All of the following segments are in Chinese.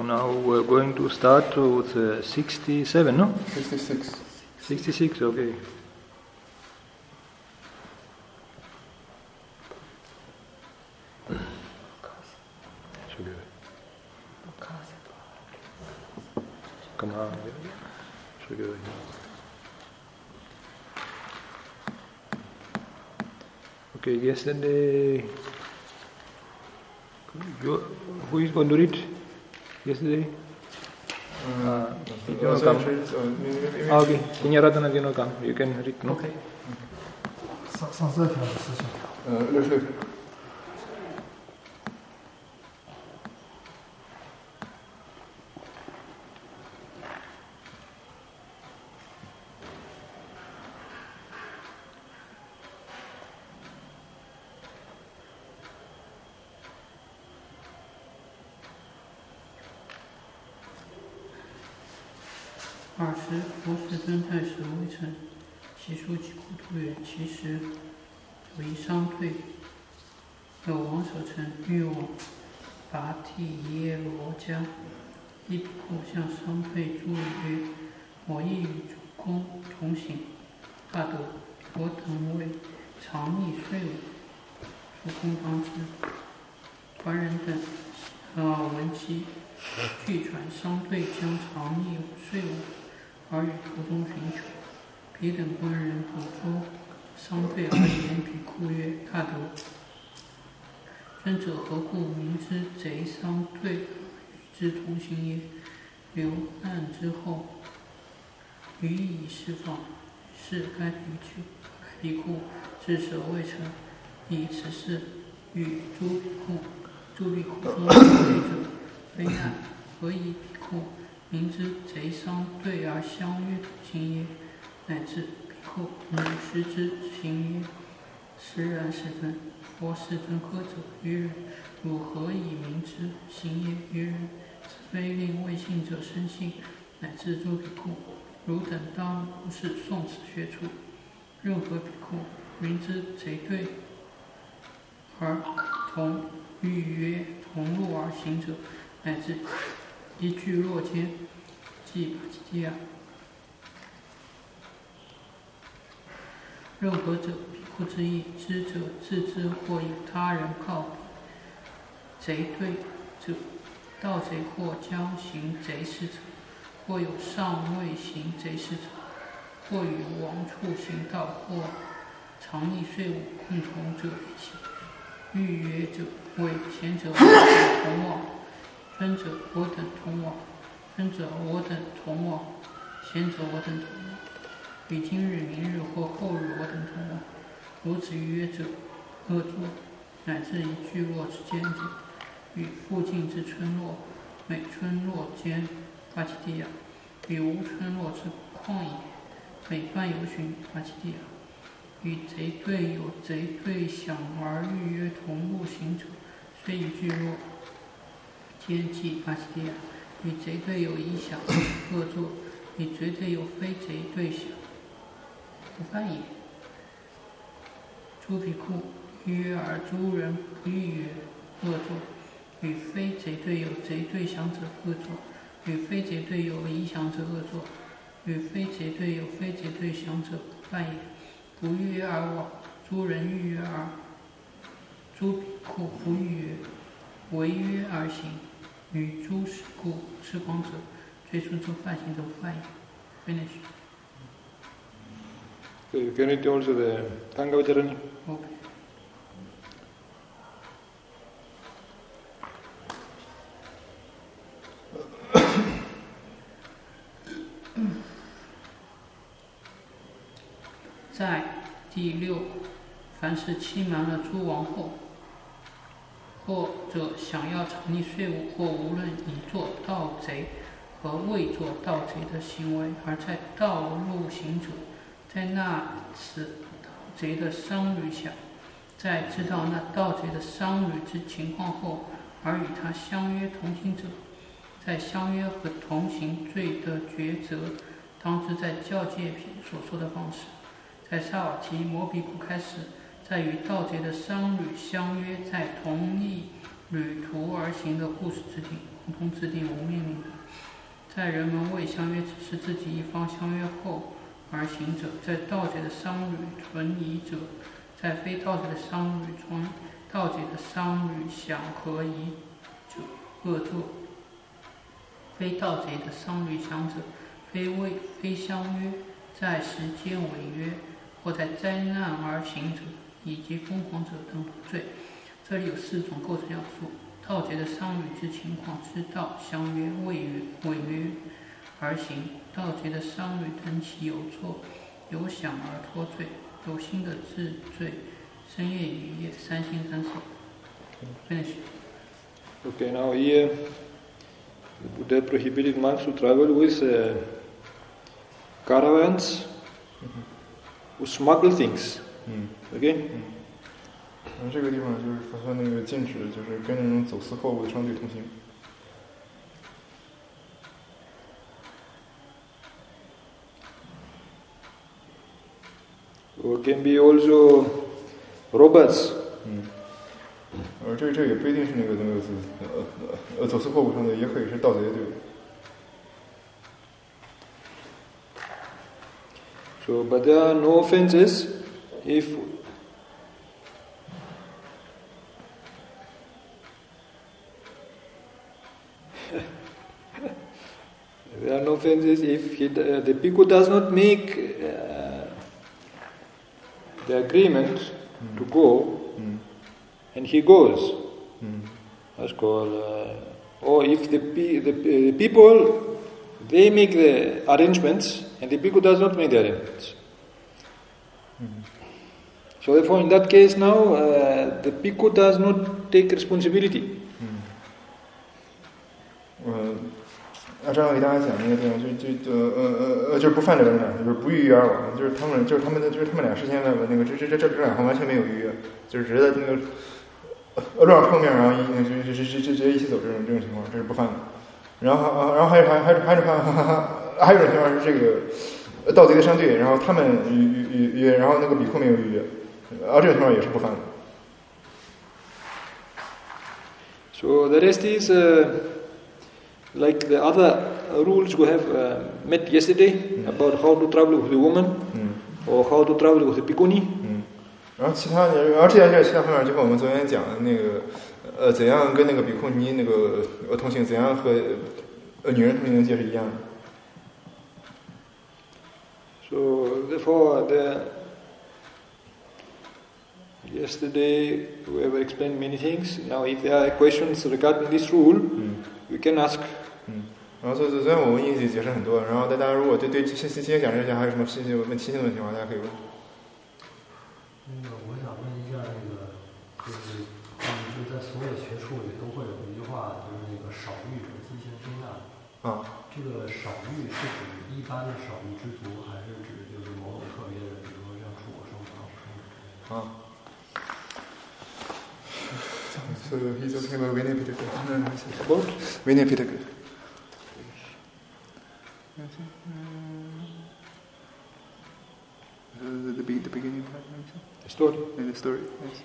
So now we're going to start with 67, no? 66. 66, okay. Come on. Okay, yesterday, who is going to read yesterday? You know, come. Okay, Punyaratana, you know, come. You can read, no? Okay. 上次条的事情。 66。 佛世尊在舍卫城习书其国土远，其时有一商队，有王舍城欲往拔提耶罗家，一比库向商队诸语曰：“我亦与主公同行。”大德，我等为常逆税务，主公当知。官人等闻其据传商队将常逆税务。而于途中寻求，彼等官人捕捉商队而言比库曰：“大德，尊者何故明知贼商队与之同行耶？”流难之后，予以释放。是该比库至舍卫城，以此事与诸比库中有罪者非难，何以比库明知贼商对而相约同行耶？乃至比库女师之行曰：“实然世尊。”佛世尊呵者，于人汝何以明知行耶？于人此非令未信者生信，乃至诸比库，汝等当如是诵此学处。任何比库明知贼对而同欲约同路而行者，乃至一句若间，即巴吉提亚。任何者，比库之意，知者自知或有他人告贼对者，盗贼或将行贼事者，或有尚未行贼事者，或与王处行道，或常逆税务共同者一起。欲约者，为前者我等同往，尊者我等同往，尊者我等同往，贤者我等同往，于今日明日或后日我等同往。如此预约者，恶作，乃至一聚落之间者，与附近之村落，每村落间巴吉提亚，与无村落之旷野，每半游巡巴吉提亚。与贼队有贼队想而预约同路行者，虽与聚落间即巴吉提亚。与贼队有异想恶作，与贼队有非贼队想不犯也。诸比库预约而诸人不预约恶作，与非贼队有贼队想者恶作，与非贼队有异想者恶作，与非贼队有非贼队想者不犯也。不预约而往，诸人预约而诸比库不预约，违约而行，与诸事故痴狂者，追逐诸犯行者不犯也。Finish. So you can read also the Tangavacharani. Okay. 在第6，凡是欺瞒了诸王后，或者想要藏匿税务，或无论已做盗贼和未做盗贼的行为，而在道路行者，在那此盗贼的商旅想，在知道那盗贼的商旅之情况后，而与他相约同行者，在相约和同行罪的抉择，当知在教戒品所说的方式。在萨瓦提摩比库开始，在与盗贼的商旅相约，在同意旅途而行的故事制定，共同制定无命令的。在人们未相约指示自己一方相约后而行者，在盗贼的商旅存疑者，在非盗贼的商旅中，盗贼的商旅想合疑者恶作，非盗贼的商旅想者，非相约，在时间违约或在灾难而行者，以及疯狂者等罪。这里有4种构成要素：盗贼的商旅之情况之道相约违约而行，盗贼的商旅等其有错有想而脱罪，有心的治罪，深夜雨夜，三心三手。Finish. Okay, now here Buddha prohibited monks to travel with caravans who smuggle things. Okay? 这个地方就是佛说那个禁止，就是跟那种走私货物的商队同行。 Or can be also robbers. 这个也不一定是那个走私货物上的，也可以是盗贼，对吧？ So, but there are no offenses if there are no offenses if the bhikkhu does not make the agreement to go, and he goes. That's called. Or if the people they make the arrangements and the bhikkhu does not make the arrangements. So therefore, in that case now, the bhikkhu does not take responsibility. 按照给大家讲那个地方，就是不犯这个呢，就是不预约而往，就是他们俩事先那个这两方完全没有预约，就是直接在那个路上碰面，然后直接一起走这种情况，这是不犯的。然后还有一种情况是这个盗贼的商队，然后他们预约，然后那个比库没有预约，这种情况也是不犯的。 So the rest is like the other rules we have met yesterday about how to travel with a woman or how to travel with a bhikkhuni. 然后其他方面，就和我们昨天讲的那个怎样跟那个比库尼那个同行，怎样和女人同行的戒是一样的。 So therefore, yesterday we have explained many things. Now, if there are questions regarding this rule, we can ask. 然后昨天我们一起解释很多，然后大家如果对今天讲这些还有什么新的问题的话，大家可以问。 我想问一下，就是在所有学术里都会有一句话，就是那个少欲者即现身难。这个少欲是指一般的少欲知足，还是指就是某种特别的，比如说像出国生、老生？ So he's talking about Vinaypitaka. What? Vinaypitaka. The beginning part. The story. The story. Yes.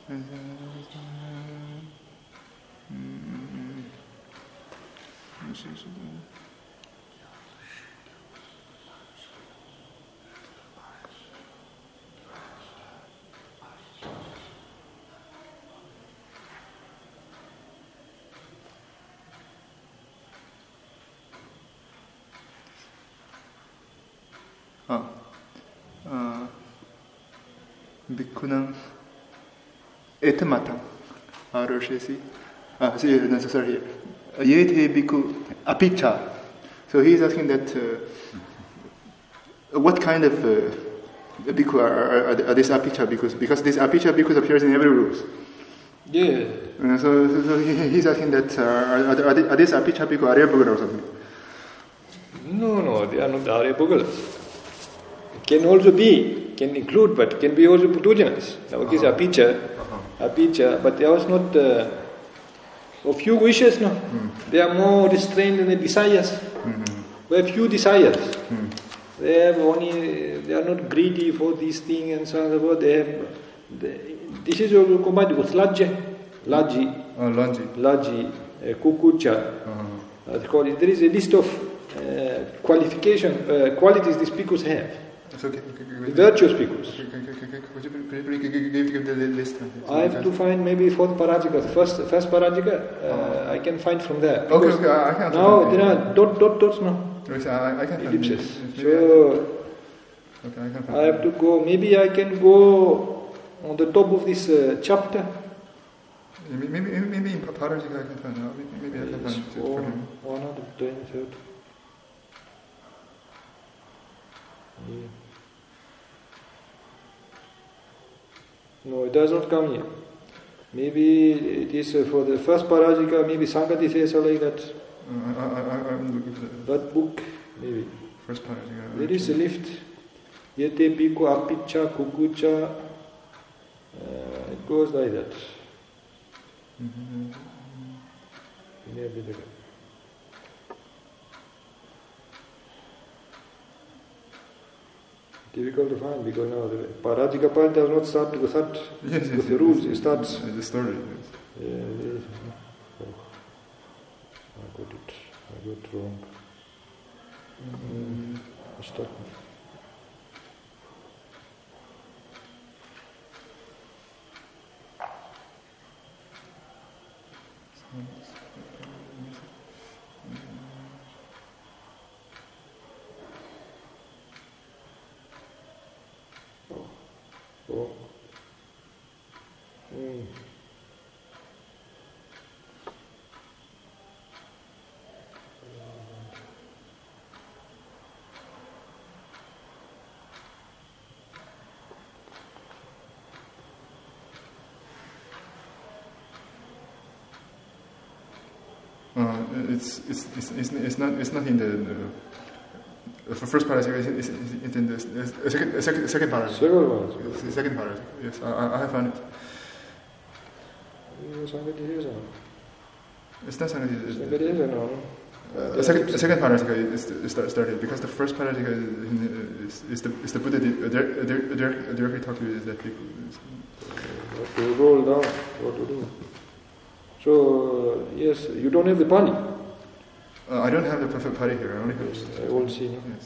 Bhikkhunan etmatang aroshesi. Sorry. Yete bhikkhu apicha. So he is asking that what kind of bhikkhu are these apicha bhikkhus? Because these apicha bhikkhus appears in every rules. Yeah. So he's asking that are these apicha bhikkhu Arya Bhagala or something? No, they are not Arya Bhagalas. Can also be, can include, but can be also Putujanas. Now it is apicha, but they are not of few wishes, no? They are more restrained in the desires. They have few desires. They are not greedy for these things and so on and so forth. This is also combined with lajja. Laji, Laji, Kukucha. There is a list of qualities these bhikkhus have. The virtuous bhikkhus. Could you give the list? I have to find maybe fourth parajika. First parajika, I can find from there. Okay, I can. Now there are dots now. I can find ellipses. So okay, I can find. I have to go. Maybe I can go on the top of this chapter. Maybe in parajika I can find. Maybe I can find it for him. 123rd. Yeah. No, it does not come here. Maybe it is for the first parajika, maybe Sankati says or like that. I'm looking for that book, maybe. First parajika. There is a lift. Yete Piku Apicha Kukucha. It goes like that. Difficult to find because now the parajika part does not start with that. With the rules, it starts. The story. Yeah, it is. Oh, I got it wrong. Stuck. It's not in the first parajika. It's in the second parajika. Second parajika. Yes, I have found it. It's not Sangati. The second parajika is started because the first parajika is the Buddha directly talk to that people. To roll down, what to do? So yes, you don't have the Pali. I don't have the perfect Pali here. I only have. I won't see. Yes.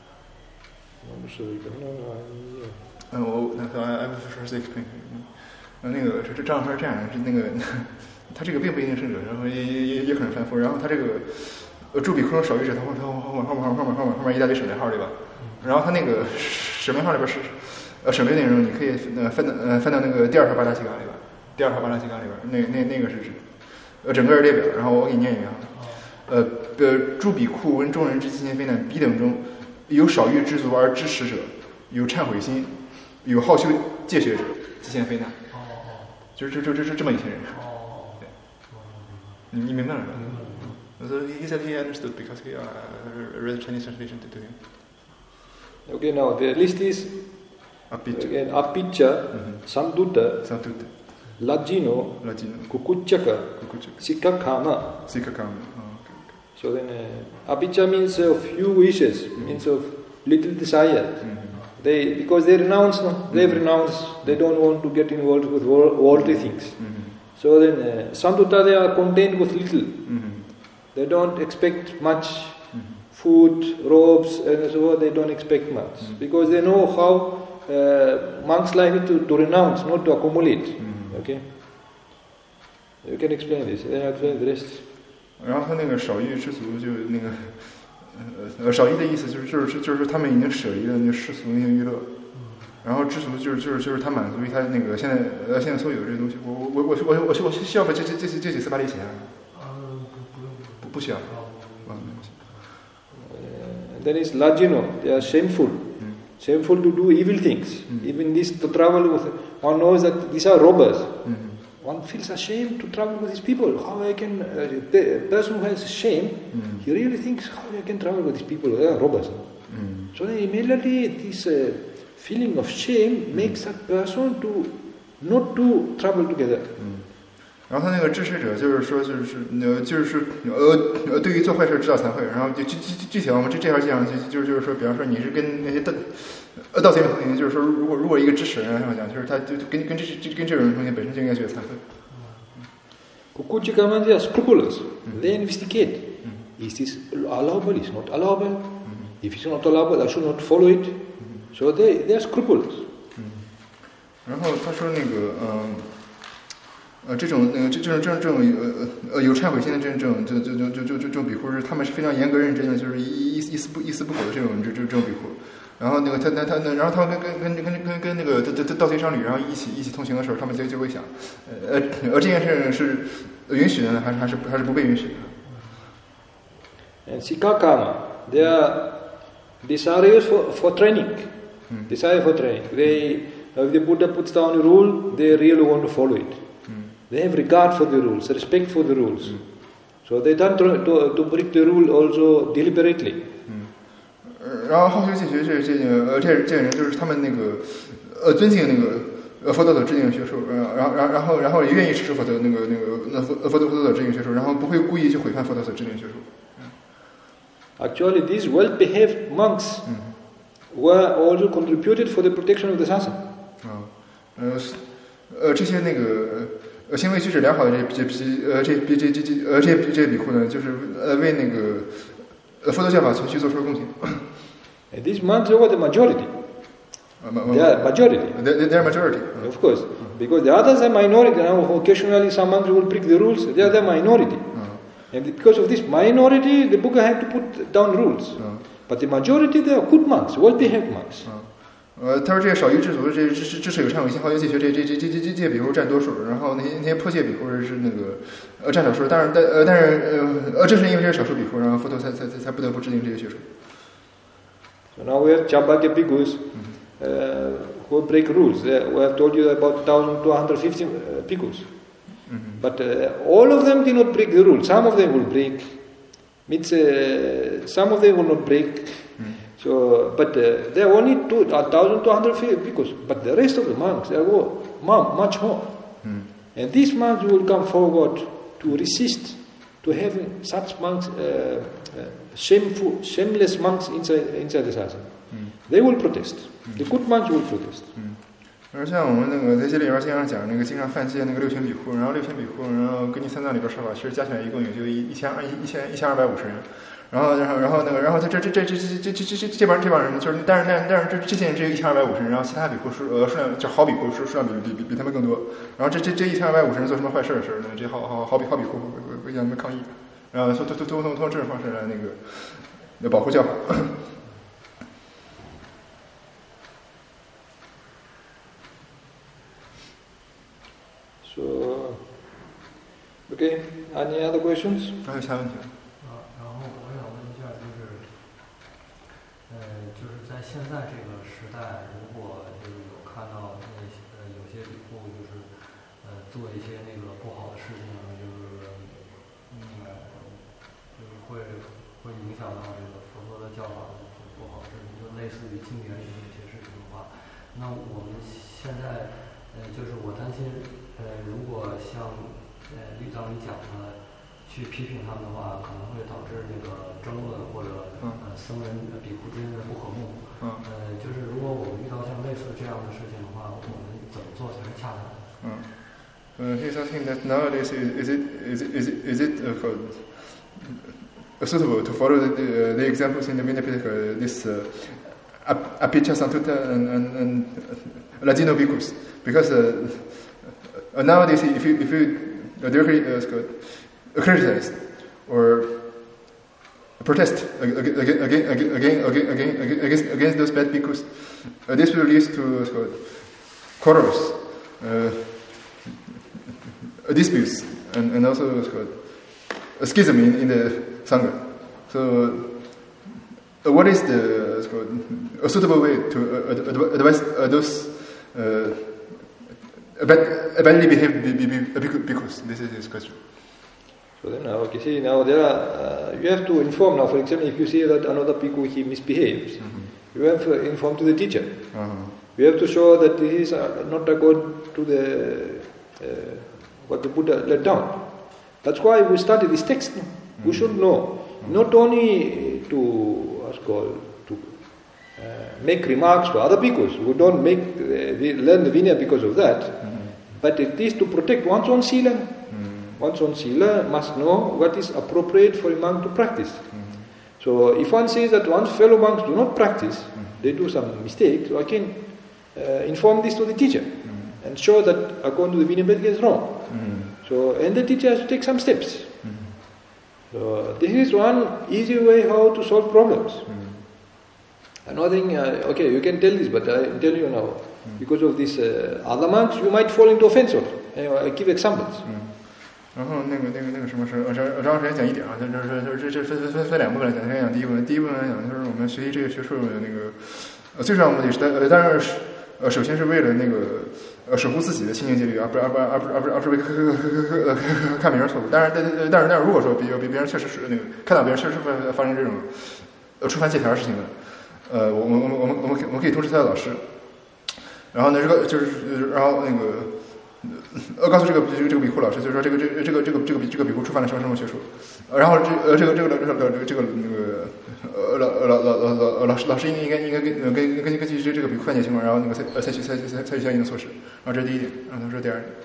I will first explain. 那个这账号是这样的，是那个他这个并不一定圣者，然后也可能凡夫，然后他这个住比空中少于者，他后面一大堆省略号，对吧？然后他那个省略号里边是省略内容，你可以分到那个第二条八大西嘎里边，第二条八大西嘎里边，那个是整个列表，然后我给你念一遍。诸比库闻众人之积贤非难彼等中，有少欲知足而知识者，有忏悔心，有好修戒学者，积贤非难。就是这么一些人。对，你明白了是吧？ So he said he understood because he read Chinese translation to him. Okay, now the list is again Apicca, Samdutta, Lajino, Kukuchaka, Sikakama. So then Apicca means of few wishes, means of little desire. Because they renounce, they've renounced, they don't want to get involved with worldly things. So then Samdutta, they are contained with little. They don't expect much food, robes, and so on. They don't expect much because they know how monks like to renounce, not to accumulate. Okay, you can explain this. Then I'll explain the rest. 然后他那个少欲知足，就那个少欲的意思就是他们已经舍离了那个世俗那些娱乐，然后知足就是他满足于他那个现在所有这些东西。我需要把这几次巴利写啊。不需要。 Then is Lajino, they are shameful. Shameful to do evil things. Even this to travel with, one knows that these are robbers. One feels ashamed to travel with these people. How I can, the person who has shame, he really thinks how I can travel with these people. They are robbers. So then immediately this feeling of shame makes that person to not to travel together. 然后他那个知识者就是说对于做坏事知道惭愧，然后就具体我们这条讲就是说，比方说你是跟那些盗贼们同行，就是说如果一个知识人来讲，就是他就跟这种同行本身就应该觉得惭愧。 Kukuchi Kaman, they are scrupulous. They investigate. Is this allowable? Is not allowable? If it's not allowable, I should not follow it. So they are scrupulous. 然后他说那个这种有忏悔心的这种比库是他们是非常严格认真的，就是一丝不苟的这种比库。然后那个然后他们跟那个盗贼商旅，然后一起同行的时候，他们就会想，这件事是允许的呢，还是不被允许的 And Sikakama, they are desirous for training. Desire for training. If the Buddha puts down a rule, they really want to follow it. They have regard for the rules, respect for the rules. So they don't try to break the rule also deliberately. 然后好修戒学这人就是他们那个尊敬那个佛陀所制定的学术，然后也愿意持佛陀那个佛陀所制定的学术，然后不会故意去毁犯佛陀所制定的学术。 Actually, these well-behaved monks were also contributed for the protection of the sasana. 这些那个行为举止良好的这比库呢，就是为那个佛陀教法存续做出了贡献。 And these monks were the majority. They are majority. They are majority. Of course, because the others are minority. Now, occasionally, some monks will break the rules. They are the minority. And because of this minority, the Buddha had to put down rules. But the majority, they are good monks, well-behaved monks. 他说这些少于制足，这是有忏悔心、好修戒学这比库占多数，然后那些破戒比库是那个占少数。但是正是因为这是少数比库，然后佛陀才不得不制定这些学术。 So now we have Chambakya bhikkhus who break rules. We have told you about 1,250 bhikkhus. But all of them did not break the rules. Some of them will break. Some of them will not break. So, but there are only 1,250 bhikkhus. But the rest of the monks, there are much more. And these monks will come forward to resist to having such monks, shameless monks inside the sasana. They will protest. The good monks will protest. 而像我们那个在这里边经常讲那个经常犯戒那个6群比库，然后6群比库，然后根据三藏里边说法，其实加起来一共也就1250人。然后他这帮人就是，但是这些人只有1250人，然后其他比库数量就好比库数量比他们更多。然后这1250人做什么坏事的时候呢？这好比库会向他们抗议，然后通过这种方式来那个保护教法。 So, okay, any other questions? 还有其他问题吗？ 然后我想问一下，就是在现在这个时代，如果就是有看到有些比库就是做一些那个不好的事情，就是会影响到这个佛陀的教法不好，就类似于经典里的一些事情的话，那我们现在就是我担心。如果像律藏里讲的去批评他们的话，可能会导致那个争论或者僧人比库之间的不和睦。就是如果我们遇到像类似这样的事情的话，我们怎么做才是恰当的 ？He's asking that nowadays is it suitable to follow the examples in the Vinaya Pitaka, this Apicca Santutta and Ladino bhikkhus, because nowadays, if you directly criticize or protest against those bad bhikkhus, this will lead to quarrels, disputes, and also a schism in the sangha. So, what is a suitable way to advise those? Badly behaved bhikkhus. This is his question. So then now, you see, now there are, you have to inform now, for example, if you see that another bhikkhu, he misbehaves, you have to inform to the teacher. You have to show that he is not according to the, what the Buddha laid down. That's why we study this text. We should know, not only to, make remarks to other bhikkhus. We don't learn the Vinaya because of that, but it is to protect one's own sila, One's own sila must know what is appropriate for a monk to practice. So if one says that one's fellow monks do not practice, they do some mistakes, so I can inform this to the teacher and show that according to the Vinaya Bedika is wrong. So, and the teacher has to take some steps. So this is one easy way how to solve problems. Another thing, okay, you can tell this, but I tell you now, because of this other monks, you might fall into offense also. I give examples. 然后那个什么是张老师讲一点啊，这分两部分来讲。先讲第一部分来讲，就是我们学习这个学术的那个最重要的目的是，当然是首先是为了那个守护自己的清净戒律，而不是为看别人错误。但是如果说比别人确实是那个看到别人确实发生这种触犯戒条的事情的，我们可以通知他的老师。然后呢，这个就是然后那个。告诉这个比库老师，就是说这个比库触犯了什么学术，然后这个老师应该根据这个比库犯戒情况，然后那个采取相应的措施，然后这是第一点，然后他说第二点。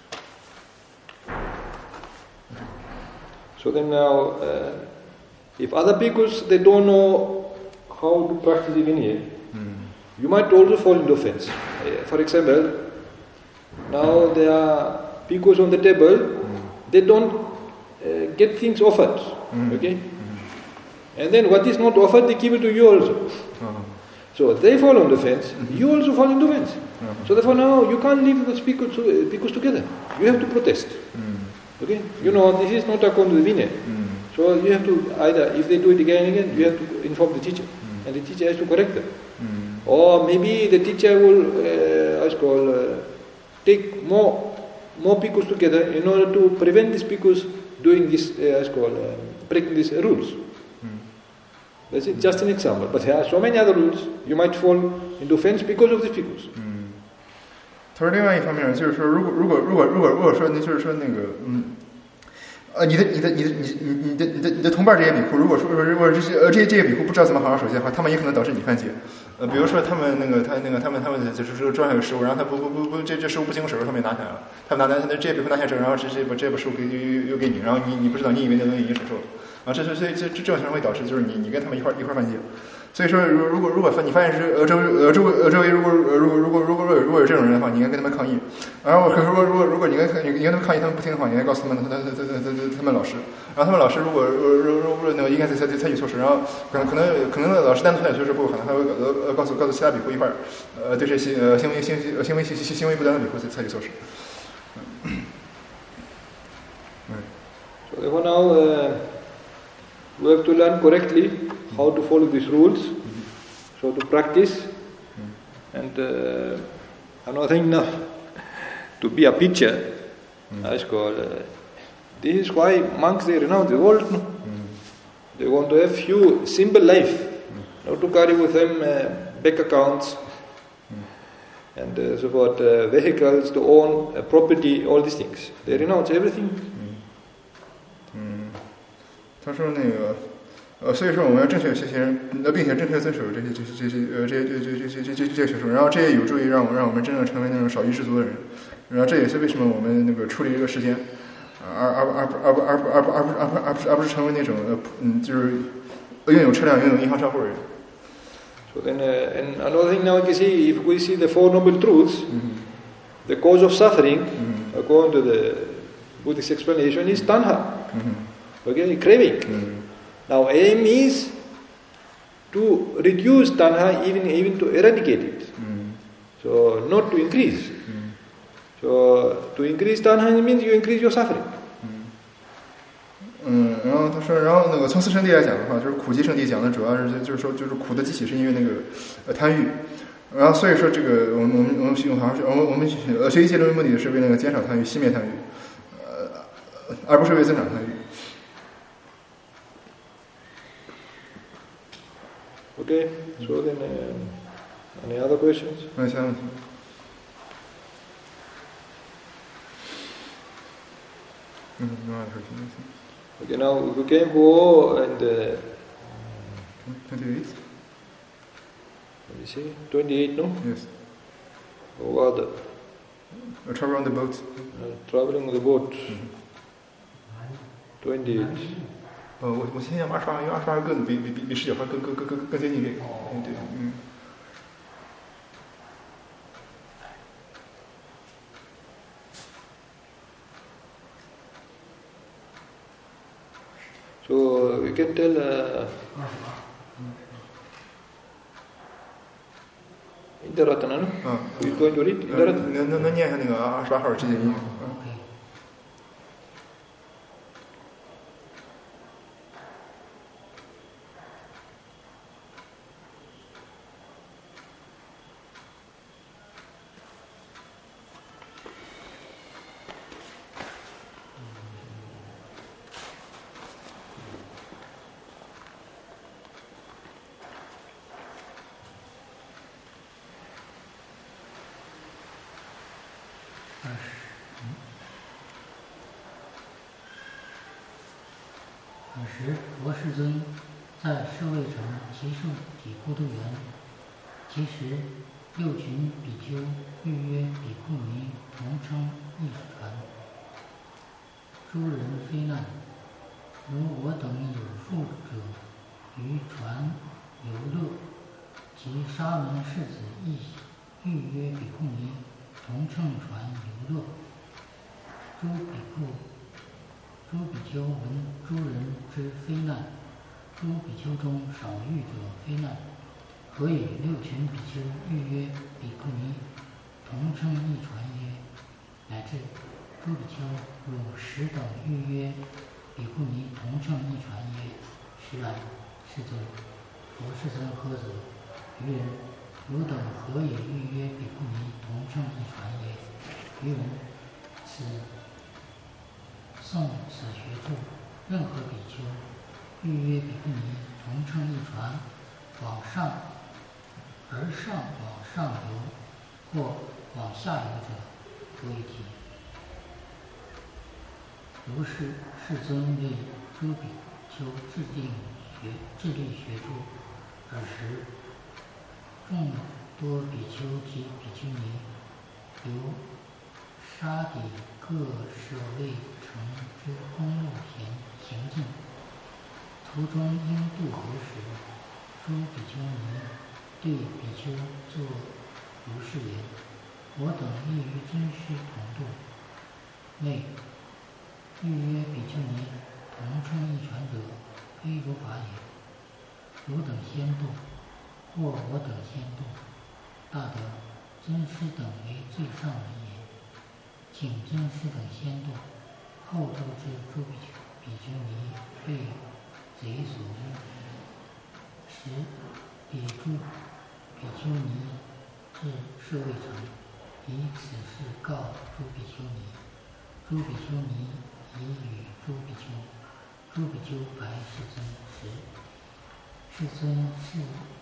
So then now, if other bhikkhus they don't know how to practice the Vinaya, you might also fall into offense. For example. Now there are bhikkhus on the table, they don't get things offered, okay? And then what is not offered, they give it to you also. So they fall on the fence, you also fall into fence. So therefore now you can't leave those bhikkhus together. You have to protest. Okay? You know, this is not according to the Vinaya. So you have to either, if they do it again and again, you have to inform the teacher. And the teacher has to correct them. Or maybe the teacher will, take more bhikkhus together in order to prevent these bhikkhus doing this, breaking these rules. That's it, just an example. But there are so many other rules, you might fall into offense because of these bhikkhus. 他说另外一方面就是说，如果说那就是说那个你的同伴这些比库，如果这些比库不知道怎么好好守戒的话，他们也可能导致你犯戒。比如说他们就是说桌上有食物，然后他不这食物不经过手术，他们也拿起来了，他们这些比库拿下之后，然后这把食物又给你，然后你不知道，你以为那东西已经手术了，啊，这种情况会导致就是你跟他们一块犯戒。所以说，如果你发现是周围如果有这种人的话，你应该跟他们抗议。然后如果你跟他们抗议，他们不听的话，你应该告诉他们老师。然后他们老师如果那个应该采取措施，然后可能老师单独采取措施不可能，还会告诉其他比库一块对这些行为不良的比库采取措施。 So therefore now we have to learn correctly how to follow these rules, so to practice. And another thing now, to be a pitcher, this is why monks they renounce the world. No? They want to have few simple life, not to carry with them bank accounts and so forth, vehicles to own, property, all these things. They renounce everything. 他说那个。所以说我们要正确学习，并且正确遵守这些学说，然后这也有助于让我们真正成为那种少欲知足的人。然后这也是为什么我们那个处理这个时间，而不是成为那种就是拥有车辆、拥有银行账户的人。 So then, and another thing now you see, if we see the Four Noble Truths, the cause of suffering, according to the Buddhist explanation, is tanha. Okay, craving. Now aim is to reduce tanha, even to eradicate it. So not to increase. So to increase tanha means you increase your suffering. 然后他说，然后那个从四圣谛来讲的话，就是苦集圣谛讲的主要是就是说就是苦的激起是因为那个贪欲，然后所以说这个我们学习戒律的目的是为那个减少贪欲、熄灭贪欲，而不是为增长贪欲。 Okay, so then any other questions? Okay, now we can go and 28. Let me see, 28, no? Yes. What? Travel on the boat. Traveling on the boat. 28. 我先用22，因为22更比19号更接近这个。对， So we can tell Indaratana, no? We're going to read Indaratana. 能念一下那个28号之前音。 佛世尊在舍卫城结束体孤独园，其时六群比丘欲约比库尼同称一传。诸人非难，如我等有富者，于船游乐，及沙门世子亦欲约比库尼同乘船游乐。诸比丘闻诸人之非难，诸比丘中少欲者非难，何以六群比丘欲约比库尼同乘一船耶？乃至诸比丘汝实等欲约比库尼同乘一船耶？实然，世尊。佛世尊呵责。于人，汝等何以欲约比库尼同乘一船耶？于人，此诵此学处，任何比丘欲约比库尼同乘一船，往上游，或往下游者，不为题。如是，世尊为诸比丘制立学处，尔时众多比丘及比丘尼由沙底各舍卫城之公路行进，途中因渡河时，诸比丘尼对比丘作如是言：我等亦与尊师同渡，内欲约比丘尼同乘一船者，非如法也。汝等先渡，或我等先渡，大德，尊师等为最上人也。请尊师等先渡，后渡之诸比丘尼被贼所污，时彼诸比丘尼至舍卫城，以此事告诸比丘尼。诸比丘尼已与诸比丘白世尊时，世尊是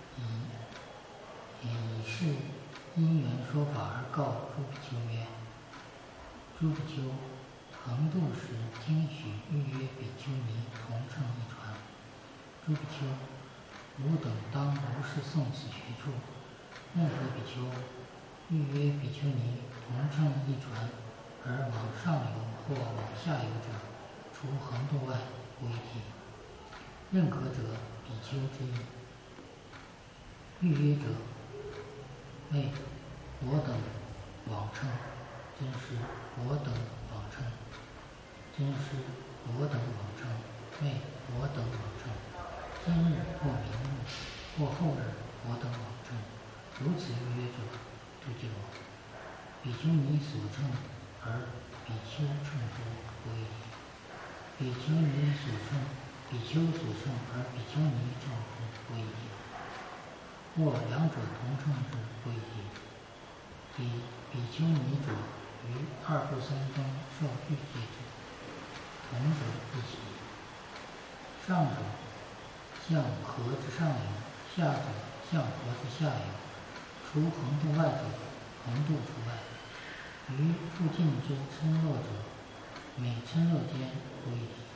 以是因缘说法而告诸比丘曰：诸比丘，横渡时听许欲约比丘尼同乘一船。诸比丘，汝等当如是诵此学处，任何比丘欲约比丘尼同乘一船，而往上游或往下游者，除横渡外，不为题。任何者，比丘之意。欲约者，谓我等往乘，尊师我等往乘，尊师我等往乘，谓我等往乘。今日或明日或后日，我等往乘。如此欲约者，度就比丘尼所乘，而比丘乘诸，不为题。比丘所乘，而比丘尼乘诸，不为题。或两者同乘之，不为题。比丘尼者，于二不三中受具戒者，同者不起。上者向河之上游，下者向河之下游。除横渡外者，横渡除外。于附近之村落者，每村落间不为题。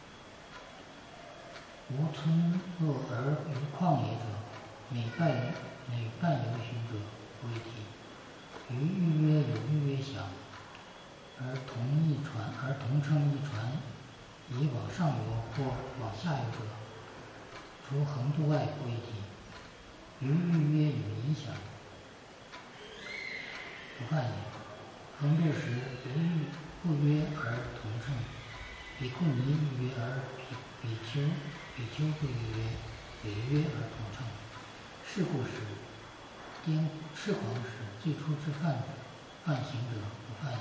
无村落而于旷野者，每半游巡者，不为题。于欲约有欲约想，而同乘一船， 以往上游或往下游者，除横渡外不为题。于预约有影响，不犯也。横渡时不约而同乘，比库尼预约而比丘不预约，违约而同乘。是故时，痴狂时，最初之犯行者不犯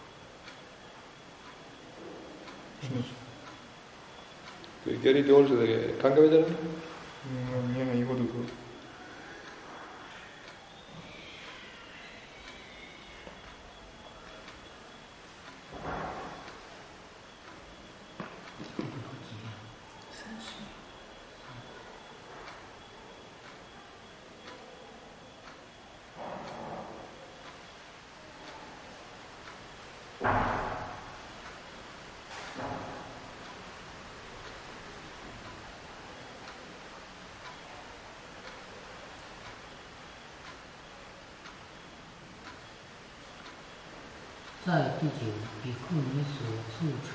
也。get it also the Kangavedana? 이거 두고. 在第九，比库尼所促成，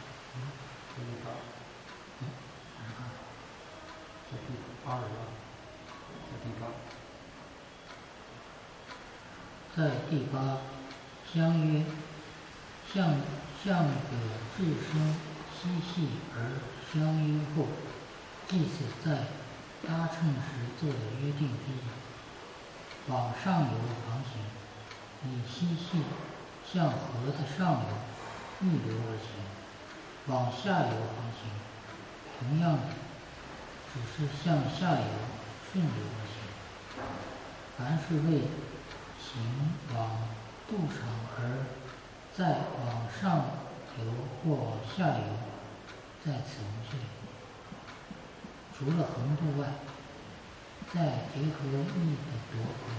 在第八，相约，向者自生嬉戏而相约后，即是在搭乘时做的约定之一。往上游航行，以嬉戏向河的上游逆流而行；往下游航行，同样只是向下游顺流而行。凡是为行往渡场而再往上游或往下游，在此无罪。除了横渡外，再结合意的夺河。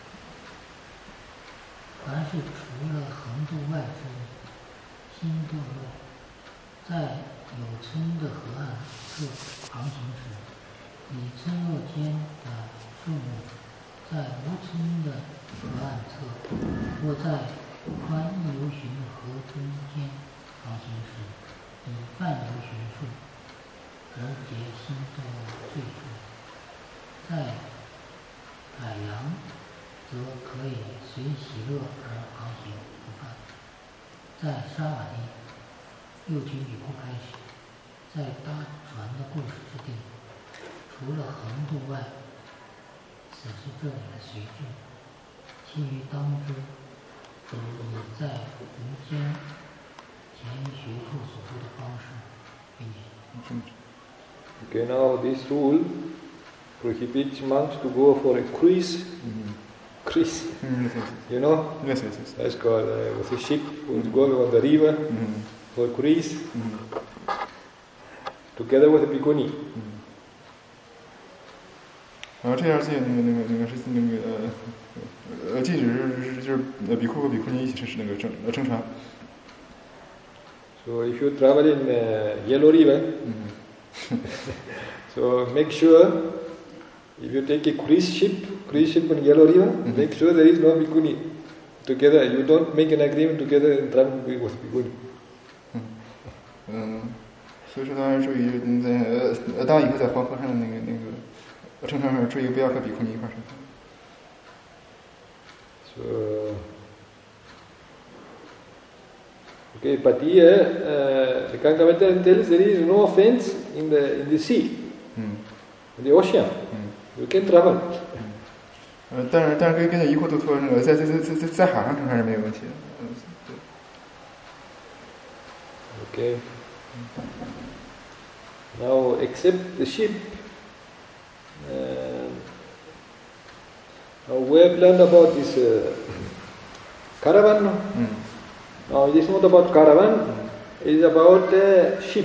凡是除了横渡外之新堕落，在有村的河岸侧航行时，以村落间的数目在无村的河岸侧，或在宽一游巡河中间航行时，以半游巡数而结新堕落罪数。在海洋则可以随喜乐而航行不犯。在沙瓦蒂，六群比库开始，在搭船的故事之地，除了横渡外，此是这里的随句，其余当知则以在人间前于学处所说的方式为也。 Okay, now this rule prohibits monks to go for a cruise. Cruise, you know? Yes. That's called with a ship who's going on the river for cruise, together with a bhikkhuni. 这样戒禁止就是比库和比库尼一起乘船。 So if you travel in Yellow River, so make sure if you take a cruise ship on Yellow River, make sure there is no bhikkhuni together. You don't make an agreement together and travel with bhikkhuni. 所以说大家注意，在当以后在黄河上那个乘船上注意不要和比库尼一块乘船。 So, okay, but here the Kangavedana tells there is no offense in the sea, in the ocean. You can travel. 但是根据疑惑都说那个在海上乘船是没有问题的。 Okay. Now, except the ship, now we have learned about this caravan. Now, it is not about caravan; it is about ship.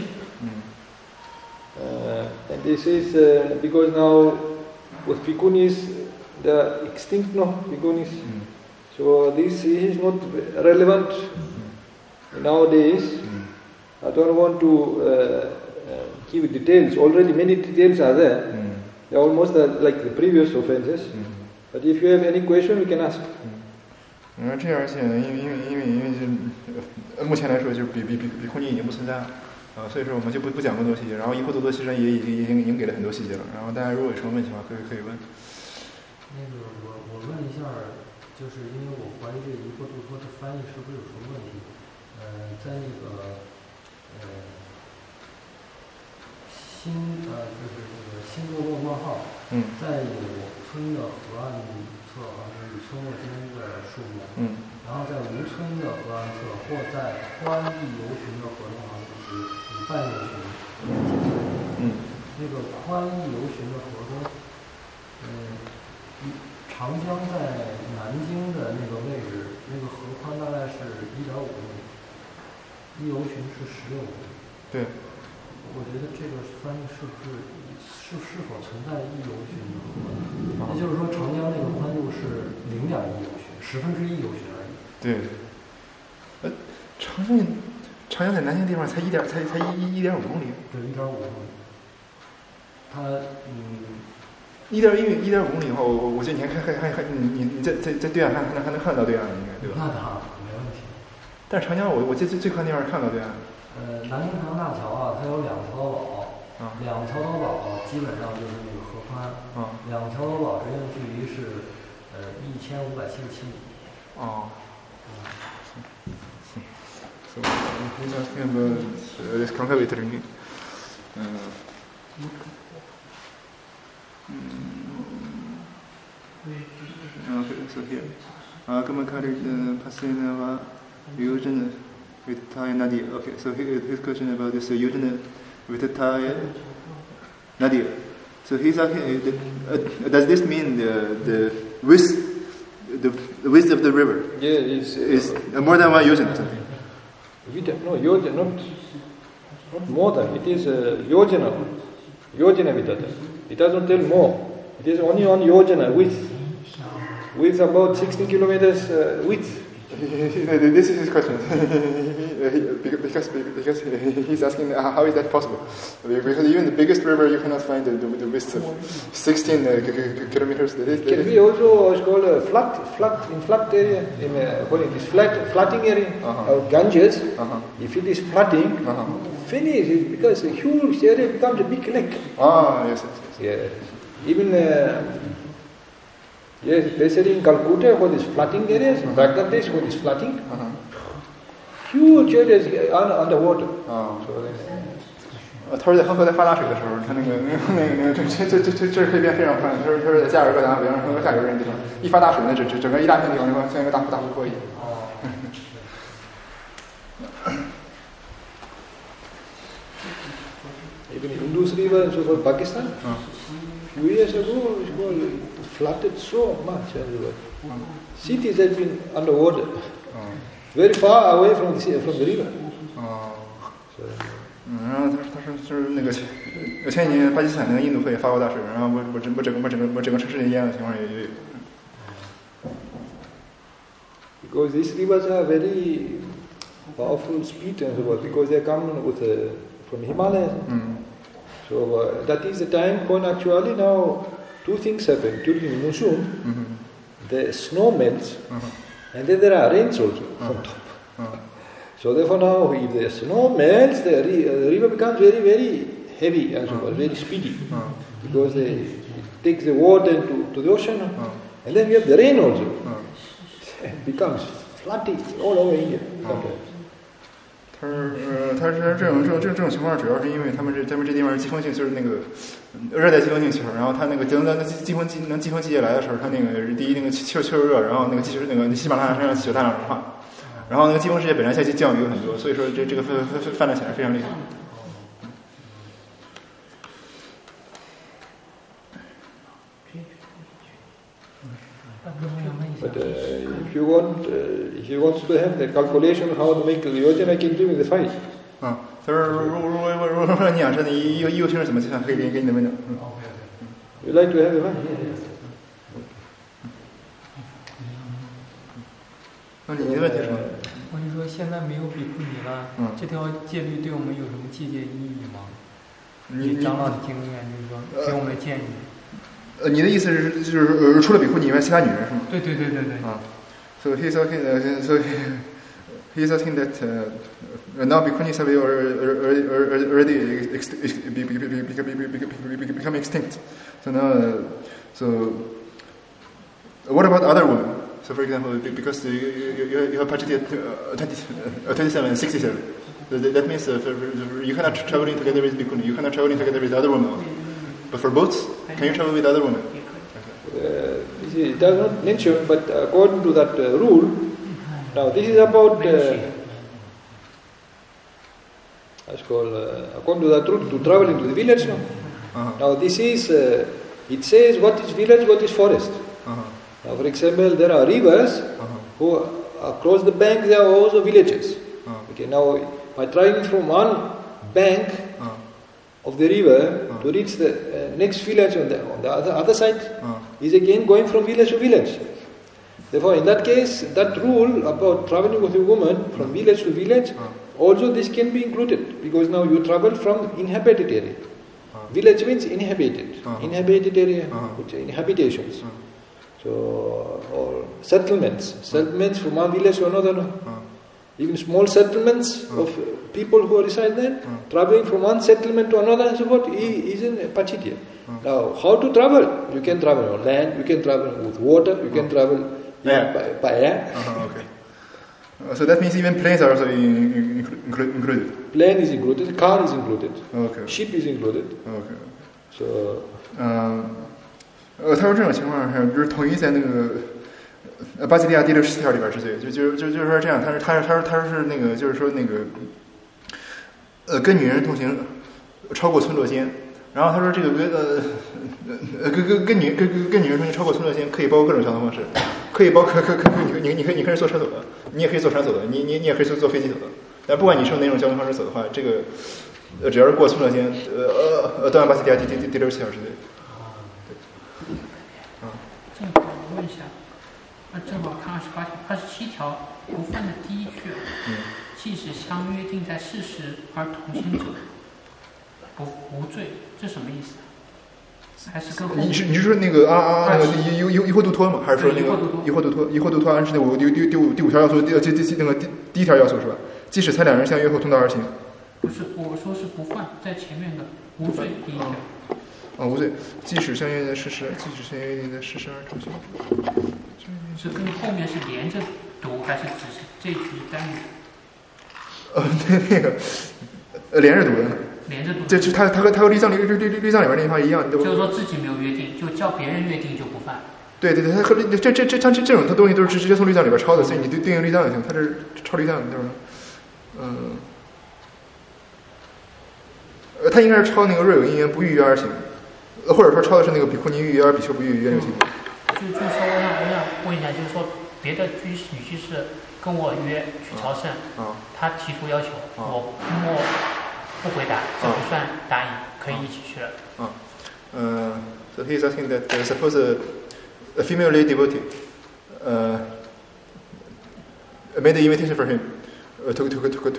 And this is because now with bhikkhunis, they are extinct now, bhikkhunis. So this is not relevant nowadays. I don't want to give details. Already many details are there. They are almost like the previous offenses. But if you have any question, you can ask. 这样而且因为就目前来说，就比库尼已经不存在了。 所以说我们就不讲更多细节。然后以后多多牺牲也已经给了很多细节了。然后大家如果有什么问题的话，可以问。 那个我问一下，就是因为我怀疑这个疑惑度说的翻译是不是有什么问题？在那个就是这个新洛洛冒号，在有村的河岸侧与村落间的数目，然后在无村的河岸侧或在宽义游巡的河中航时，以半游巡。那个宽义游巡的河中，长江在南京的那个位置，那个河宽大概是1.5公里，一游巡是16公里。 对。 我觉得这个翻译是否存在一游巡的河？也就是说，长江那个宽度是0.1游巡，1/10游巡而已。 对。长江在南京地方才1.5公里。 对，1.5公里。它 1.5公里的话，我觉得你还你在对岸还能看到对岸，应该对吧？ 那当然没问题。 但是长江我最快那样看到对岸。 南京长大桥啊，它有2条岛，2条岛基本上就是那个河宽，2条岛之间的距离是1577米。 So he's asking about this concavity. Okay, so here. 그러면 칼을 파스나와 요즘 with Thai Nadia. Okay, so his question about this Yudin with the Thai Nadia. So he's asking, does this mean the width of the river? Yeah, is more than 1 Yudin? No, Yojana, not more than. It is Yojana Vidata. It doesn't tell more. It is only on Yojana width. Width about 16 kilometers width. This is his question. because he's asking how is that possible? Because even the biggest river you cannot find the width of 16 kilometers. It can be also called a flat area, this flooding area of Ganges. If it is flooding, finish it because a huge area becomes a big lake. Yes. Even they said in Calcutta for these flooding areas, Bangladesh for this flooding, huge areas underwater. 他说在恒河在发大水的时候，他这可以变非常宽。他说在加尔各答，比方说下游这地方，一发大水，那整个一大片地方就像一个大湖泊一样。 Even Indus River for Pakistan, few years ago it was flooded so much. Cities have been underwater, very far away from the river. 然后他说就是那个前几年巴基斯坦那个印度河也发过大水，然后我整个城市淹的情况也有。 Because these rivers are very powerful speed and so forth, because they come from Himalayas. So that is the time when actually now 2 things happen. During monsoon, the snow melts, and then there are rains also from top. So therefore now if the snow melts, the river becomes very, very heavy and so forth, very speedy, because it takes the water to the ocean, and then we have the rain also. It becomes flooding all over India. 他是这种情况，主要是因为他们这地方是季风性，就是那个热带季风性气候。然后它那个等到季风季节来的时候，它那个第一那个气候热，然后那个其实那个喜马拉雅山上气流大量融化，然后那个季风世界本来降雨有很多，所以说这个泛滥起来非常厉害。 But if you want to have the calculation how to make the yojana, I can give you the file. 他说如果你想知道一游巡是怎么计算，可以给你的文档。 You like to have the file? 那你的问题是什么？ 我是说现在没有比库尼了，这条戒律对我们有什么借鉴意义吗？你长老的经验就是说给我们的建议。 你的意思是就是除了比库尼以外，其他女人是吗？ 对。 So he's okay. So he is asking that now Bhikkhunis have already become extinct. So now, what about other women? So, for example, because you have Pachiti at 27 and 67, that means you cannot travel in together with Bhikkhuni, you cannot travel in together with other women. But for both, can you travel with other women? It does not mention, but according to that rule, now this is about, according to that rule, to travel into the village now. Now this is, it says what is village, what is forest. Now, for example, there are rivers who across the bank there are also villages. Okay, now by traveling from one bank of the river to reach the next village on the other side is again going from village to village. Therefore, in that case, that rule about traveling with a woman from village to village, also this can be included because now you travel from inhabited area. Village means inhabited, inhabited area, which are inhabitations. So, or settlements from one village to another. Even small settlements of people who reside there, traveling from one settlement to another and so forth, is in Pachitya. Now, how to travel? You can travel on land, you can travel with water, you can travel by air. Okay. So that means even planes are also included? Plane is included, car is included, okay. Ship is included. Okay. So, 他说这种情况是，就是统一在那个巴基利亚第60条里边是这个，就是说这样，他说是那个，就是说那个，跟女人同行超过村落间，然后他说这个跟女人同行超过村落间可以包括各种交通方式，可以你可以坐车走的，你也可以坐船走的，你也可以坐飞机走的，但不管你是用哪种交通方式走的话，这个只要是过村落间，都按巴基利亚第60条是对。 正好我问一下，正好看27条不犯的第一句，即使相约定在事实而同行者无罪，这什么意思？还是跟你是说那个那个疑惑度脱吗？还是说那个疑惑度脱按是第5条要素，那个第1条要素是吧？即使他两人相约后同道而行。 不是，我说是不犯，在前面的无罪第1条。 无罪，即使相约定的事实而同行。 是跟后面是连着读，还是只是这句单语？ 那个连着读的。 连着读。 这就他和律藏里边那句话一样， 就是说自己没有约定，就叫别人约定就不犯。 对，他和这种东西都是直接从律藏里边抄的，所以你对应律藏就行。他是抄律藏，对吧？他应该是抄那个若有因缘不逾约而行。或者说抄的是那个比库尼逾约而比丘不逾约那个情况。 就是说我想问一下，就是说别的女居士跟我约去朝圣，他提出要求，我不回答，这不算答应，可以一起去了。 So he is asking that suppose a female lay devotee made the invitation for him to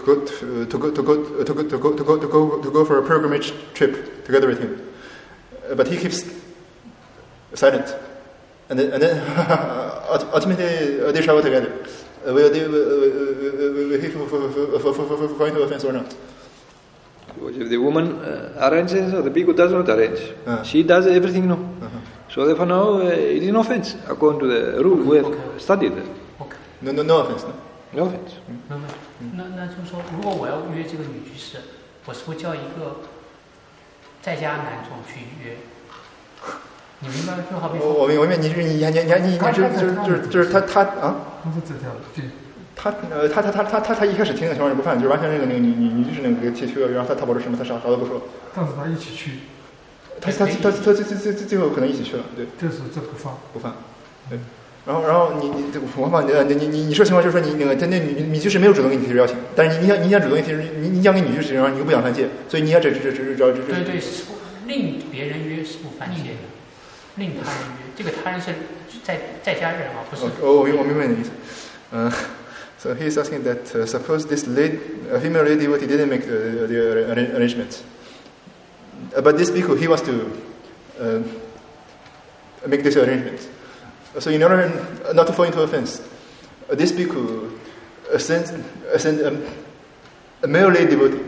go for a pilgrimage trip together with him. But he keeps silent, and then ultimately they travel together. Will he fall into offense or not? If the woman arranges or the bhikkhu does not arrange, she does everything no. So therefore now it is no offense according to the rule we have studied. No offense. No offense. 那就是说，如果我要约这个女居士，我是不是叫一个在家男众去约？你明白就好比说， 我明白，你就是他啊。 不是这条对。 他一开始听的情况是不犯，就是完全那个你就是那个提出要，然后他保证什么，他啥都不说。 但是他一起去。 他最后可能一起去了，对。 这不犯。 对。然后你说情况就是说你那个那女居士没有主动给你提出邀请，但是你想主动提出，你想给女居士，然后你又不想犯戒，所以你要这。对， 令别人约是不犯戒的，令他人约，这个他人是在家人啊，不是。 我明白你的意思。So he is asking that suppose this female lady devotee didn't make the arrangement, but this bhikkhu he wants to make this arrangement. So in order not to fall into offense, this bhikkhu send a male lay devotee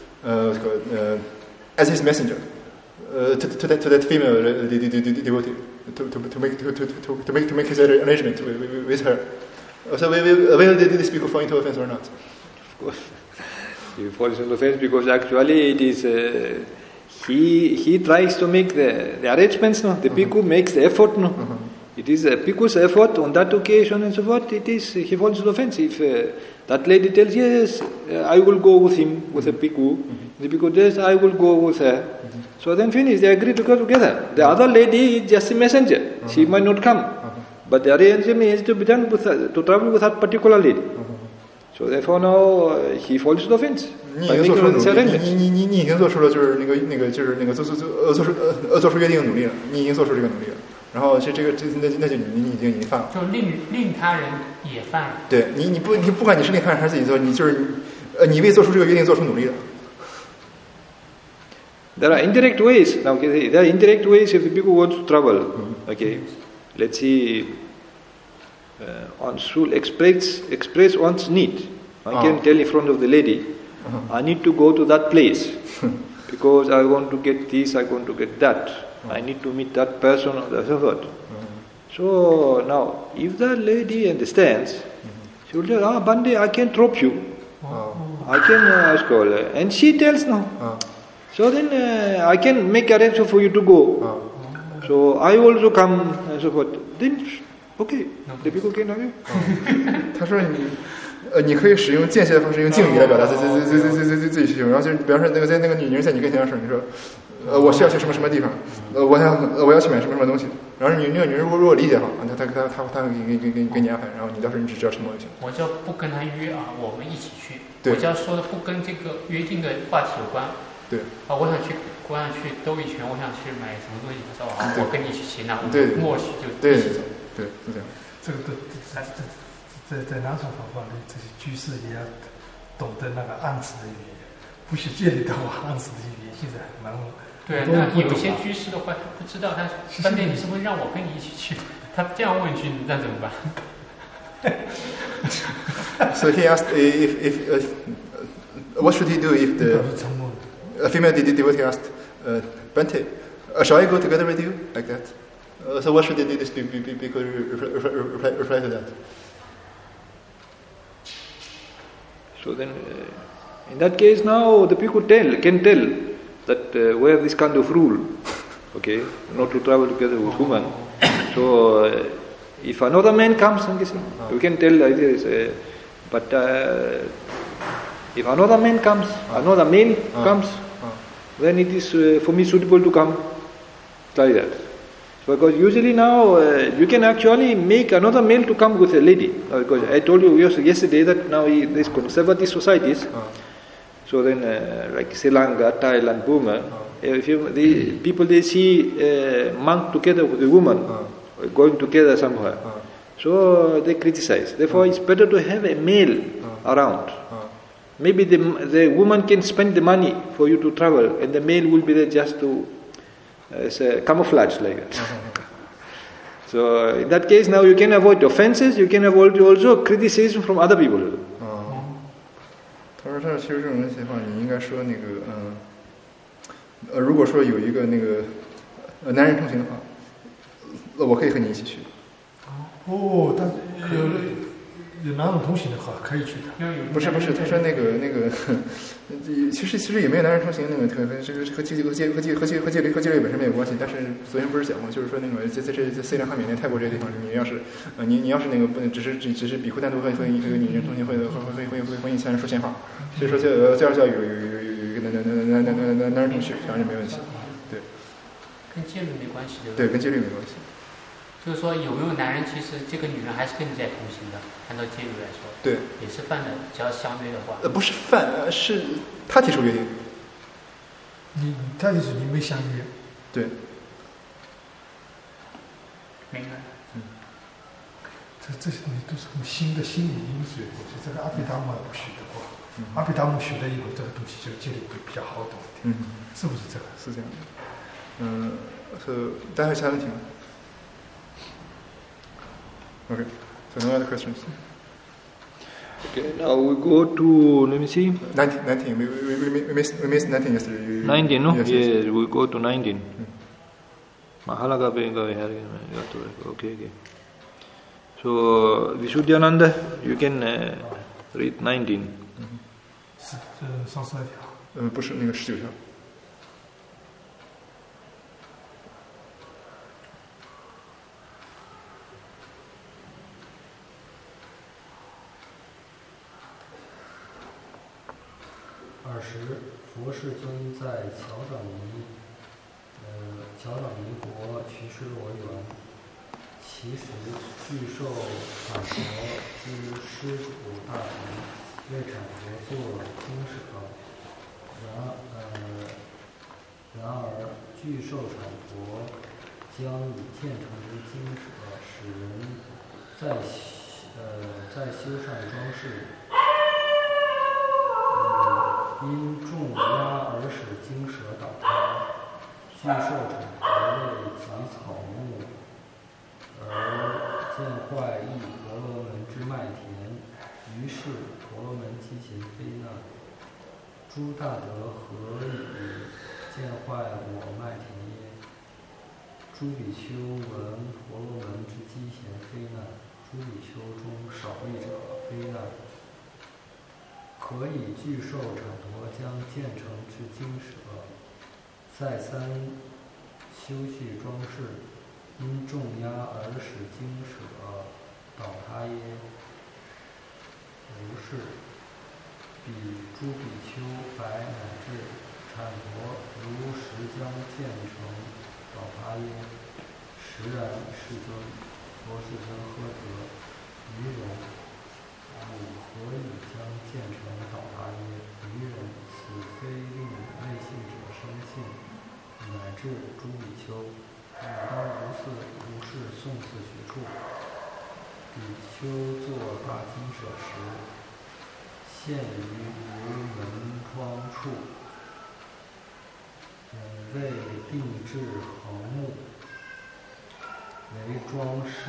as his messenger to that female devotee to make his arrangement with her. So will this people fall into offense or not? Of course, he falls into offense because actually it is he tries to make the arrangements. No, the bhikkhu makes the effort. No, it is a bhikkhu's effort on that occasion and so forth. It is he falls into offense if that lady tells yes, I will go with him with a bhikkhu. The bhikkhu says I will go with her. So then finish. They agree to go together. The other lady is just a messenger. She might not come. But the arrangement is to be done with to travel with that particular lady. So therefore now he falls into offense. 你已经做出了就是做出约定的努力了，你已经做出这个努力了。然后那就你已经犯了。 就令他人也犯了。 对你不管你是令他人还是自己做，你就是你为做出这个约定做出努力了。 There are indirect ways. Now, okay, there are indirect ways if the bhikkhu wants to travel. Okay, let's see. One should express one's need. One can tell in front of the lady, I need to go to that place because I want to get this, I want to get that. I need to meet that person or so forth. So now, if the lady understands, she will tell, Bande, I can drop you. I can ask her. And she tells no. So then I can make arrangement for you to go. So I also come and so forth. Then okay, the people can have you. 他说你可以使用间歇的方式，用敬语来表达自己需求。然后就是比方说在那个女人在你跟前的时候，你说我需要去什么地方，我要去买什么东西。然后那个女人如果理解好，他给你安排，然后你到时候你只需要承诺就行。 我就不跟他约啊，我们一起去。我就要说的不跟这个约定的话题有关。 对啊，我想去兜一圈，我想去买什么东西，他说我跟你一起行，那我们默许就对，是这样。 这个在南传佛法里，这些居士也要懂得那个暗示的语言，不是戒律的话，暗示的语言现在蛮对。那有一些居士的话，他不知道，他分辨你是不是让我跟你一起去？他这样问句，那怎么办 ？So he asked if what should he do if a female devotee asked, Bante, shall I go together with you like that? So what should this people reply to that? So then, in that case, now the people can tell that we have this kind of rule, okay, not to travel together with women. So if another man comes, you can tell like this. But if another man comes, another male comes, then it is for me suitable to come like that. Because usually now you can actually make another male to come with a lady. Because I told you yesterday that now these conservative societies, so then like Sri Lanka, Thailand, Burma, the people they see a monk together with a woman, going together somewhere, so they criticize. Therefore, it's better to have a male around. Maybe the woman can spend the money for you to travel, and the male will be there just to it's a camouflage like that. So in that case, now you can avoid offenses, you can avoid also criticism from other people. 他说他其实这种情况，你应该说那个如果说有一个那个男人同行的话，我可以和你一起去。 但有男人同行的话可以去的。 不是，他说那个，其实也没有男人同行那个和戒律本身没有关系。但是昨天不是讲过，就是说那个在斯里兰卡、缅甸、泰国这些地方，你要是那个不能只是比护单独和女人同行会婚姻才能说闲话，所以说就要有一个男人同去，当然没问题。对， 跟戒律没关系的。 对，跟戒律没关系。 就是说，有没有男人，其实这个女人还是跟你在同行的，按照戒律来说， 对， 也是犯了只要相约的话。 不是犯，是他提出约定。 他提出你没相约。 对。 明白。 这些东西都是很新的心理因素的东西。这个阿毗达摩不学的话，阿毗达摩学了以后，这个东西就戒律会比较好懂一点。是不是这个？ 是这样的。待会下问题。Okay, so no other questions? Okay, now we go to, let me see. 19. We missed 19 yesterday. 19, no? Yes. We go to 19. Mahalaga okay. So, Visuddhyananda, you can read 19. 上次不是那个19条。 佛世尊在乔掌尼国瞿师罗园，其时具受产婆之施主大臣为产婆作经舍，然而具受产婆将以建成之经舍，使人在修缮装饰。因重压而使经舍倒塌，具受产婆类及草木，而见坏一婆罗门之麦田，于是婆罗门机弦非难。诸大德何以见坏我麦田耶？诸比丘闻婆罗门之机弦非难，诸比丘中少利者非难。可以具受产婆将建成之经舍，再三修缮装饰，因重压而使经舍倒塌耶？如是，彼诸比丘白乃至产婆如实将建成倒塌耶？实然，世尊。佛世尊呵责，愚人。何以将建成倒塌耶？愚人，此非令内信者生信，乃至诸比丘，乃当如是诵次学处。比丘作大经舍时，现于如门窗处，为定制横木，为装饰。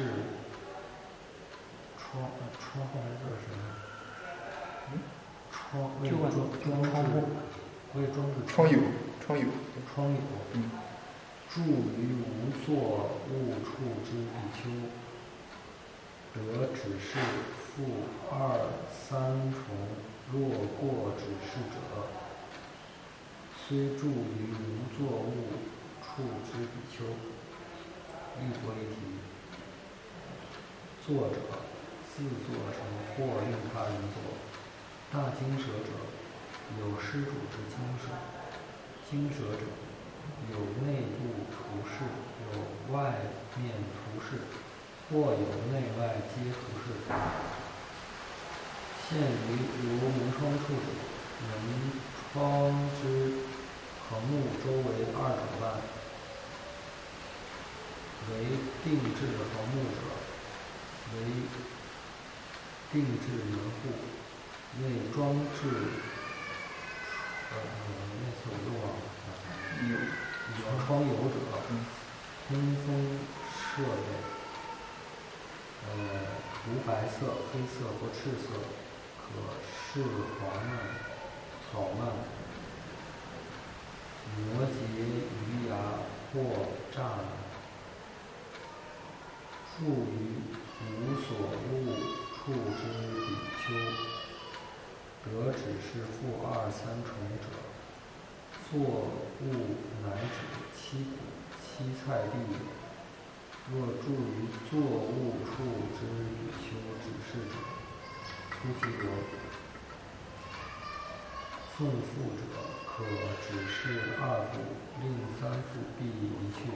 窗后这是什么？为装饰窗友。 住于无作物处之比丘，得指示复二三重，若过指示者，虽住于无作物处之比丘。亦波利提。作者自作成或令他人作。大经舍者，有施主之经舍；经舍者，有内部图示，有外面图示，或有内外皆图示。现于如门窗处者，门窗之横木周围2肘半，为定制横木者，为定制门户，内装置那次我又忘了，有窗游者，通风设备，涂白色、黑色或赤色，可视黄蔓、草蔓，摩羯鱼牙或栅栏，住于无所物处之比丘，得指示复2、3重者，作物乃指七谷、七菜地也。若住于作物处之比丘指示者，出其国。奉父者，可指示2父，令3父必离去。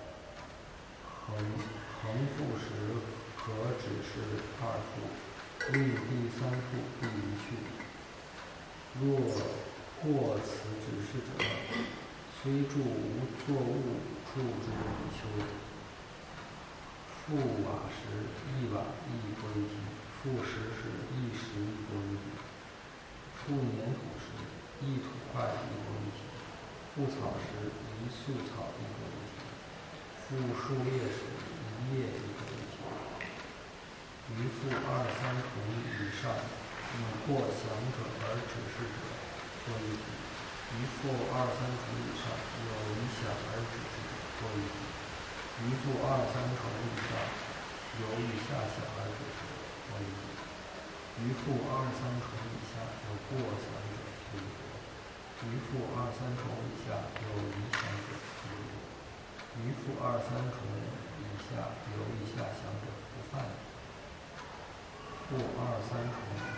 恒复时，可指示2父，令第3父必离去。若过此指示者，虽住无作物处之比丘，复瓦时一瓦一波一提，复石时一石一波一提，复粘土时一土块一波一提，复草时一束草一波一提，复树叶时一叶一波一提。于复2、3重以上， 以或降者而指示者，或一体；于复二三重以上，有以想而指示者，或一体；于复二三重以上，有以下想而指示者，或一体；于复二三重以下，有过想者，非一体；于复二三重以下，有以想者，非一体；于复二三重以下，有以下想者，不犯也。复二三重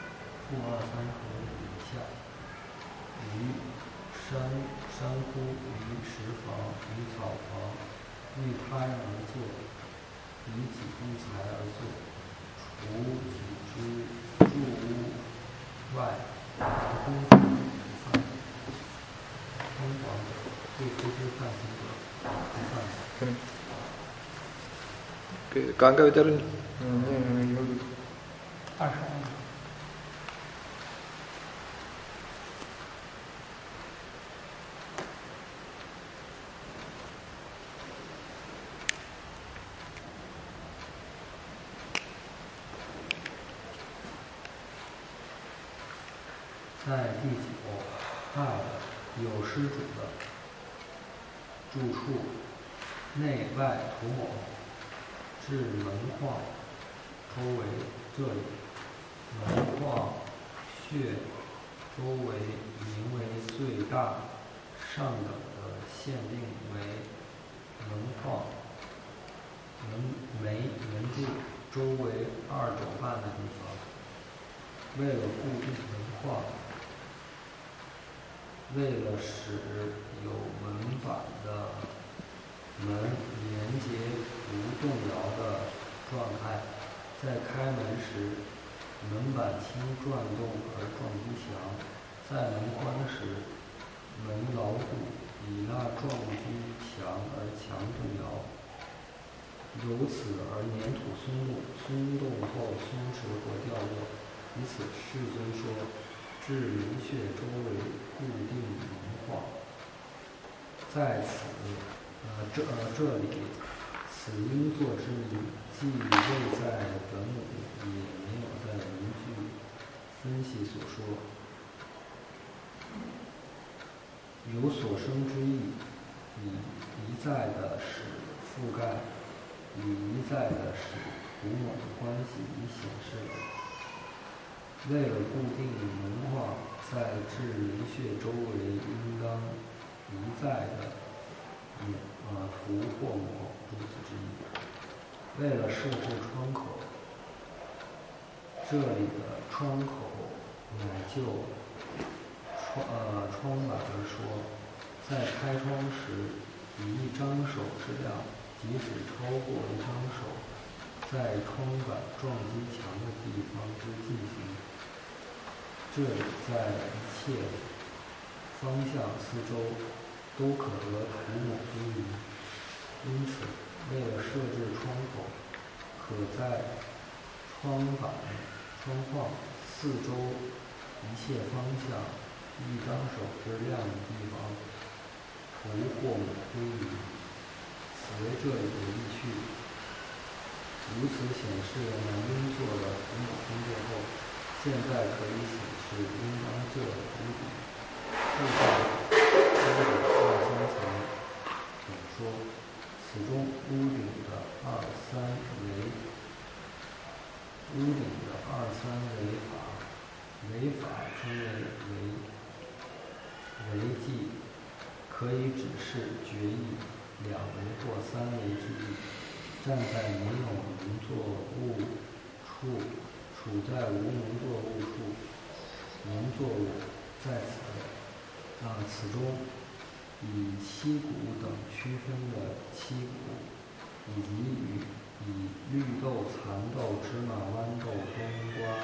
以下，于山窟，于石房，于草房，欲胎而坐，以己不才而坐，除己之住屋外，公房不犯。公房对夫之犯行者不犯。 Kawan kau bicara ni. 22。 在第9，有施主的住处，内外涂抹，至门框周围这里，门框穴周围名为最大，上等的限定为门框门柱周围2肘半的地方。为了固定门框，为了使有门板的门连接不动摇的状态，在开门时，门板轻转动而撞击墙；在门关时，门牢固，以那撞击墙而墙动摇。由此而粘土松动后松弛或掉落。以此世尊说，至灵穴周围固定门框。在这里，此应作之名，既未在本武，也没有在文句分析所说。有所生之意，以一再的使覆盖，与一再的使涂抹的关系已显示了。为了固定门框，在至灵穴周围应当一再的涂或抹，如此之意。为了设置窗口，这里的窗口乃就窗板而说，在开窗时，以1张手之量，即使超过1张手，在窗板撞击墙的地方之进行。这里在一切方向四周都可得涂抹均匀，因此为了设置窗口，可在窗框四周一切方向1张手之量的地方涂或抹均匀，此为这里的意趣。如此显示了男婴做了涂抹工作后，现在可以显示应当做的屋顶、覆盖屋顶2、3层等说。此中屋顶的2、3为法称为记，可以指示决议2为或3为之意。站在没有农作物处，处在无农作物处，农作物在此中，以七谷等区分的七谷，以及以绿豆、蚕豆、芝麻、豌豆、冬瓜、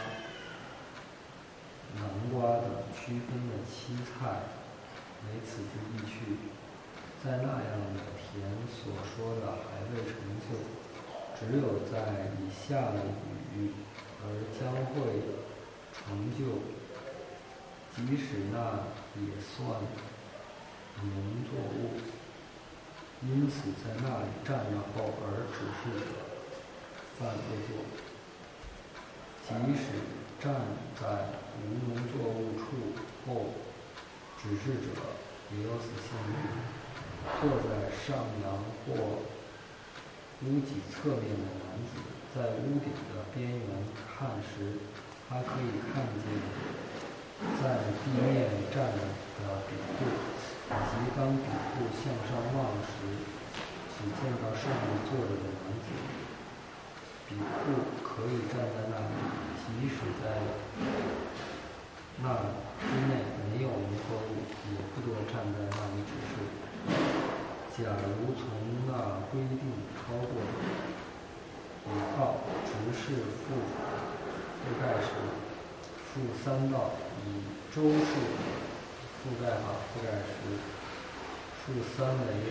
南瓜等区分的七菜为此之意趣。在那样的田所说的还未成就，只有在以下的雨而将会成就，即使那也算农作物。因此在那里站着后而指示者犯恶作，即使站在无农作物处后，指示者也有此性质。坐在上梁或屋脊侧面的男子，在屋顶的边缘看时，还可以看见在地面站的底部，以及当底部向上望时，只见到上面坐着的男子。比库可以站在那里，即使在那之内没有农作物，也不多站在那里指示。假如从那规定超过5号直视覆盖时，负3道以周数覆盖法覆盖时，负3为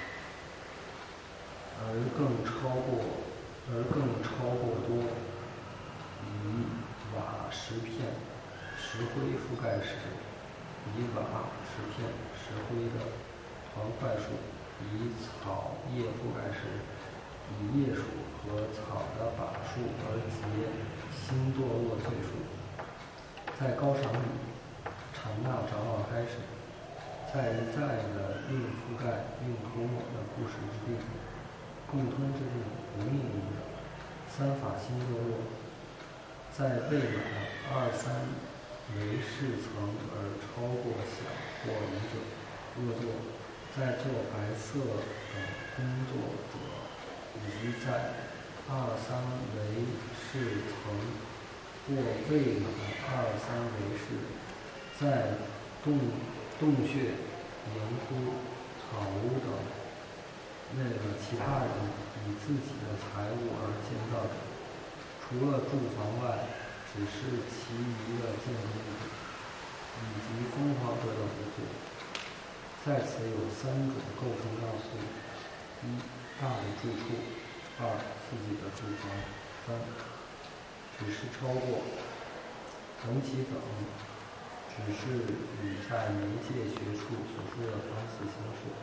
而更超过多，以瓦石片、石灰覆盖时，以瓦石片、石灰的团块数；以草叶覆盖时，以叶数和草的把数而结新堕落罪数。在高赏里，产纳长老开始，在一再的用覆盖、用涂抹的故事之地。共通之地不命名者，3法新堕落，在未满23为世层而超过小或愚者，恶作，在做白色等工作者，以及在23为世层或未满23为世，在洞穴、盐窟、草屋等。为了其他人以自己的财物而建造者，除了住房外，只是其余的建筑物，以及疯狂者的不作。在此有3种构成要素：一、大的住处；二、自己的住房；三、只是超过。同其等，只是与在媒介学处所说的方式相似。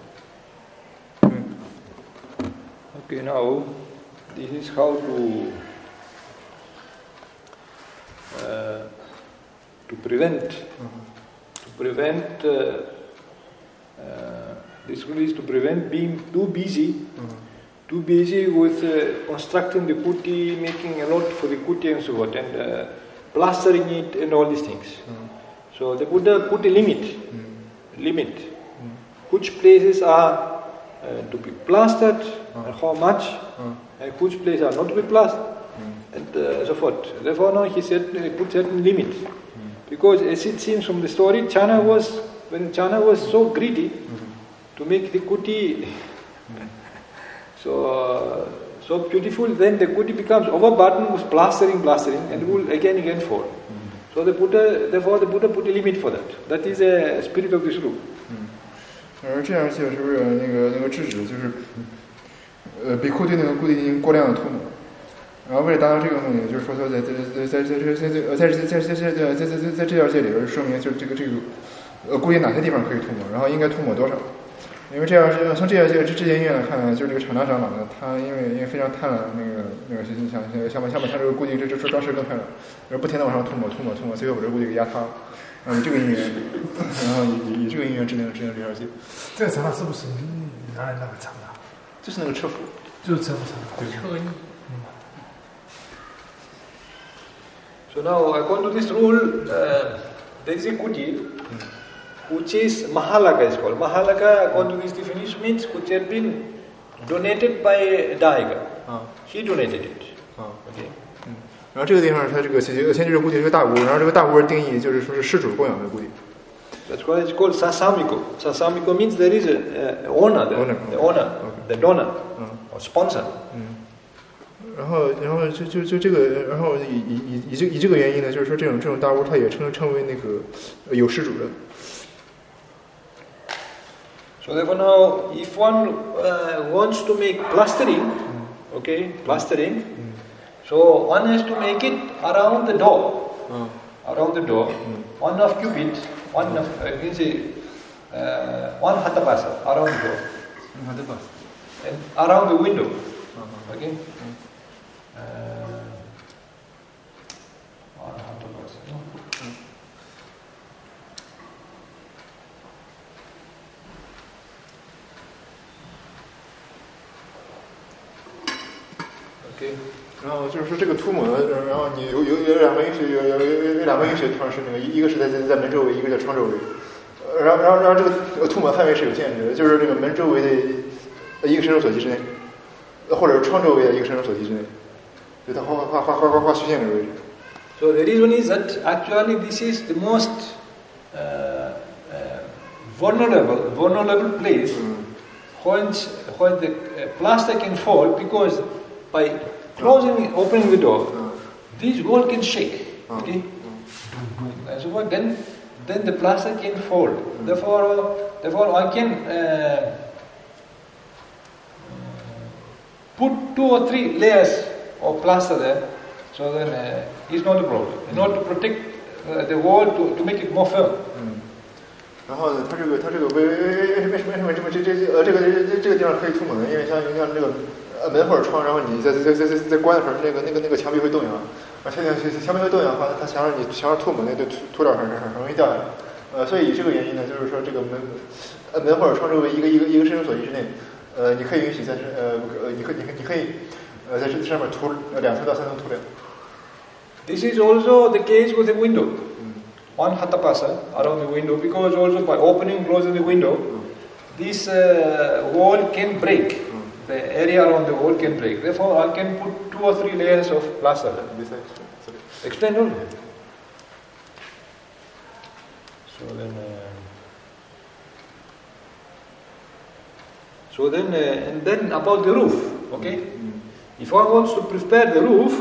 Okay, now this is how to prevent this rule is to prevent being too busy with constructing the kuti, making a lot for the kuti and so forth, and plastering it and all these things. So the Buddha put a limit. Which places are to be plastered, and how much, and which places are not to be plastered, and so forth. Therefore, now he put certain limits. Because as it seems from the story, when Chana was so greedy to make the kuti so beautiful, then the kuti becomes overburdened with plastering, and will again fall. So therefore the Buddha put a limit for that. That is a spirit of this rule. 而这样写是不是那个制止就是比库对那个固定进行过量的涂抹，然后为了达到这个目的，就是说在这条界里边说明就是这个固定哪些地方可以涂抹，然后应该涂抹多少。因为这样从这条界这件院来看，就是这个厂长长老呢，他因为非常贪婪那个想把他这个固定这装饰更漂亮，而不停的往上涂抹，最后把这个固定给压塌了。以这个因缘，然后以这个因缘制定这条界。 这个厂长是不是原来那个厂长？ 就是那个车夫， 就是车夫厂长。 车衣。 So now, according to this rule, there is a kuti, which is Mahalaga is called. Mahalaga, according to this definition, means which had been donated by Daiga. He donated it. Okay. 然后这个地方它这个先这个固定是个大屋，然后这个大屋的定义就是说是施主供养的固定。 That's why it's called sasamiko. Sasamiko means there is a owner, the donor, or sponsor. 然后就这个，然后以这个原因呢，就是说这种大屋它也称为那个有施主的。 So therefore now, if one wants to make plastering, plastering. So one has to make it around the door. One of cubit, one hatapasa around the door. And around the window. Okay? Okay. 然后就是说这个涂抹的，然后你有两个医学地方是那个，一个是在门周围，一个在窗周围。然后这个涂抹范围是有限制的，就是这个门周围的一个伸手所及之内，或者是窗周围的一个伸手所及之内，就它画虚线的位置。 So the reason is that actually this is the most vulnerable place where the plaster can fall, because by opening the door, this wall can shake. Okay, and so then the plaster can fall. Therefore, I can put 2 or 3 layers of plaster there, so then it's not a problem. In order to protect the wall, to make it more firm. 然后呢，它这个为什么这个地方可以涂抹呢？因为像这个门或者窗，然后你在关的时候，那个墙壁会动摇，而且墙壁会动摇的话，它墙上涂抹那对涂料很容易掉下来。所以这个原因呢，就是说这个门或者窗周围一个伸手所及之内，你可以允许你可以在这上面涂2层到3层涂料。 This is also the case with the window. One hatapasa around the window, because also by opening and closing the window, this wall can break. The area around the wall can break. Therefore, I can put 2 or 3 layers of plaster. Explain only. So then, and then about the roof. Okay, if one wants to prepare the roof,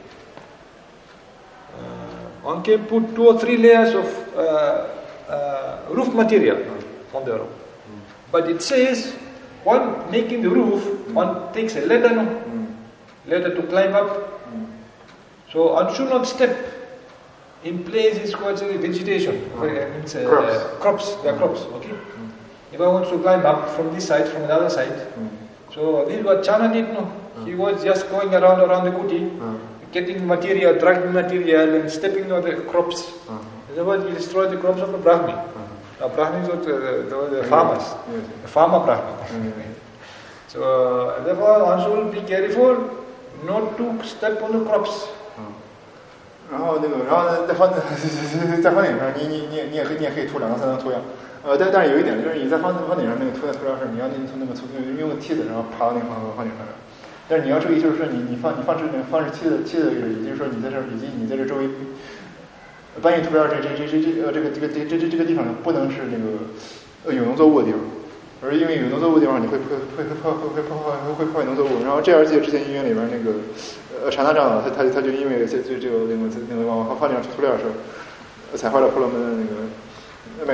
one can put 2 or 3 layers of roof material on the roof. But it says, one making the roof, one takes a ladder to climb up. So one should not step in places where there is vegetation, crops. There are crops. Okay. If I want to climb up from this side, from the other side, so this is what Chana did. No, he was just going around the kuti, getting material, dragging material, and stepping on the crops. Otherwise, he destroyed the crops of the Brahmin. Brahmins were the farmers, the farmer Brahmin. So therefore, one should be careful not to step on the crops. 然后呢，在房顶上，你也可以涂2到3层涂料。但是有一点就是你在房顶上那个涂料是你要用梯子然后爬到那个房顶上来。但是你要注意，就是说你放置梯子的位置，也就是说你在这儿以及你在这周围搬运涂料这个地方不能是那个有农作物的地方，而因为有农作物的地方你会破坏农作物。然后这样记得之前医院里边那个查纳长老他就因为这个往房顶上涂料的时候踩坏了婆罗门的那个。So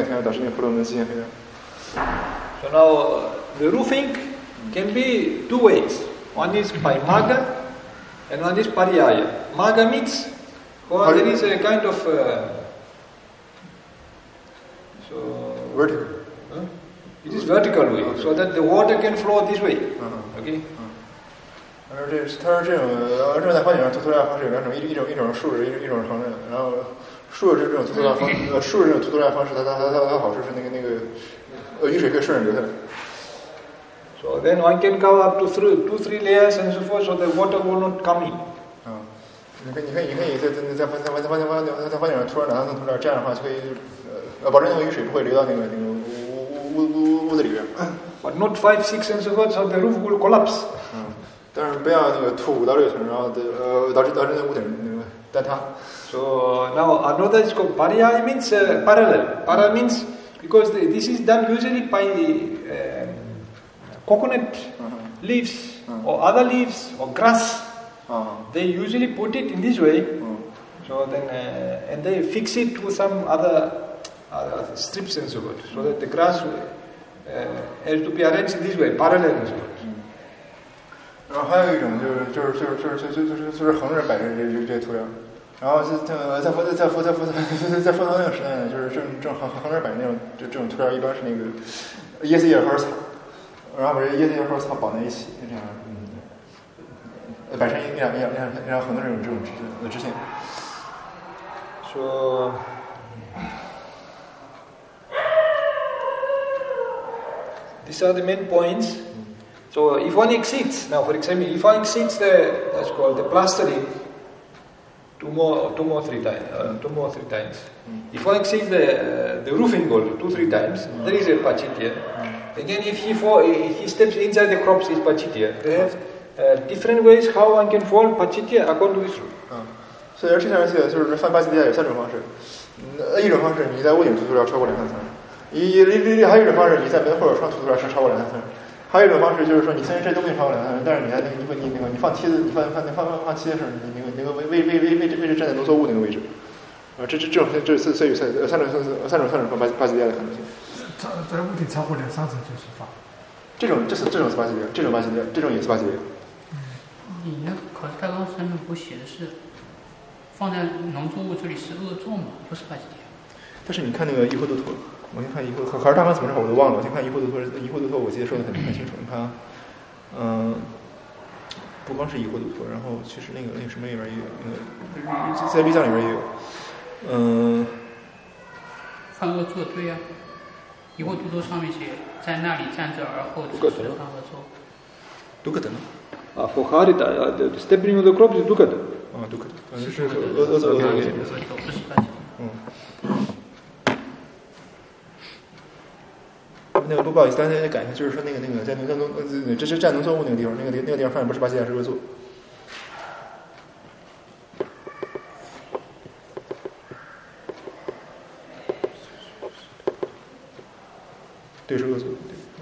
now the roofing can be 2 ways. One is by Magga and one is Pariyaya. Magga means there is a kind of vertical. It is vertical way, so that the water can flow this way. Okay. 它是这种在房顶上涂料方式有2种，一种竖着，一种横着。然后竖着这种涂料方式，它好处是那个雨水可以顺着流下来。 So then one can go up to 2-3 layers and so forth, so the water will not come in. 你可以在房顶上涂上2、3层涂料，这样的话就可以保证那个雨水不会流到那个屋子里边。 But not 5, 6 and so forth, so the roof will collapse. 但是不要那个涂5到6层，然后导致那屋顶那个坍塌。 So now another is called Pariyaya, means parallel. Parallel means because this is done usually by coconut leaves or other leaves or grass. They usually put it in this way. So then and they fix it with some other strips and so forth, so that the grass has to be arranged in this way, parallel and so forth. 然后还有一种就是横着摆着这些涂料，然后在佛陀那个时代呢，就是正横着摆那种这种涂料，一般是那个椰子叶和草，然后把这椰子叶和草绑在一起，这样摆成一两横的这种直线。 So these are the main points. So if one exceeds, now for example, if one exceeds that's called the plastering, two more, 3 times. If one exceeds the roofing goal 2-3 times, there is a pachitya. Again, if he steps inside the crops, it's pachitya. They have different ways how one can fall pachitya according to this rule. 所以这条线就是犯巴西地亚有3种方式。一种方式你在屋顶涂涂料超过2-3层，还有一种方式你在门或者窗涂涂料是超过2-3层，还有一种方式就是说你虽然这都没超过2-3层，但是你放梯子，你放梯子时候，你那个位置站在农作物那个位置。这所以有三种放巴西地亚的可能性。 在屋顶超过2-3层就是放。这种是巴西地亚，这种巴西地亚，这种也是巴西地亚。 你那考试大纲上面不写的是放在农作物这里是恶作嘛，不是巴西地亚。 但是你看那个伊霍多托，我先看伊霍，考试大纲怎么着我都忘了，我先看伊霍多托，我记得说的很清楚。你看，不光是伊霍多托，然后其实那个什么里边也有，在律藏里边也有。 犯恶作对呀，伊霍多托上面写在那里站着而后只是犯恶作。 都可能。 For harita, the stepping of the crops is dukata. 都可能，是恶作。那个不好意思，刚才改一下，就是说那个在这是占农作物那个地方，那个地方放的不是巴西地亚，是恶作。对，是恶作。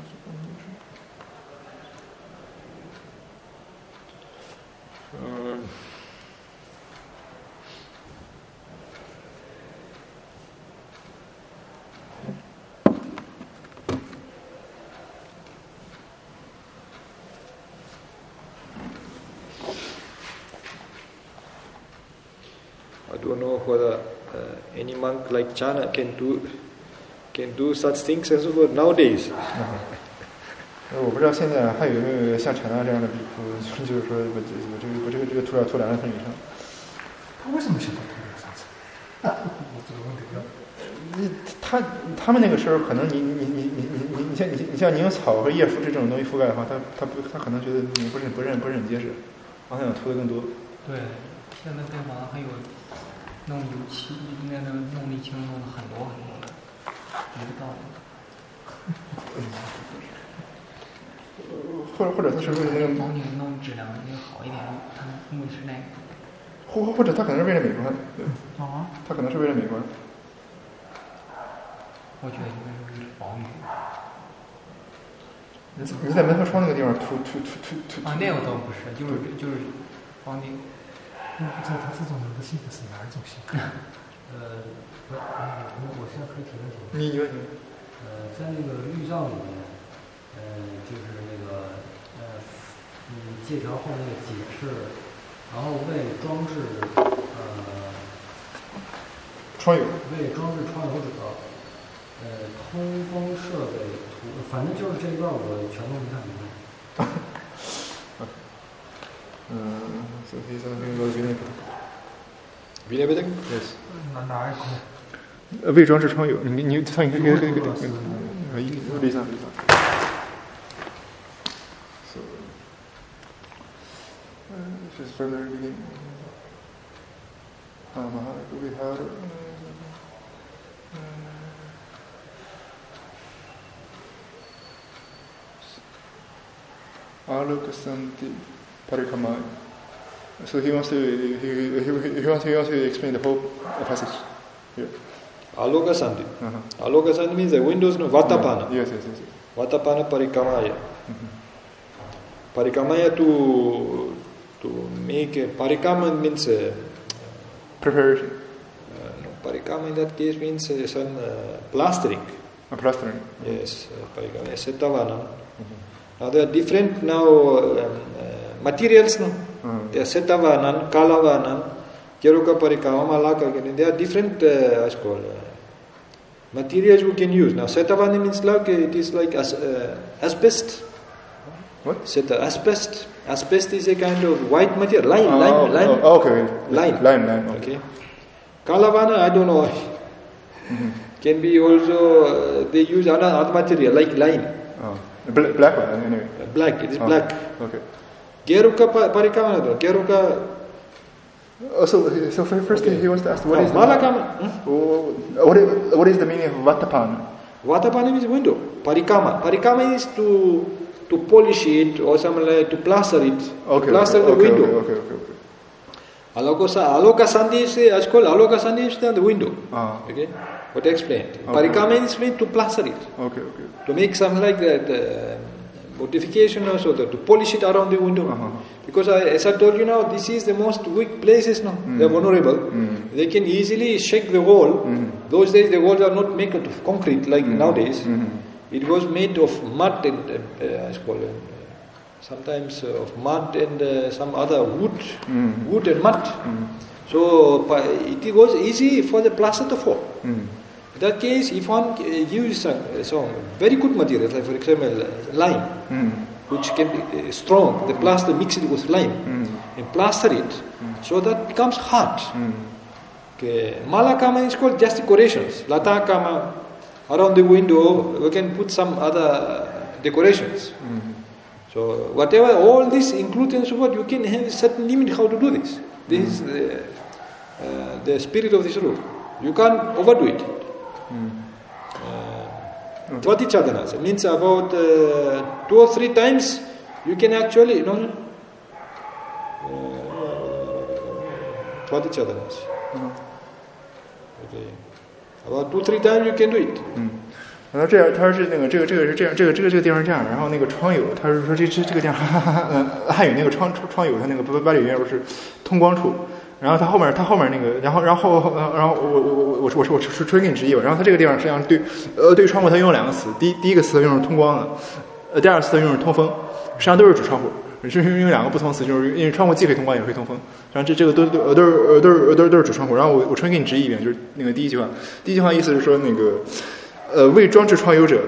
I don't know whether any monk like Chana can do such things as well nowadays. 我不知道现在还有没有像陈娜这样的比丘，就是说我这个涂料涂2-3层以上。 他为什么想到涂2-3层？我这个问题他们那个时候可能你像你用草和叶这种东西覆盖的话，他可能觉得你不是很结实，他想涂的更多。 对，现在对方还有弄油漆，那弄沥青弄的很多的，一个道理。 或者他是为了那个帮你弄质量那个好一点，他目的是那个。 或者他可能是为了美观。 啊？ 他可能是为了美观。 我觉得应该是为了防雨。 你在门和窗那个地方涂。 啊，那个倒不是，就是防顶。 不知道他这种人的性格是哪一种性格？ 我现在可以提问题。 你问。 在那个律藏里面，就是那个借条后那个解释，然后为装置窗油， 为装置窗油者，通风设备反正就是这一段我全都没看明白。 So he's something about Vinay Bedek? Yes. 哪一个？为装置窗油，你唱一个理想。So, just further beginning. Mahara. Alokasanti Parikamai. So he wants to explain the whole passage here. Alokasanti. Alokasanti means the windows, no, Vatapana. Yes. Vatapana Parikamaya. Parikamaya to make a Parikama means preparation. No, Parikama in that case means some plastering. Plastering. Yes, Parikama. Setavana. Now there are different materials. No, there are Setavanan, Kalavanan, Keruka Parikama, Malaka. There are different materials we can use. Now Setavana means like it is like asbestos. What? Asbestos. Asbestos is a kind of white material. Lime. Okay. Lime. Okay. Kalavana, I don't know. Can be also they use another material like lime. Black one, anyway. Black, it is black. Okay. Geruka Parikamana, Geruka. So first he wants to ask, what is Malakama? What is the meaning of Vatapana? Vatapana means window. Parikama. Parikama is to polish it or something like to plaster it. Okay. Plaster the window. Okay. Aloka Sandhi is called Aloka Sandhi is the window. Okay. What I explained. Okay. Parikama is meant to plaster it. Okay. To make something like that modification or so to polish it around the window. Because as I told you now, this is the most weak places now. They are vulnerable. They can easily shake the wall. Those days the walls are not made of concrete like nowadays. It was made of mud and sometimes of mud and some other wood and mud. So it was easy for the plaster to fall. In that case, if one uses some very good materials, like for example lime, which can be strong, the plaster mix it with lime and plaster it, so that becomes hard. Okay. Malakama is called just decorations. Latakama, around the window, we can put some other decorations. So whatever, all this includes and so forth, you can have a certain limit how to do this. This is the spirit of this rule. You can't overdo it. Tvatichadanas means about 2 or 3 times you can actually, Tvatichadanas. Okay. About 2-3 times you can do it. 然后这样，他是那个这个是这样，这个地方是这样，然后那个窗有，他是说这个地方，汉语那个窗有，它那个八里原是通光处，然后它后面那个，然后我说给你直译吧，然后它这个地方实际上对窗户它用了2个词，第一个词用是通光的，第二个词用是通风，实际上都是指窗户，是用2个不同词，就是因为窗户既可以通光也可以通风，然后这个都是指窗户，然后我重新给你直译一遍，就是那个第一句话意思是说那个。为装置窗油者，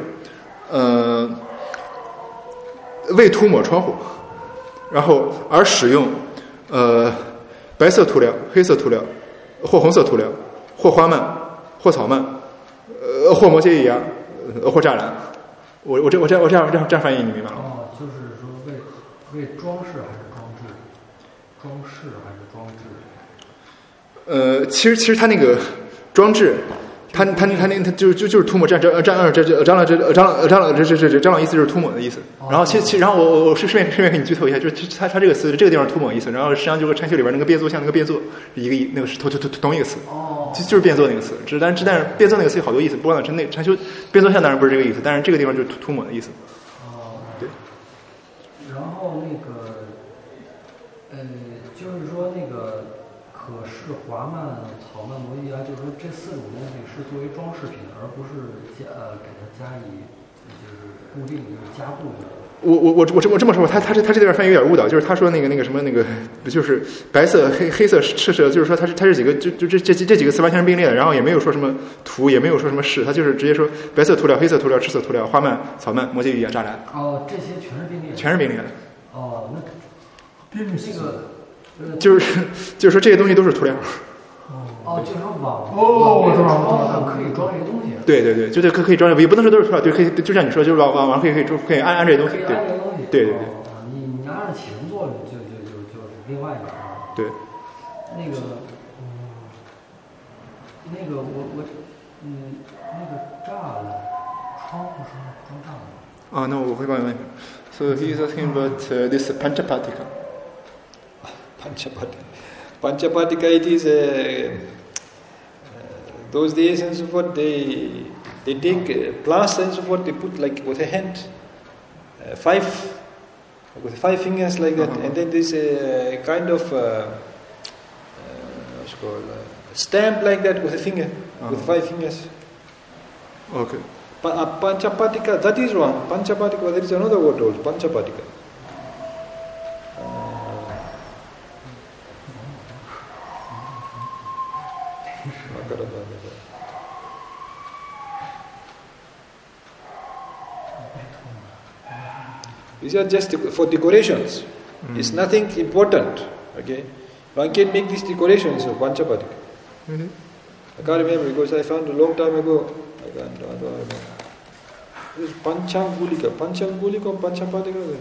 为涂抹窗户，然后而使用白色涂料、黑色涂料，或红色涂料，或花蔓，或草蔓，或摩羯液压，或栅栏。我这样翻译，你明白吗？ 就是说为装饰还是装置？装饰还是装置？ 其实它那个装置。他就是涂抹，张老意思就是涂抹的意思。然后然后我顺便给你剧透一下，就是他这个词这个地方涂抹意思，然后实际上就是禅修里边那个变作像那个变作那个是同一个词，就是变作那个词。但是变作那个词有好多意思，不光是那禅修变作像当然不是这个意思，但是这个地方就是涂抹的意思。对。 然后那个就是说那个。可视、华蔓、草蔓、摩羯压，就是说这4种东西是作为装饰品，而不是给它加以就是固定就是加固的。 我这么说，他这地方翻译有点误导，就是他说那个什么那个就是白色、黑色、赤色，就是说他这几个就这几个词完全是并列的，然后也没有说什么涂，也没有说什么饰，他就是直接说白色涂料、黑色涂料、赤色涂料、花蔓、草蔓、摩羯语言、栅栏。 这些全是并列的。 全是并列的。 那这个。 就是说这些东西都是涂料。 就是说网上可以装这些东西。 对，就是可以装，也不能说都是涂料，对，可以就像你说，就是网上可以按这些东西。对。 你拿着起人做，就是另外一个。 对。 那个我那个栅栏，窗户上装栅栏。 那我会帮你问一下。So he's asking about this Panchapatika. Panchapatika, it is those days and so forth, they take plaster and so forth, they put like with a hand, 5 fingers like that, and then there's a kind of what's called stamp like that with a finger, with 5 fingers. Okay. Panchapatika, that is wrong. Panchapatika, there is another word called Panchapatika. These are just for decorations. It's nothing important. Okay, one can make these decorations of Panchapatika. I can't remember because I found a long time ago. I don't remember. This is Panchangulika. Panchangulika or Panchapatika?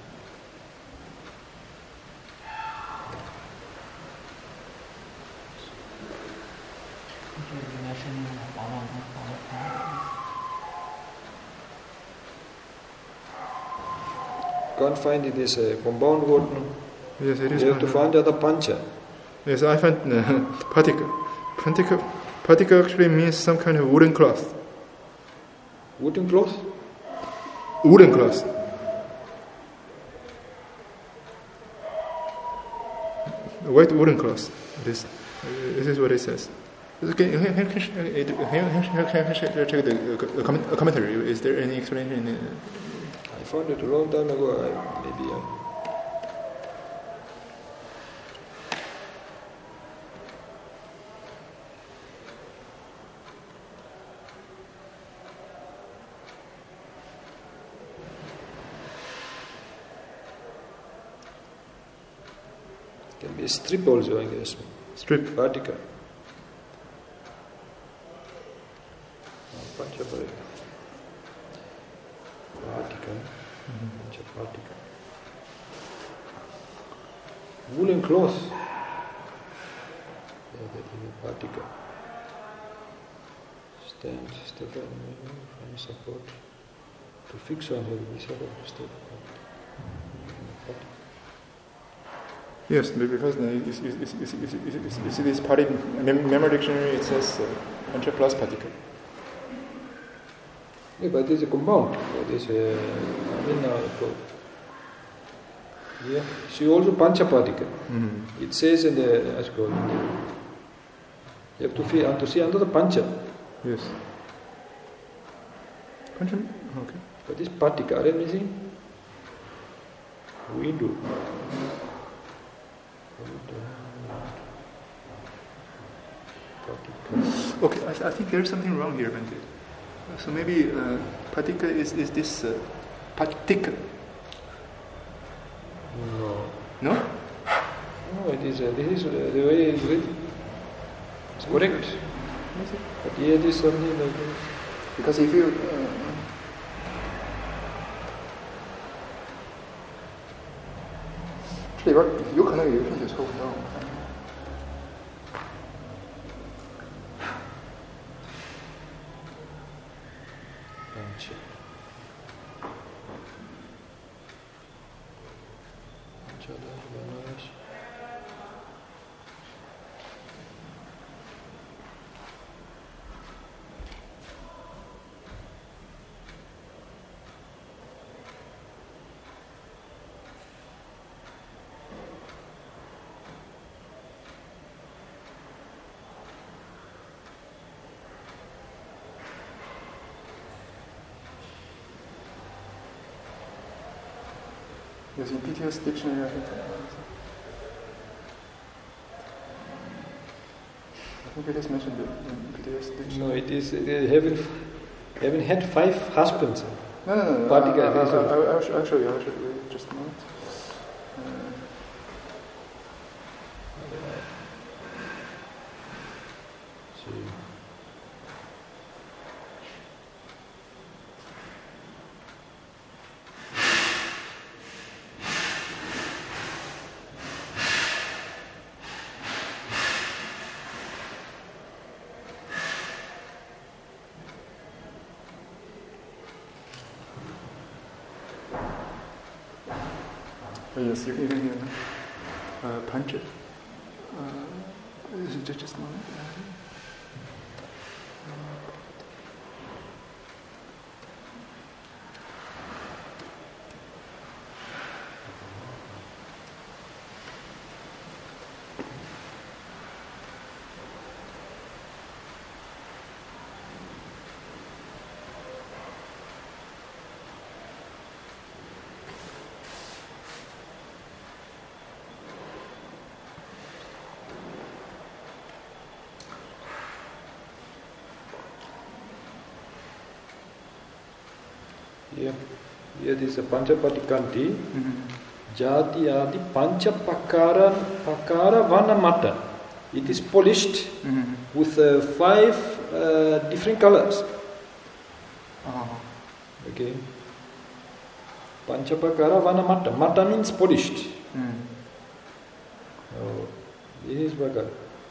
Can't find it as a compound word, no? Yes, it is. You have to find other pancha. Yes, I find patika. Patika actually means some kind of wooden cloth. Wooden cloth? Wooden cloth. A white wooden cloth. This is what it says. Okay, check the commentary. Is there any explanation? I found it a long time ago. Maybe. Can be a strip also, I guess. Strip. Patika. Panchaparika. Patika. Panchapatika. Woolen cloth. Yeah, that is a patika. Stand, step on, find support. To fix on heavy support, step on. Yes, because you see this part in Memory Dictionary, it says Pancha plus Patika. Yeah, but there's a compound. There's a yeah, she also Panchapatika. Mm-hmm. It says in the you have to see under the Pancha. Yes. Pancha. Okay. But this Patika, are you missing? We do. Okay, I think there is something wrong here, Bente. So maybe Patika is this Patika? No. No? No, it is. This is the way it is written. It's correct. But here it is something like this. Because if you这里边有可能有一个正确错误，让我们看看。Yes, in PTS dictionary, I think it is mentioned in PTS dictionary. No, it is having had 5 husbands. No. I'll show you. Just a moment. Yes, you can even hear punch it. Just a moment. Here is a Panchapatikanti, Jati Adi Panchapakara Vanamata. It is polished with 5 different colors. Okay. Panchapakara Vanamatta. Matta means polished. Oh, this is Bhagavad.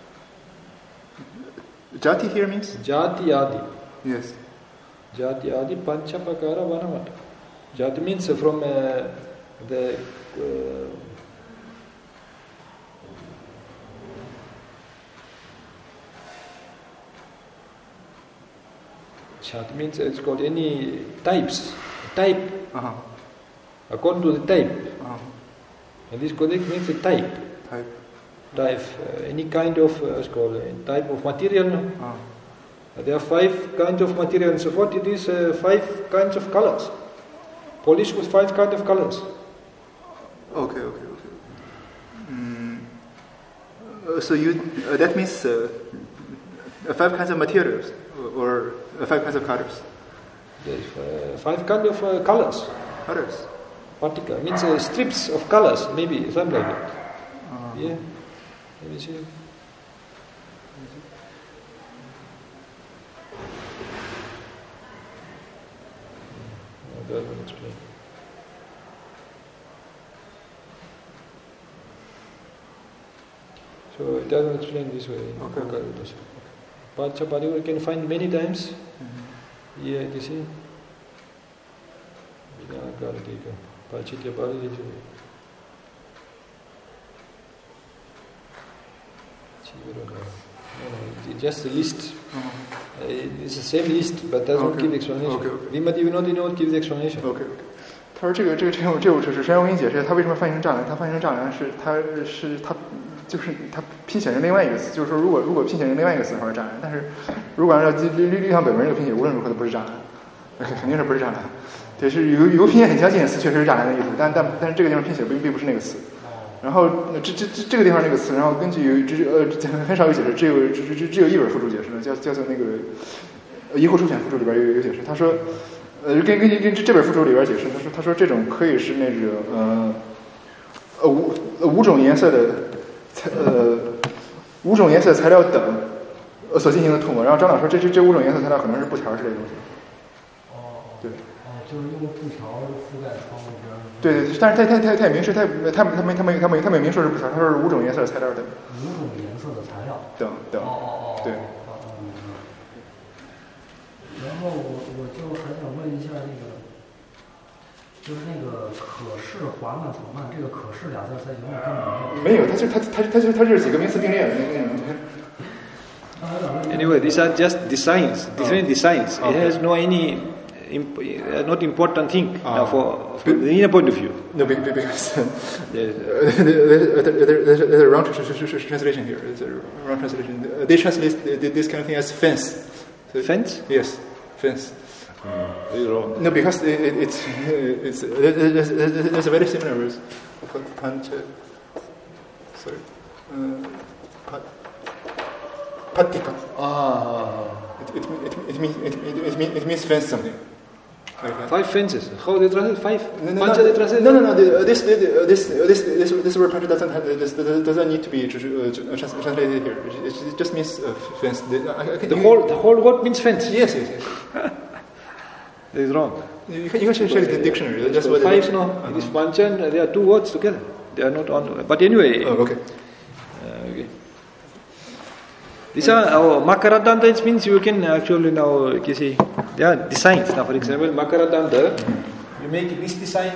Jati here means? Jati Adi. Yes. Jati Adi Panchapakara Vanamatta. Jati means from the Jati means it's called any types. Type. According to the type. And this codex means a type. Type. Any kind of type of material. There are 5 kinds of material and so forth. It is 5 kinds of colors. Polish with 5 kinds of colors. Okay. So you that means 5 kinds of materials or 5 kinds of colors. Yes, 5 kinds of colors. Colors. Particle means strips of colors, maybe something like that. Yeah. Let me see. That will explain. So it doesn't explain this way. Okay. Panchapadi you can find many times. Yeah, you see. Pachitya Padi. No, just a list. It's the same list, but doesn't give explanation. Vimati Vinodi not gives explanation. Okay. 他说这个是实际上我给你解释他为什么翻译成障碍。他翻译成障碍是他就是他拼写成另外一个词，就是说如果拼写成另外一个词的话是障碍，但是如果按照律上本文这个拼写，无论如何都不是障碍，肯定是不是障碍。对，是有个拼写很相近的词，确实是障碍的意思，但是这个地方拼写并不是那个词。然后这个地方那个词，然后根据很少有解释，只有一本附注解释的，叫做那个疑惑书选附注里边有解释。他说，根据这本附注里边解释，他说这种可以是那种五种颜色材料等所进行的涂抹。然后张导说这5种颜色材料可能是布条之类的东西。对。 就是用布条覆盖窗户边。 对，但是他也明说他没明说是布条，他说是5种颜色的材料等。 5种颜色的材料。 等。对。 然后我就很想问一下就是那个可视缓慢缓慢，这个可视俩字在原文根本没有。他就是几个名词并列的那种。 Anyway, these are just designs, different designs. It has no any not important thing from the inner point of view. No, because there's a wrong translation here. There's a wrong translation. They translate this kind of thing as fence. Fence? Yes, fence. Wrong. No, because it's there's a very similar word. Sorry. Patika. It means fence something. Like 5 fences. How they translate 5? No. This word pancha doesn't need to be translated here. It just means fence. The whole word means fence. Yes. That is wrong. You can check the dictionary. That's what 5 no. It is pancha and there are 2 words together. They are not on. But anyway. Okay. Okay. These are our Makaradanta. Means you can actually now you see there are designs. Now, for example, Makaradanta, you make this design.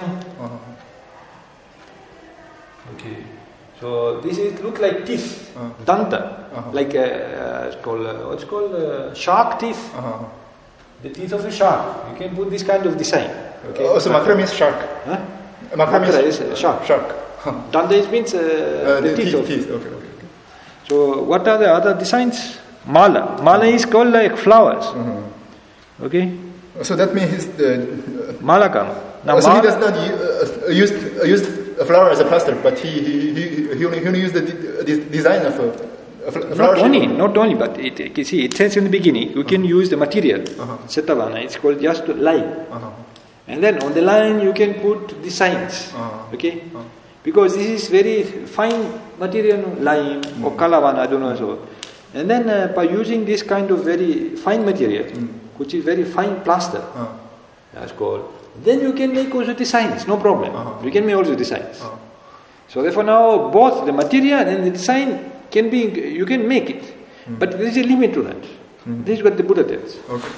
Okay. So this is look like teeth, danta, like it's called what's called shark teeth. The teeth of a shark. You can put this kind of design. Okay. So Makara means shark. Huh? Makara is shark. Danta means the teeth of. Okay. So what are the other designs? Mala. Mala is called like flowers. Okay. So that means the Malakam. Now so he does not use a flower as a plaster, but he only used the design of a flower. Not only, but you see, it says in the beginning, you can use the material, Setavana, it's called just line. And then on the line you can put designs. Okay? Because this is very fine material, lime or kalavana, I don't know so. And then by using this kind of very fine material, which is very fine plaster, That's called. Then you can make also designs, no problem. You can make also designs. So therefore now both the material and the design can be, you can make it. But there is a limit to that. This is what the Buddha tells. Okay.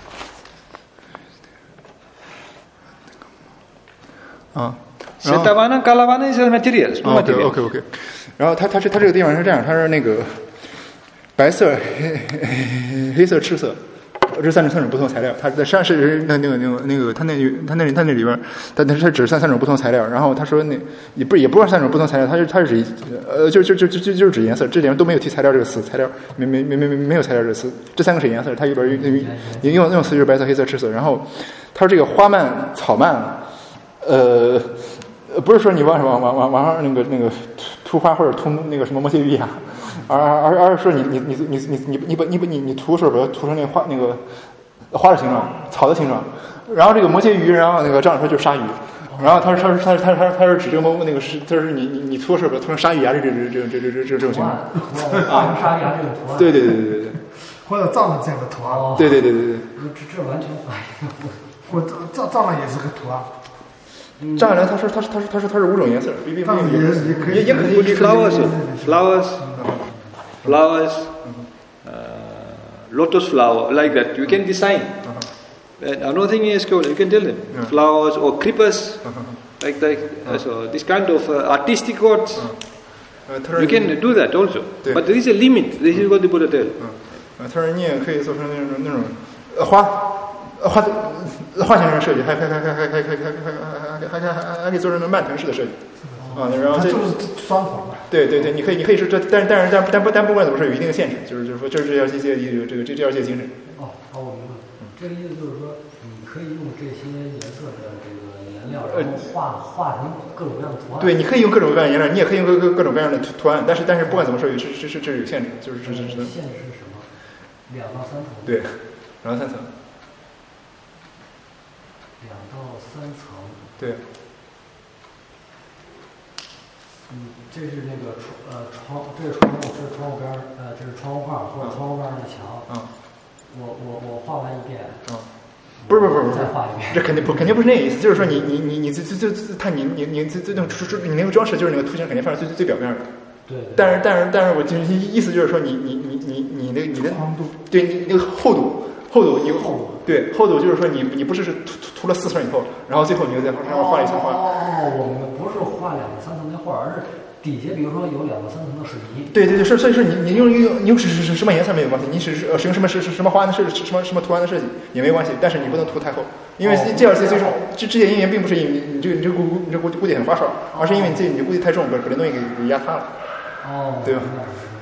啊。 Setavana, Kalavana is materials, no materials. OK。然后他这个地方是这样，他是那个白色、黑色、赤色，这三种不同材料。他在上是那个他那里边，但是它只是三种不同材料。然后他说那也不是三种不同材料，他是指就是指颜色，这里面都没有提材料这个词，材料没有材料这个词，这三个是颜色，它里边用词就是白色、黑色、赤色。然后他说这个花蔓、草蔓，不是说你往上那个涂花或者涂那个什么摩羯鱼呀，而是说你涂时候把它涂成那个花的形状、草的形状。然后这个摩羯鱼，然后那个张老师就是鲨鱼。然后他是指这个那个是，就是你涂的时候把它涂成鲨鱼牙这种形状。 画成鲨鱼牙这种图案。 对。 或者藏了这样的图案。 对。 这完全反映。 或藏了也是个图案。 藏人他说它是5种颜色，也可以 flowers, lotus flower, like that. You can design. And another thing is called, you can tell them flowers or creepers, like so this kind of artistic words. You can do that also, but there is a limit. This is what the Buddha tells. 他说你也可以做成那种花形式设计，还可以做成那蔓藤式的设计啊。然后这就是双簧嘛。 对，你可以说这，但不管怎么说有一定的限制，就是说这要界这要界精神。 我明白。这个意思就是说，你可以用这些颜色的这个颜料，然后画成各种各样的图案。 对，你可以用各种各样的颜料，你也可以用各种各样的图案，但是不管怎么说，这是有限制，就是限制是什么？2到3层。 对，2到3层。 2到3层。 对。 这是那个窗，这是窗户，这是窗户边这是窗户画或者窗户边的墙。我画完一遍。 不是， 再画一遍。 这肯定不是那个意思，就是说你那个装饰就是那个图形肯定放在最表面的。 对。 但是我就是意思就是说你的宽度， 对你那个厚度对厚度就是说你不是涂了4层以后，然后最后你又在上面画了一层画。 我们不是画2到3层的画，而是底下比如说有2到3层的水泥。对， 所以说你用什么颜色没有关系，你使用什么花的设计，什么图案的设计也没关系，但是你不能涂太厚，因为这样最终这些因缘并不是因为你这估计很花哨，而是因为你这估计太重，把这东西给压塌了。对吧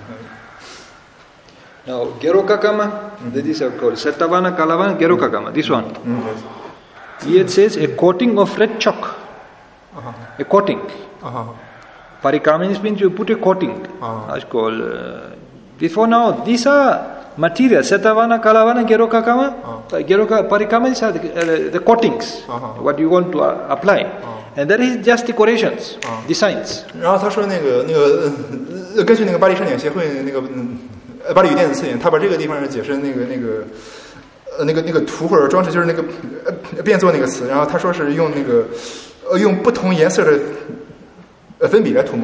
？Now, Gerokakama, that is called Setavana, Kalavana, Gerokakama, this one. Here it says a coating of red chalk. A coating. Parikama means you put a coating. That's called. Before now, these are materials. Setavana, Kalavana, Gerokakama. Parikama is the coatings. What you want to apply. And that is just decorations, designs. 然后他说那个根据那个巴黎圣典协会那个巴黎语电子词典，他把这个地方解释那个图或者装饰就是那个变作那个词，然后他说是用用不同颜色的粉笔来涂抹。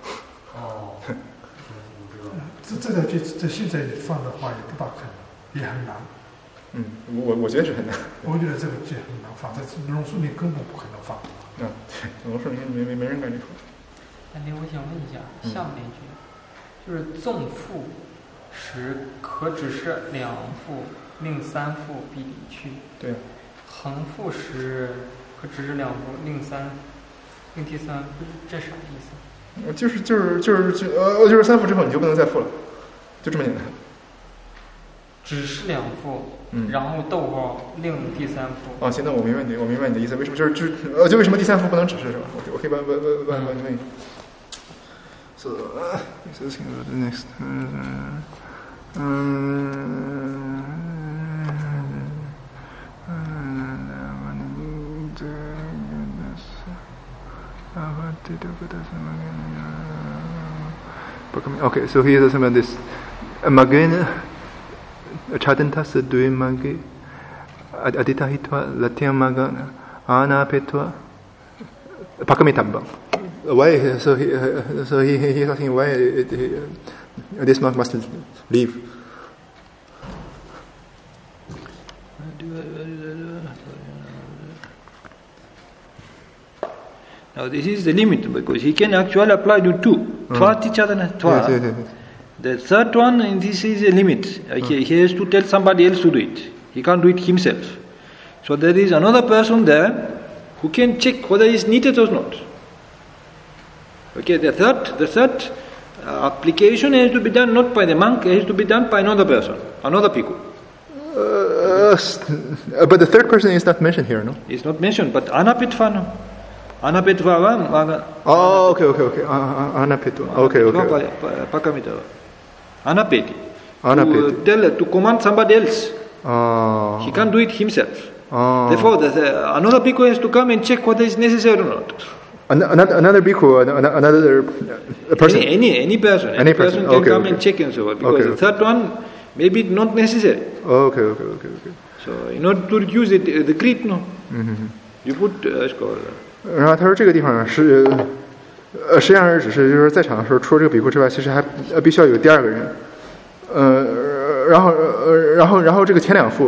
这现在放的话也不大可能，也很难。 我觉得是很难。 我觉得这个很难放，在榕树林根本不可能放。 对，榕树林没人敢这说。 我想问一下，下面那句就是纵复时可只是2复，令3复必离去。 对。 横复时可只是2复，令3，令第3，这啥意思？ 就是3复之后你就不能再复了，就这么简单。 只是2复，然后逗号令第3复。 行，那我明白你的意思。为什么就为什么第3复不能只是是吧？我可以问你。So this is the next. Okay, so he says about this. Magena Chadantas Dui Magi aditahitva latyamagana anapetva pakamitabba. Why? So he's asking why this monk must leave. Now this is the limit, because he can actually apply to two. Twa tichadana twa. Yes. The third one, this is a limit. He has to tell somebody else to do it. He can't do it himself. So there is another person there who can check whether it is needed or not. Okay, the third application has to be done not by the monk, it has to be done by another person, another bhikkhu. But the third person is not mentioned here, no? It's not mentioned, but anapitva, no? Anapitva. Oh, okay. Anapitva. Okay. Pakamita. Anapeti. To command somebody else. He can't do it himself. Therefore, another bhikkhu has to come and check whether it's necessary or not. Another bhikkhu, another person. Any person. Any person can come and check and so on. Because the third one may be not necessary. Okay. So, in order to reduce the greed, no. You put 然后他说这个地方是实际上是只是就是在场的时候，除了这个比库之外，其实还必须要有第二个人。然后这个前两副，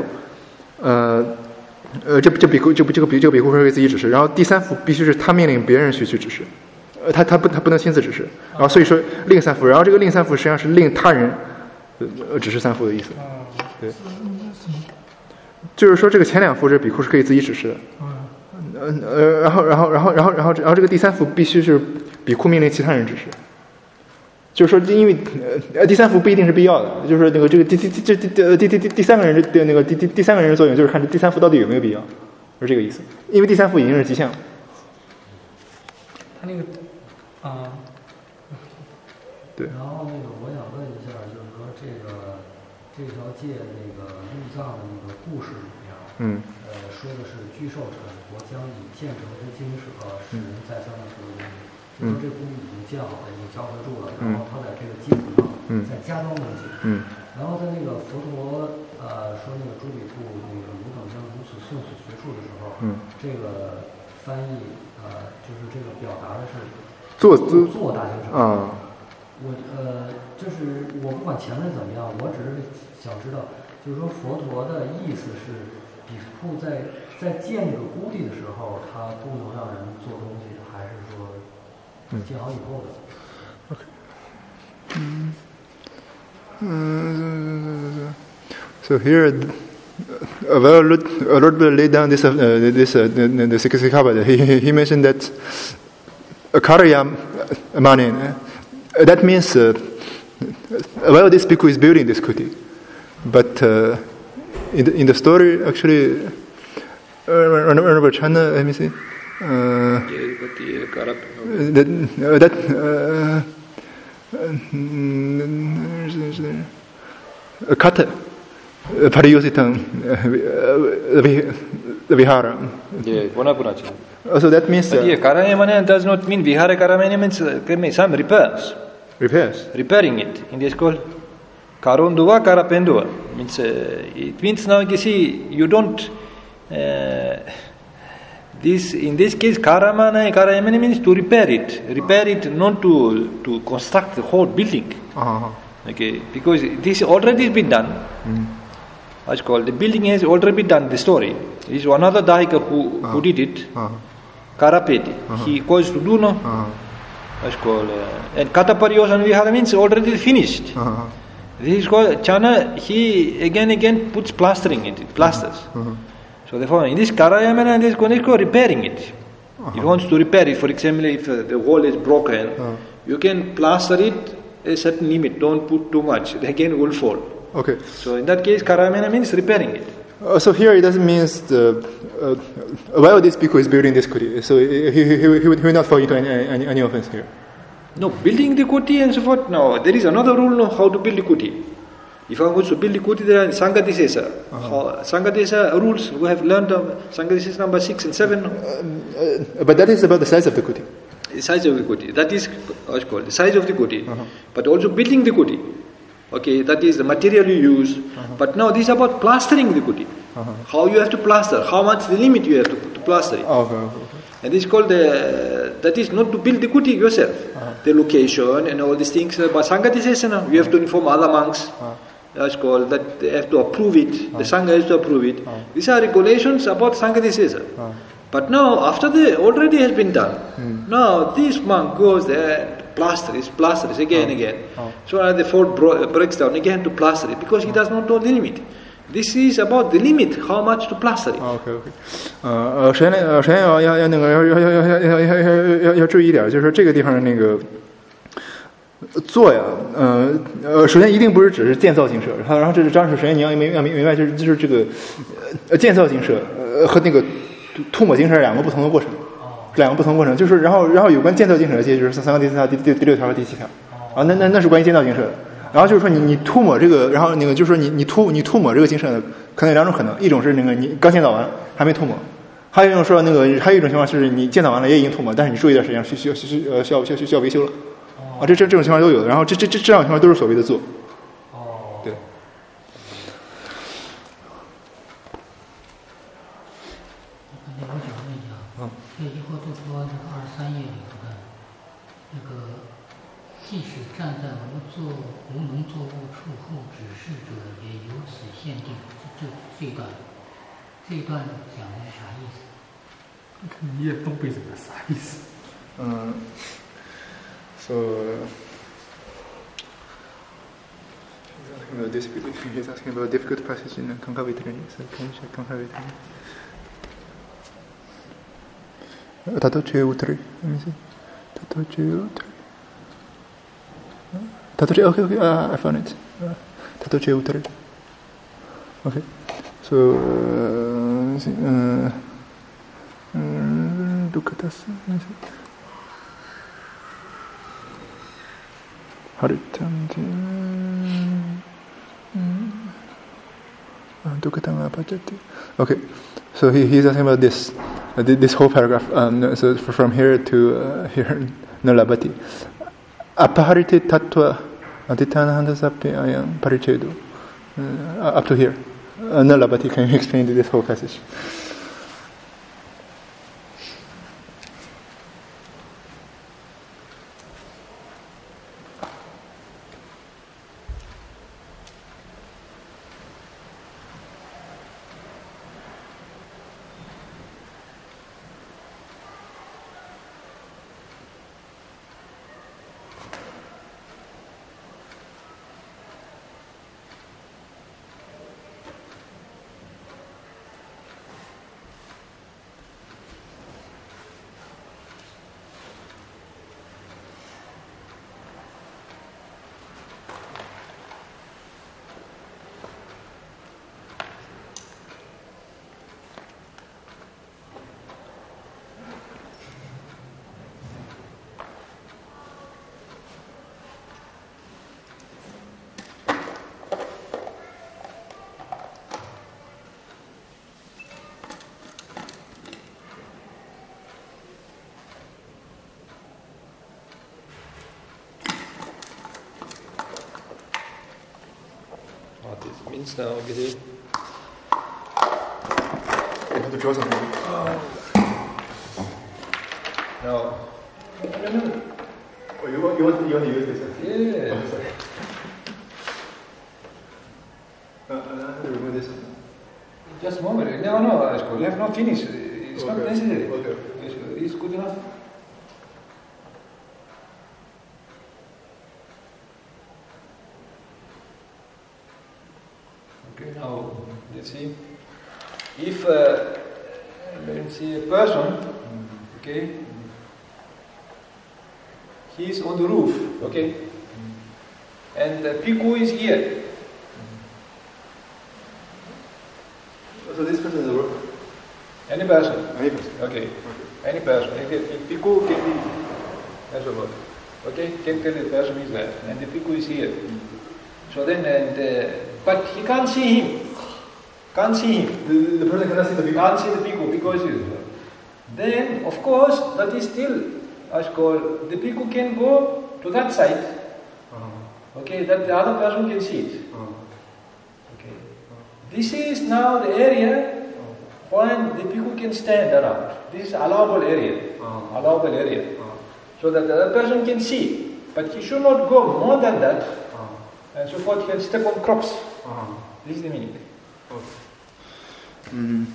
这比库会为自己指示，然后第三副必须是他命令别人去指示，他不能亲自指示。然后所以说令三副，然后这个令三副实际上是令他人指示三副的意思。对，就是说这个前两副这比库是可以自己指示的。然后这个第三副必须是比库命令其他人指示，就是说，因为第三副不一定是必要的，就是说那个这个第三个人的那个第三个人的作用，就是看这第三副到底有没有必要，是这个意思。因为第三副已经是极限了。 他那个对。 然后那个我想问一下，就是说这条戒那个入藏的那个故事里面，说的是居寿臣国将以建成之精舍使人再三的说的东西。说这功已经建好了，已经教会住了，然后他在这个基础上再加装东西。然后在那个佛陀说那个诸比库那个汝等将如此诵此学处的时候，这个翻译就是这个表达的是做大精舍。就是我不管前面怎么样，我只是想知道，就是说佛陀的意思是。比库在建这个孤地的时候，他不能让人做东西，还是说建好以后的？So here, Lord laid down this the Sikha. He mentioned that Karya Manin. That means this bhikkhu is building this kuti, but. In the story, actually, let me see. Kata pariyositam vihara. So that means. Karayamana does not mean vihara. Karayamana means some repairs. Repairing it. In this called. Karunduva, Karapenduva. It means now you see, you don't. In this case, Karayamana means to repair it. Repair it, not to construct the whole building. Okay, because this already been done. What's called the building has already been done. The story is another Dahika who did it. Karapeti. He caused to do no. What's called and Katapariyosan Vihara means already finished. This is called Chana, he again puts plastering in it, plasters. So therefore, in this Karayamana, this is called repairing it. If he wants to repair it, for example, if the wall is broken, you can plaster it a certain limit, don't put too much, again it will fall. Okay. So in that case, Karayamana means repairing it. So here it doesn't mean while this bhikkhu is building this kuti, so he will not fall into any offense here. No, building the kuti and so forth. No, there is another rule now how to build the kuti. If I want to build the kuti, there are Sangadisesa. Sangadisa rules we have learned Sangadisesa number 6 and 7. But that is about the size of the kuti. The size of the kuti. That is what's called the size of the kuti. But also building the kuti. Okay, that is the material you use. But now this is about plastering the kuti. How you have to plaster, how much the limit you have to plaster it. Okay. And this is called that is not to build the kuti yourself. The location and all these things. But Sangha Sesana, you have to inform other monks. That's called that they have to approve it. The Sangha has to approve it. These are regulations about Sangha Sesana. But now after already has been done. Now this monk goes there. Plasters again and again. So the fort breaks down again to plaster it because he does not know the limit. This is about the limit, how much to plaster it. OK。首先要注意一点，就是这个地方那个做呀，首先一定不是只是建造精舍，然后这是张氏，首先你要明白，就是这个建造精舍和那个吐抹精舍两个不同的过程。就是，然后有关建造精舍的节就是3个第4条、第6条和第7条，那是关于建造精舍的。然后就是说你涂抹这个，然后那个就是说你涂抹这个精舍的，可能有2种可能，一种是那个你刚建造完还没涂抹，还有一种说那个还有一种情况是你建造完了也已经涂抹，但是你住一段时间需要维修了，这种情况都有的。然后这两种情况都是所谓的做。对。 这一会都说这个23页里头的那个，即使站在无农作物处后指示者，也由此限定。这一段讲的是啥意思？ 你也东北人的啥意思 ？So he's asking about difficult passage in Kankavitrini. So can you check Kankavitrini? Tatoche Uttari. Let me see. Tatoche Uttari. Tatoche. Okay. I found it. Tatoche Uttari. Okay. So Dukatas. Let me see. Haritanti. Dukatanga Pajati. Okay. So he's asking about this whole paragraph. So from here to here, Nalabati. Apaharite tattva aditana handasapi ayam parichedu. Up to here. Nalabati, can you explain this whole passage? Means now, okay. You have to draw something. Now. Oh, you want to use this? Yeah. Oh, sorry. I have to remove this. Just a moment. No, we have not finished. It's not necessary. Okay. It's good enough. Okay, now let's see. If let's see a person, okay, he is on the roof, okay, and the Piku is here. So this person is a roof? Any person. Okay. Any person. Piku can be as a word. Okay, can tell the person is there, and the Piku is here. So then, but he can't see him. The person cannot see the Piku. Can't see the Piku because then, of course, that is still, as called, the Piku can go to that side. Okay, that the other person can see it. Okay. This is now the area when the people can stand around. This is allowable area. Allowable area. So that the other person can see. But he should not go more than that. And so forth, he can step on crops. This is the meaning. Okay.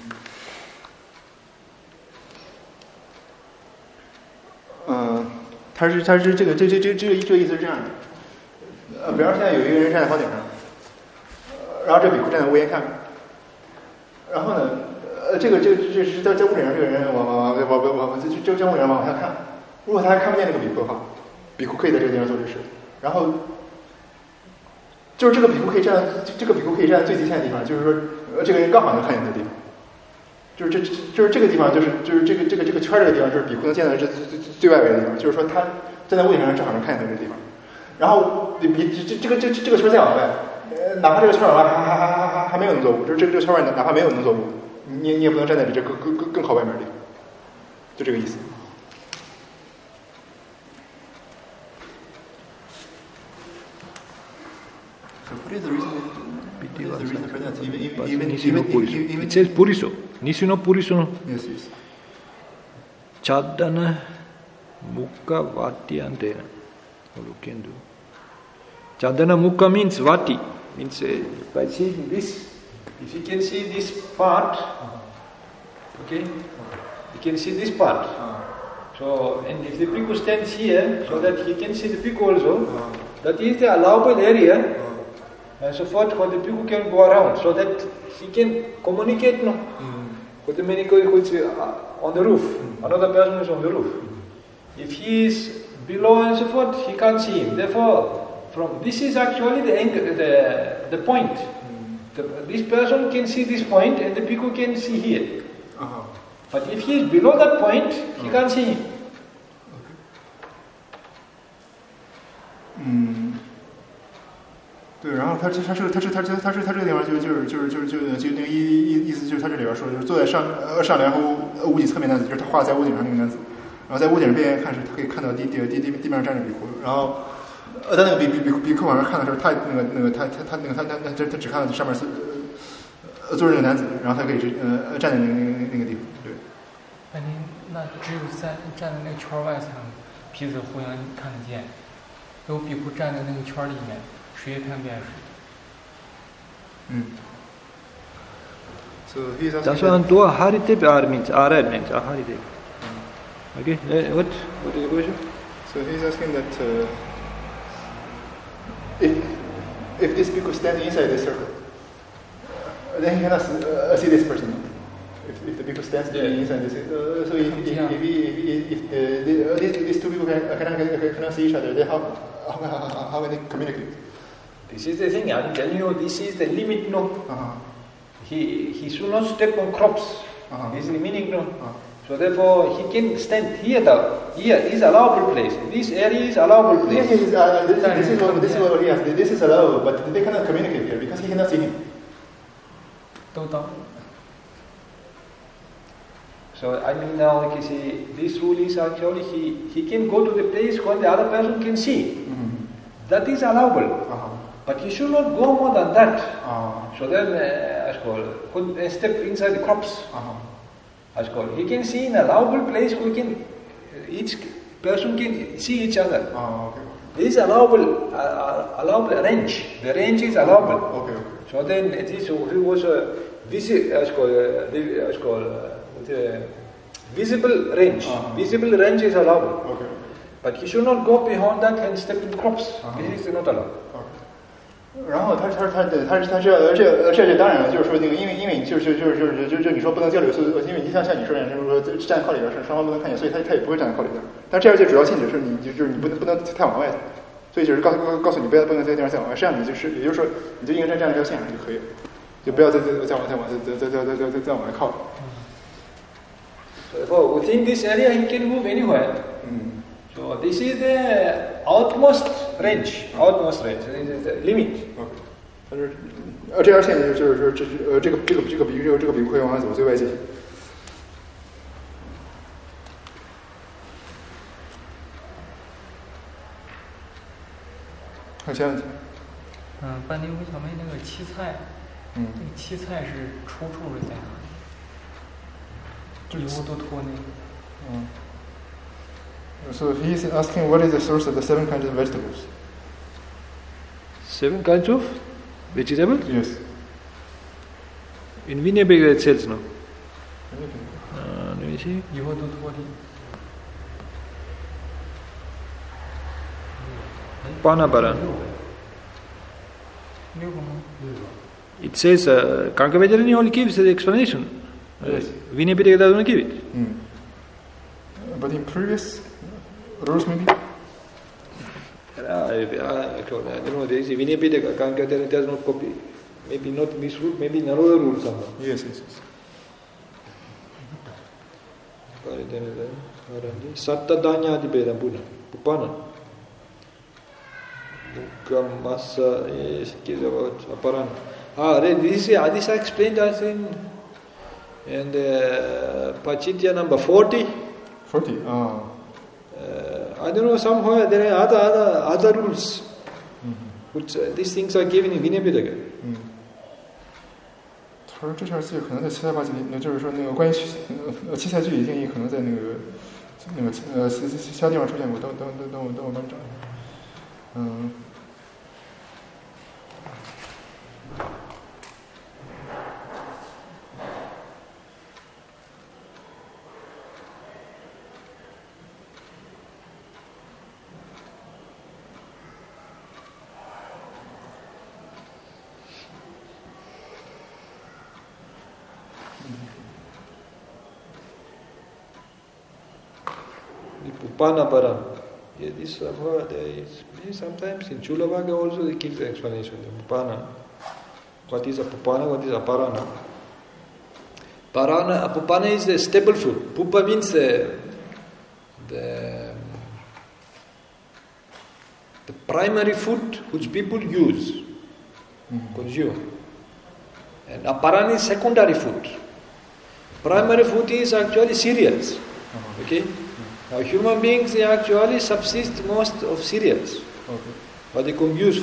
他是这个意思是这样的，比方说现在有一个人站在房顶上，然后这比库站在屋檐看，然后呢，这是在屋顶上这个人往这屋顶上往下看，如果他还看不见这个比库的话，比库可以在这个地方做这事，然后就是这个比库可以站在最极限的地方，就是说这个人刚好能看见的地方。就是这个地方，就是这个圈这个地方，就是比库能见到这最外围的地方，就是说他站在屋顶上正好能看见这个地方。然后这个圈再往外，哪怕这个圈往外还没有能做物，就是这个圈外哪怕没有能做物，你也不能站在比这更靠外面的地方，就这个意思。So what is the reason for that? Even it says Puriso. Nisino Puriso. Yes, yes. Chadana Mukha Vati Antena. Look can do. Chadana Mukha means Vati. Means by seeing this, if you can see this part, okay, you can see this part. So, and if the bhikkhu stands here, so that he can see the bhikkhu also, that is the allowable area. And so forth, for the people can go around, so that he can communicate, no? With the many who is on the roof, another person is on the roof. If he is below and so forth, he can't see him. Therefore, this is actually the angle, the point. This person can see this point, and the people can see here. But if he is below that point, he can't see him. Okay. 对，然后他这个地方就是那个意思就是他这里边说就是坐在上梁和屋脊侧面男子，就是他画在屋顶上那个男子，然后在屋顶边缘看是他可以看到地面上站着比库，然后在那个比库往上看的时候，他只看到上面坐着那个男子，然后他可以站在那个地方，对。 那只有站在那个圈外才能彼此互相看得见，如果比库站在那个圈里面。谁也看不见谁。 That's why Dua Haritib means Arad means Haritib. Okay, what is the question? So he's asking that if this bhikkhu stands inside this circle, then he cannot see this person. If the bhikkhu stands inside this, so if these two people cannot see each other, then how can they communicate? This is the thing, I'm telling you, this is the limit, no? He should not step on crops. This is the meaning, no? So therefore, he can stand here. Here is allowable place. This area is allowable place. This is what he has. This is allowable, but they cannot communicate here because he cannot see him. So I mean now, like you see, this rule is actually he can go to the place where the other person can see. That is allowable. But he should not go more than that. So then, could step inside the crops. He can see in a allowable place. Each person can see each other. This is allowable range. The range is allowable. So then, this was a visible range. Visible range is allowable. But he should not go beyond that and step in crops. This is not allowed. 然后他这当然了，就是说那个因为就是你说不能交流，因为你像你说的，就是说站在靠里边是双方不能看见，所以他也不会站在靠里边。但这样就主要禁止是你不能太往外走，所以就是告诉你不能在地方再往外，这样你也就是说你就应该站这条线上就可以了，就不要再往外靠了。 So within this area he can move anywhere. So this is the outmost range. This is the limit. 它是这条线就是说这个比喻可以往外走最外界。 还有其他问题？ 半定会小妹那个七菜，这个七菜是出处是在哪里？油都脱那个。 So he is asking what is the source of the 7 kinds of vegetables? 7 kinds of vegetables? Yes. In Vinaya Pitaka it says no. Let me see. 油都脱的。 Panapara. 6个吗？ It says Kankavejarani only gives the explanation. Yes. Vinaya Pitaka doesn't give it. But in previous rules maybe? I don't know, there is a Vinaya Pitaka, Kankavejarani does not copy. Maybe not this rule, maybe another rule somewhere. Yes. Sattadanya Adipedam Puna. Pupana. Mukhamasa is about Aparana. This is explained as in and Pachitya number 40. 40. I don't know, somehow there are other rules which these things are given in Vinaya Pitaka. 他说这条记可能在七菜八戒里，就是说那个关于七菜具体定义可能在那个其他地方出现过，等我帮你找一下。 Pupanaparam. This sometimes in Chulavaga also they give the explanation. The Pupana. What is a Pupana? What is a Parana? Pupana is the staple food. Pupa means the primary food which people use, consume. And Aparana is secondary food. Primary food is actually cereals. Okay? Now human beings, they actually subsist most of cereals. Okay. What they consume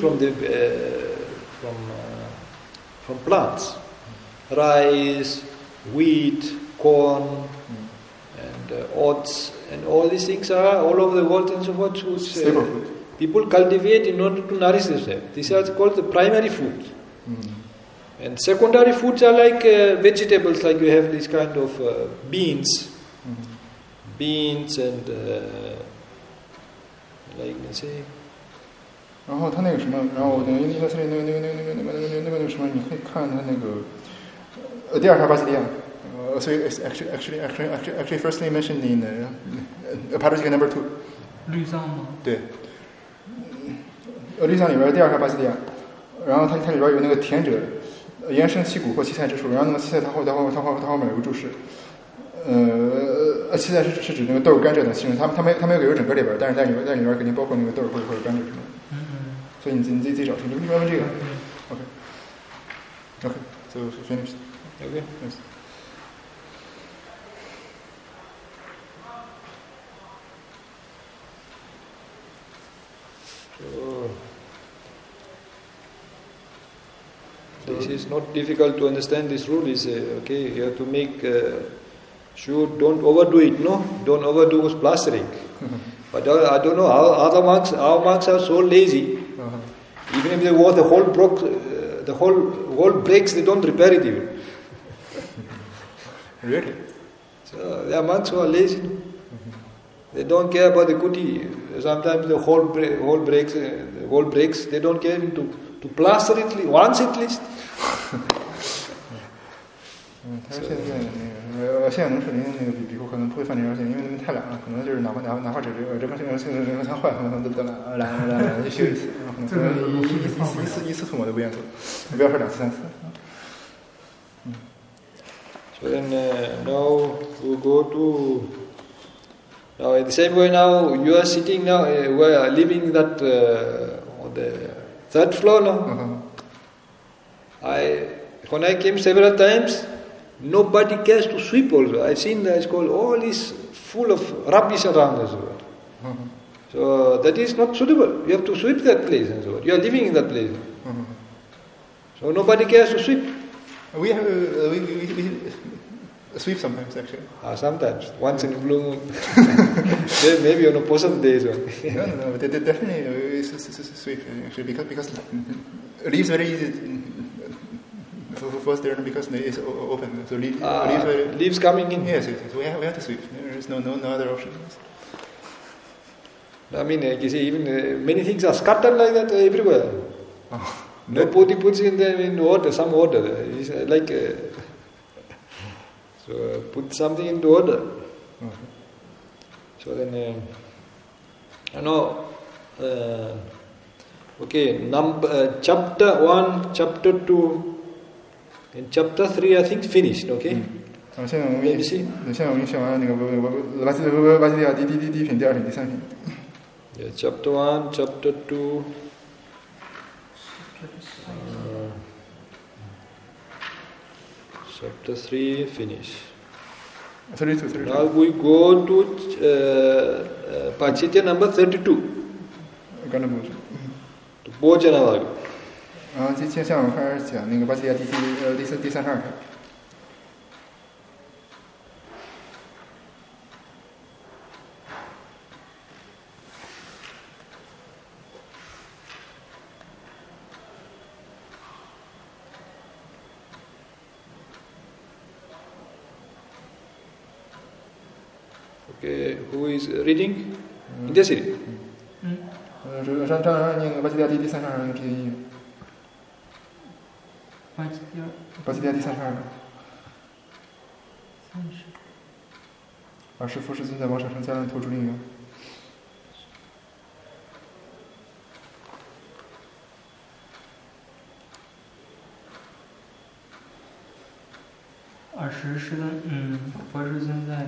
from plants. Rice, wheat, corn, and oats, and all these things are all over the world and so forth, which people cultivate in order to nourish themselves. These are called the primary food. And secondary foods are like vegetables, like you have this kind of beans. Beans and like let's say. 然后他那个什么，然后那个那个什么，你可以看他那个第二条巴西利亚，so it's actually firstly mentioned in Parajika number 2。 绿藏吗？ 对，绿藏里边第二条巴西利亚，然后它里边有那个田者，延伸七谷或七菜之处，然后那个七菜它后面有个注释。七菜是指那个豆、甘蔗等形容，它没有给出整个里边，但是在里边肯定包括那个豆或者甘蔗什么的。所以你自己找出，你一般问这个。Okay, so finished. Okay. Yes. So this is not difficult to understand. This rule is okay. You have to make sure don't overdo it. No, don't overdo with plastering. But I don't know how monks are so lazy. Even if they wore the whole breaks, they don't repair it even. Really? So there are monks who are lazy. They don't care about the kuti. Sometimes the whole breaks. They don't care even to plaster it once at least. 他说现在能说您那个比库可能不会犯这条线，因为他们太懒了，可能就是哪怕只这个才坏，可能都懒就修一次，可能一次涂抹都不愿做，不要说2次3次。 So then now we go to now in the same way now you are sitting now we are living that on the third floor now. When I came several times, nobody cares to sweep also. I've seen it's called all is full of rubbish around as well. So that is not suitable. You have to sweep that place and so on. You are living in that place. So nobody cares to sweep. We have we sweep sometimes actually. Sometimes, once in a blue moon. Maybe on a positive days. No, definitely sweep actually because leaves very easy. First there because it's open, so leaves coming in. Yes, we have to sweep. There is no other option. I mean, you see, even many things are scattered like that everywhere. Nobody puts in them in order, some order. It's like so put something into order. So then, chapter 1, chapter 2, and chapter 3, I think finished. Okay. 现在我们学完那个巴西利亚第一品、第二品、第三品。 Yeah, chapter 1, chapter 2. Chapter 3 finish. 32. Now we go to Pachitya number 32. To Bhojanavagga. 然后接下来我们开始讲那个巴西利亚第32品。 Okay, who is reading? Indesiri. 让那个巴西利亚第32那个这个音乐。巴西利亚第32。是佛世尊在王舍城加任投注令员。 20世尊，佛世尊在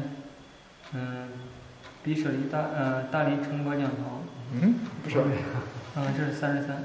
比舍离大离城国讲堂。 不是。 这是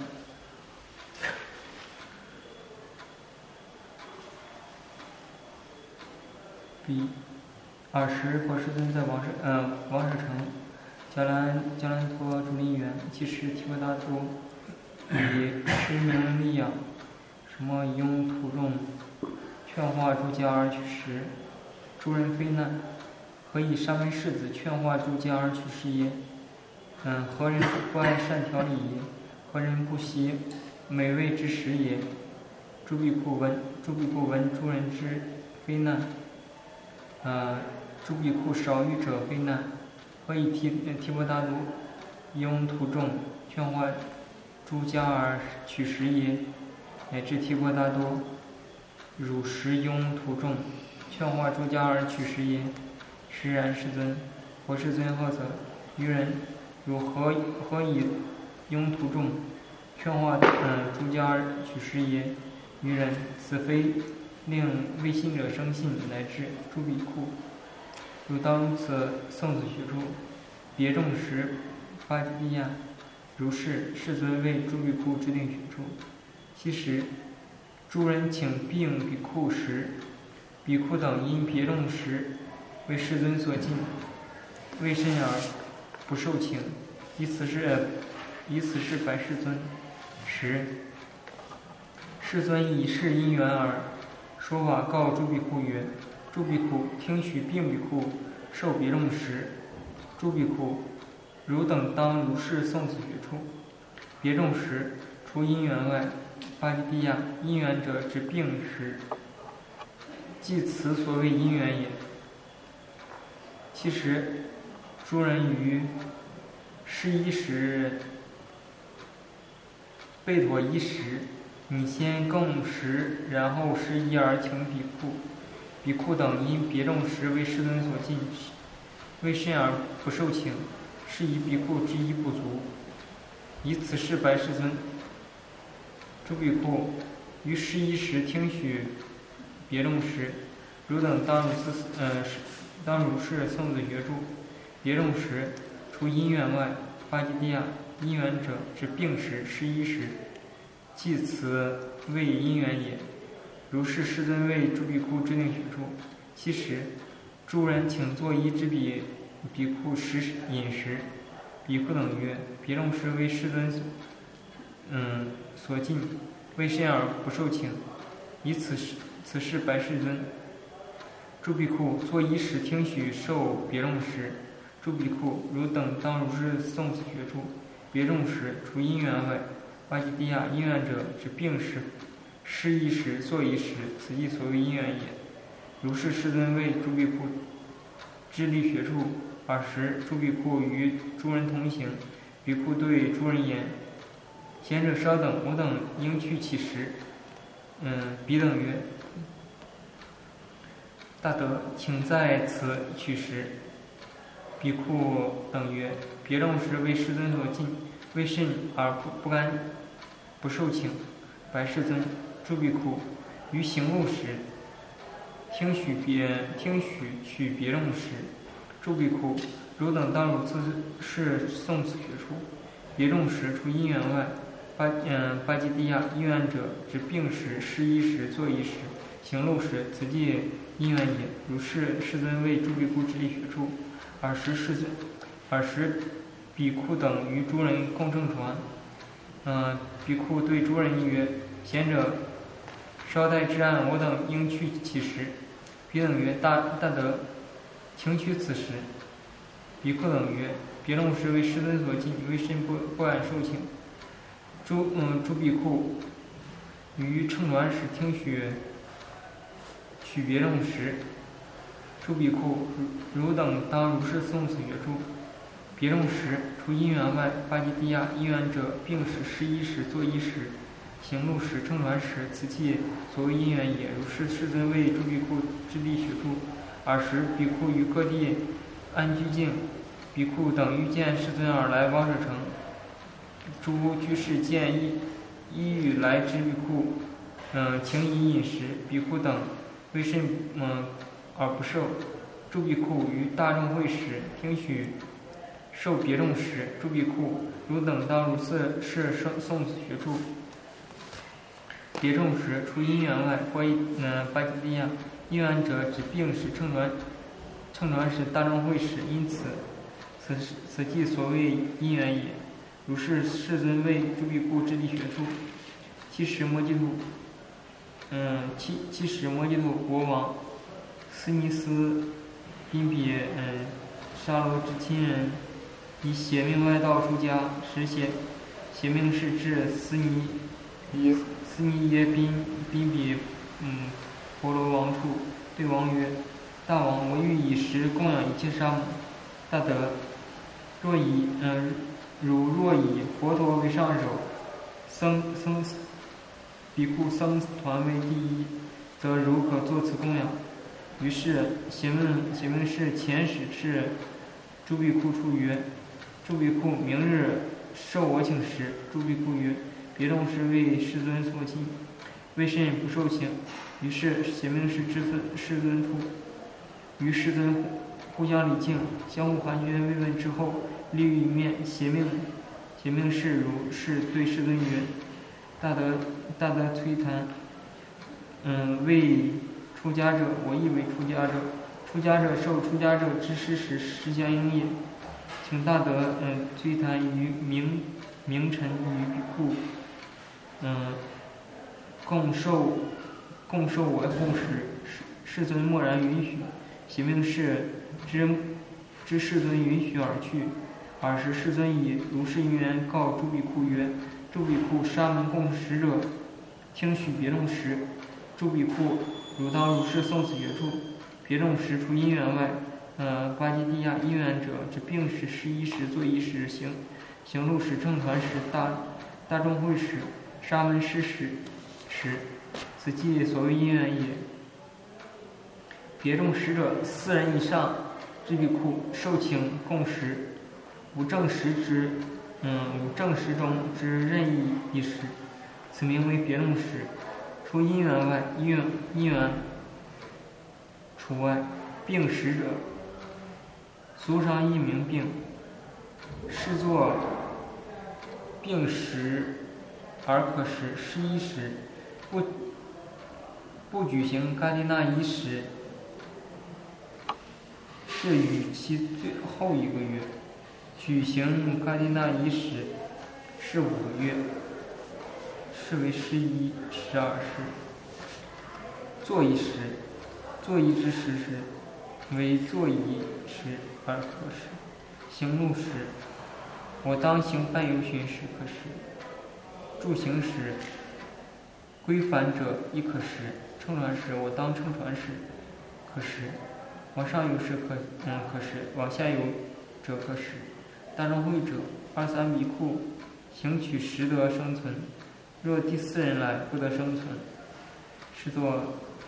33。20佛世尊在王舍城迦兰托竹林园，即是提婆达多以持名利养，什么以用途众劝化诸家而取食，诸人非难。何以三位世子劝化诸家而取食耶？何人不爱善调理耶？何人不惜美味之食也？诸比库闻诸人之非难。诸比库少欲者非难。何以提婆达多以用途众劝化诸家而取食耶？乃至提婆达多汝食用途众劝化诸家而取食耶？实然世尊。佛世尊喝责愚人，汝何以拥途众劝化诸家而取食耶？愚人，此非令未信者生信，乃至诸比库。汝当如此诵此学处，别众时巴基利亚。如是，世尊为诸比库制定学处。其实，诸人请必应比库时，比库等因别众时为世尊所禁，为甚而不受请，以此是白世尊。世尊以是因缘而说法告诸比库曰：诸比库，听许并比库受别众时，诸比库，汝等当如是诵此学处。别众时，除因缘外，巴基利亚因缘者之并时，即此所谓因缘也。其实，诸人于施衣时，备妥衣时，你先供食，然后施衣而请比库。比库等因别众时为世尊所禁，为甚而不受请，是以比库之衣不足。以此是白世尊。诸比库于施衣时听许别众时，汝等当如是诵子学处。别众时，除因缘外，巴基利亚因缘者之并时、施衣时，即此谓因缘也。如是世尊为诸比库制定学处。其实，诸人请作衣之比库食饮食， 比库等曰：别众时为世尊所禁，为甚而不受请？以此事白世尊。诸比库作揖时听许受别众时，诸比库汝等当如是诵此学处。别众时除因缘外，巴基蒂亚因缘者指并时施一时作一时，此即所谓因缘也。如是世尊为诸比库智力学处。尔时诸比库与诸人同行，比库对诸人言：贤者稍等，我等应去其时。比等曰：大德，请在此取时。比库等曰：别众时为世尊所禁，为甚而不敢不受请？白世尊。诸比库于行路时，听许取别众时。诸比库，汝等当如是诵此学处。别众时除因缘外，巴基蒂亚因缘者指并时施一时作一时，行路时，此即因缘也。如是世尊为诸比库智力学处。尔时比库等与诸人共乘船。比库对诸人曰：贤者稍待至岸，我等应去其时。比等曰：大德，请取此时。比库等曰：别众时为世尊所禁，为甚不敢受请？诸比库于乘船时听取别众时。诸比库，汝等当如是诵此学处。别众时除因缘外，巴基蒂亚因缘者并时施一时作一时，行路时乘船时，此即所谓因缘也。如是世尊为诸比库智力学处。尔时比库于各地安居境，比库等欲见世尊而来王舍城。诸居士见依欲来之比库，请以饮食。比库等为甚而不受？诸比库于大众会时听许受别众时。诸比库，汝等当如是诵此学处。别众时除因缘外，巴基蒂亚因缘者指并时乘船时大众会时，因此即所谓因缘也。如是世尊为诸比库智力学处。七十摩揭陀国王斯尼斯宾比沙罗之亲人，以邪命外道出家，时邪命是至斯尼耶宾比婆罗王处，对王曰：大王，我欲以食供养一切沙门。大德，如若以佛陀为上首，比库僧团为第一，则如可作此供养。于是邪命是遣使至诸比库处曰：诸比库，明日受我请食。诸比库曰：别众时为世尊所禁，为甚不受请？于是邪命是之世尊处。于世尊互相礼敬，相互寒暄慰问之后，立于一面。邪命是如是对世尊曰：大德摧檀，为出家者，我亦为出家者。出家者受出家者之施时，实相应也。请大德摧檀于明臣与比库，共受我供食。世尊默然允许。邪命是知世尊允许而去。尔时世尊以如是因缘告诸比库曰：诸比库，沙门供食者，听许别众时。诸比库，汝当如是诵此学处。别众时除因缘外，巴基蒂亚因缘者，指并时施一时作一时，行路时乘船时大众会时，沙门施时，此即所谓因缘也。别众时者，4人以上之比库受请供食，无正食中之任意一时，此名为别众食。除因缘外，因缘除外，并食者，俗常译名并，是作并食而可食，施一时，不举行嘎迪那一时，是于其最后一个月。 举行嘎迪那仪式是5个月，是为11、12时。坐仪时，坐仪之时为坐仪时2可时。行路时，我当行半游巡时可时。住行时，归返者1可时。乘船时，我当乘船时可时。往上游时可时，往下游者可时。大众会者23比库，行取食得生存。若第4人来，不得生存。是作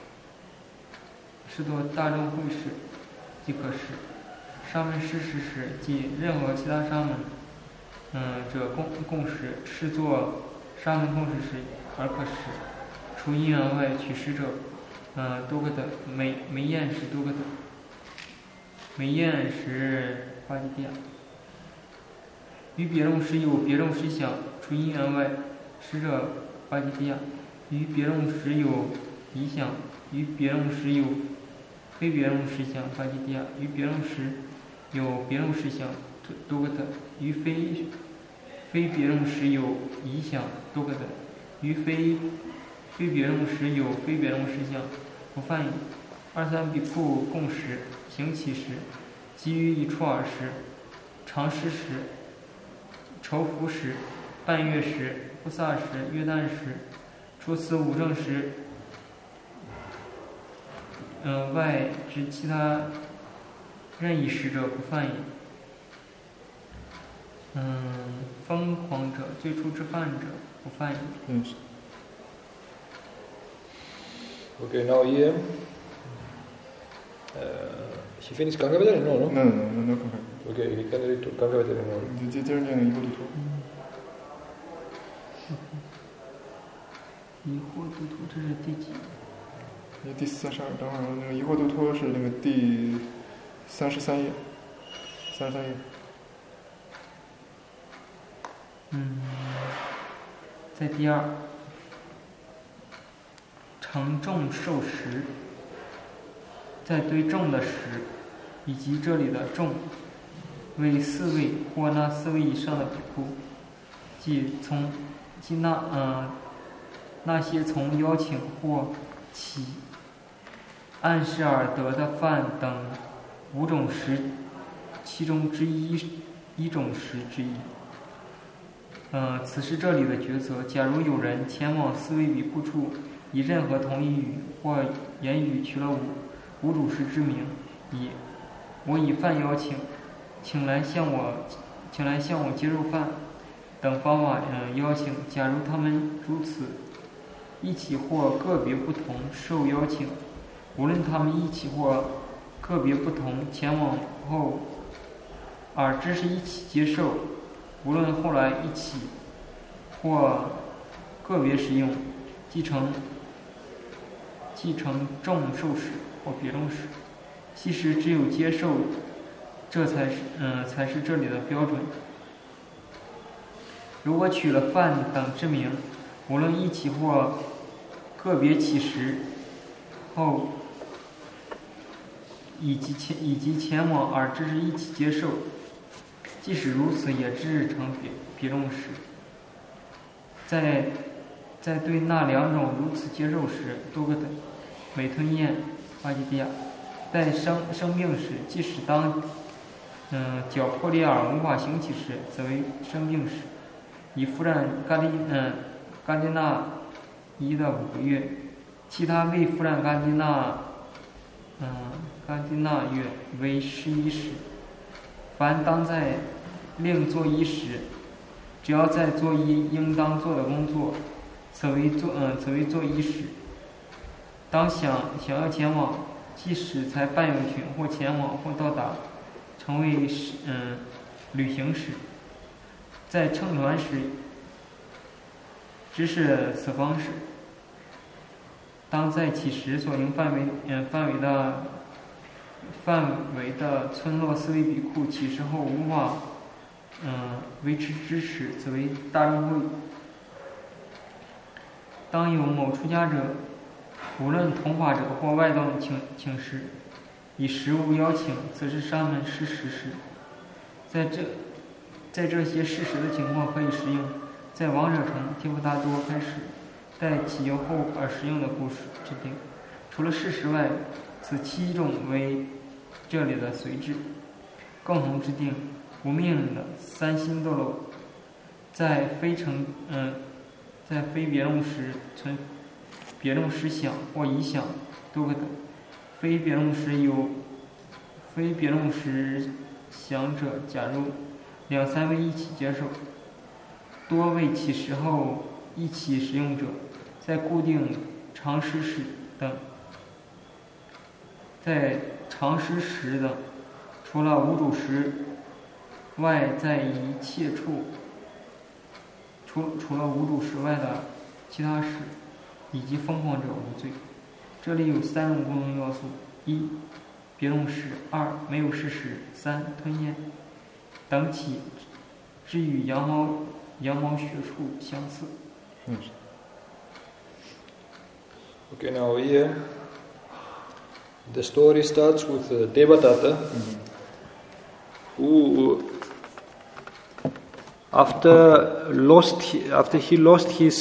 大众会时即可时。沙门施食时，即任何其他沙门者供食，是作沙门供食时而可食。除因缘外取食者多个等，没厌食多个等，没厌食巴基蒂亚。于别众时有别众时想，除因缘外食者巴基蒂亚。于别众时有疑想，于别众时有非别众时想巴基蒂亚。于别众时有别众时想多个等，于非别众时有疑想多个等，于非别众时有非别众时想不犯矣。23比库共食，行起时，基于一处尔时，长施时，愁服时，半月时，不萨时，约旦时，除此5正时外之其他任意使者不犯也。疯狂者、最初之犯者不犯也。 Okay, now here, he finished Gangavatari? No, Gangavatari. Okay, he can read Gangavatari now. 接着念疑惑度脱。 疑惑度脱，这是第几？ 第42，等会儿那个疑惑度脱是那个第33页，33页。 在第2，承重受食，在对重的食，以及这里的重，为4位或那4位以上的比库，即那些从邀请或起暗示而得的饭等5种食其中之一种食之一。此是这里的抉择。假如有人前往4位比库处，以任何同一语或言语取了五主食之名，我以饭邀请，请来向我接受饭等方法邀请。假如他们如此一起或个别不同受邀请，无论他们一起或个别不同前往后，而只是一起接受，无论后来一起或个别使用，继承众受使或别众使，其实只有接受，这才是这里的标准。如果取了饭等之名，无论一起或个别起食后，以及前往而只是一起接受，即使如此，也制成别众时。在对那2种如此接受时，多个等每吞咽巴基蒂亚。在生病时，即使当脚破裂而无法行起时，则为生病时。以复然嘎迪那伊的5个月，其他未复然嘎迪那月为11时。凡当在另做1时，只要在做应当做的工作，则为做1时。当想要前往，即使才半游巡或前往或到达，成为旅行时。在乘船时，只是此方式。当在起时所应范围的村落4位比库起时后无法维持支持，则为大众会。当有某出家者，无论同法者或外道请食，以食物邀请，则是沙门施食时。 在这些事实的情况可以适用在王者城提婆达多开始待起由后而实用的故事之定。除了事实外，此7种为这里的随志。共同之定，无命令的3星斗罗，在非别用时存别用时想或已想多个等。非别用时想者，假如2、3位一起接受，多位起时后一起使用者，在固定常识时等，在常识时等，除了无主时外，在一切处，除了无主时外的其他时，以及疯狂者无罪。这里有3种共同要素：1. 别用时；2. 没有事实；3. 吞咽等起之与羊毛学处相似。 Okay, now here the story starts with Devadatta, who after he lost his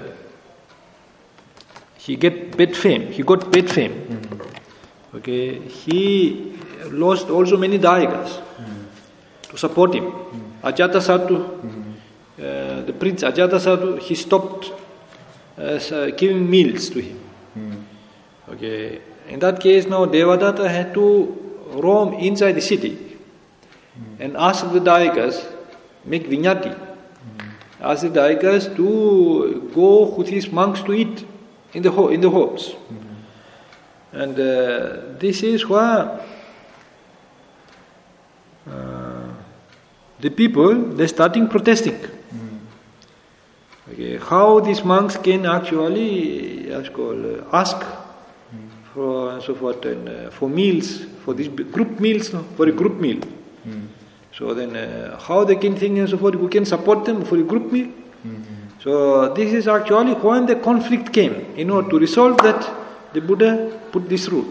he got bad fame. Okay, he lost also many Dayakas to support him. Ajatasattu, the prince Ajatasattu, he stopped giving meals to him. Okay, in that case now Devadatta had to roam inside the city and ask the Dayakas, make vinyati, ask the Dayakas to go with his monks to eat in the homes. And this is why the people, they're starting protesting. Okay, how these monks can actually ask for and so forth, and for meals, for these group meals, for a group meal. So then how they can think and so forth, who can support them for a group meal? So this is actually when the conflict came. In order to resolve that, the Buddha put this rule.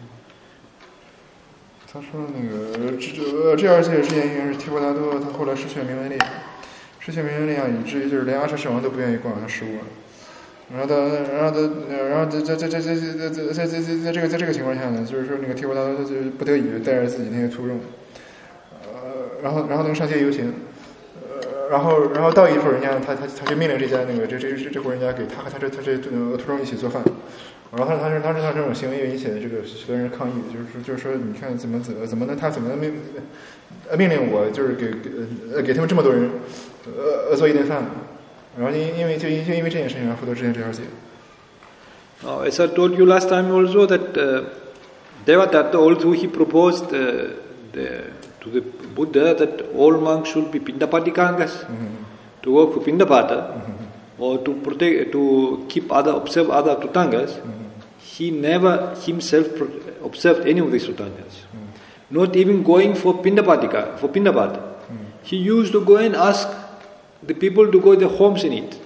他说这2届之前应该是提婆达多，他后来失去了名闻利养，以至于就是连阿舍世王都不愿意供养他食物了。然后在这个情况下呢，就是说那个提婆达多他就不得已带着自己那些徒众，然后那个上街游行，然后到一户人家，他就命令这家那个这户人家给他和他这徒众一起做饭。然后他这种行为引起的这个许多人抗议，就是说你看怎么能命令我就是给他们这么多人做一顿饭，然后因为这件事情而获得之前这条戒。 As I told you last time also that Devadatta, although he proposed to the Buddha that all monks should be Pindapadikangas, to work for Pindapata, or to observe other Tutangas, he never himself observed any of these Tutangas. Not even going for Pindapata. He used to go and ask the people to go to their homes and eat.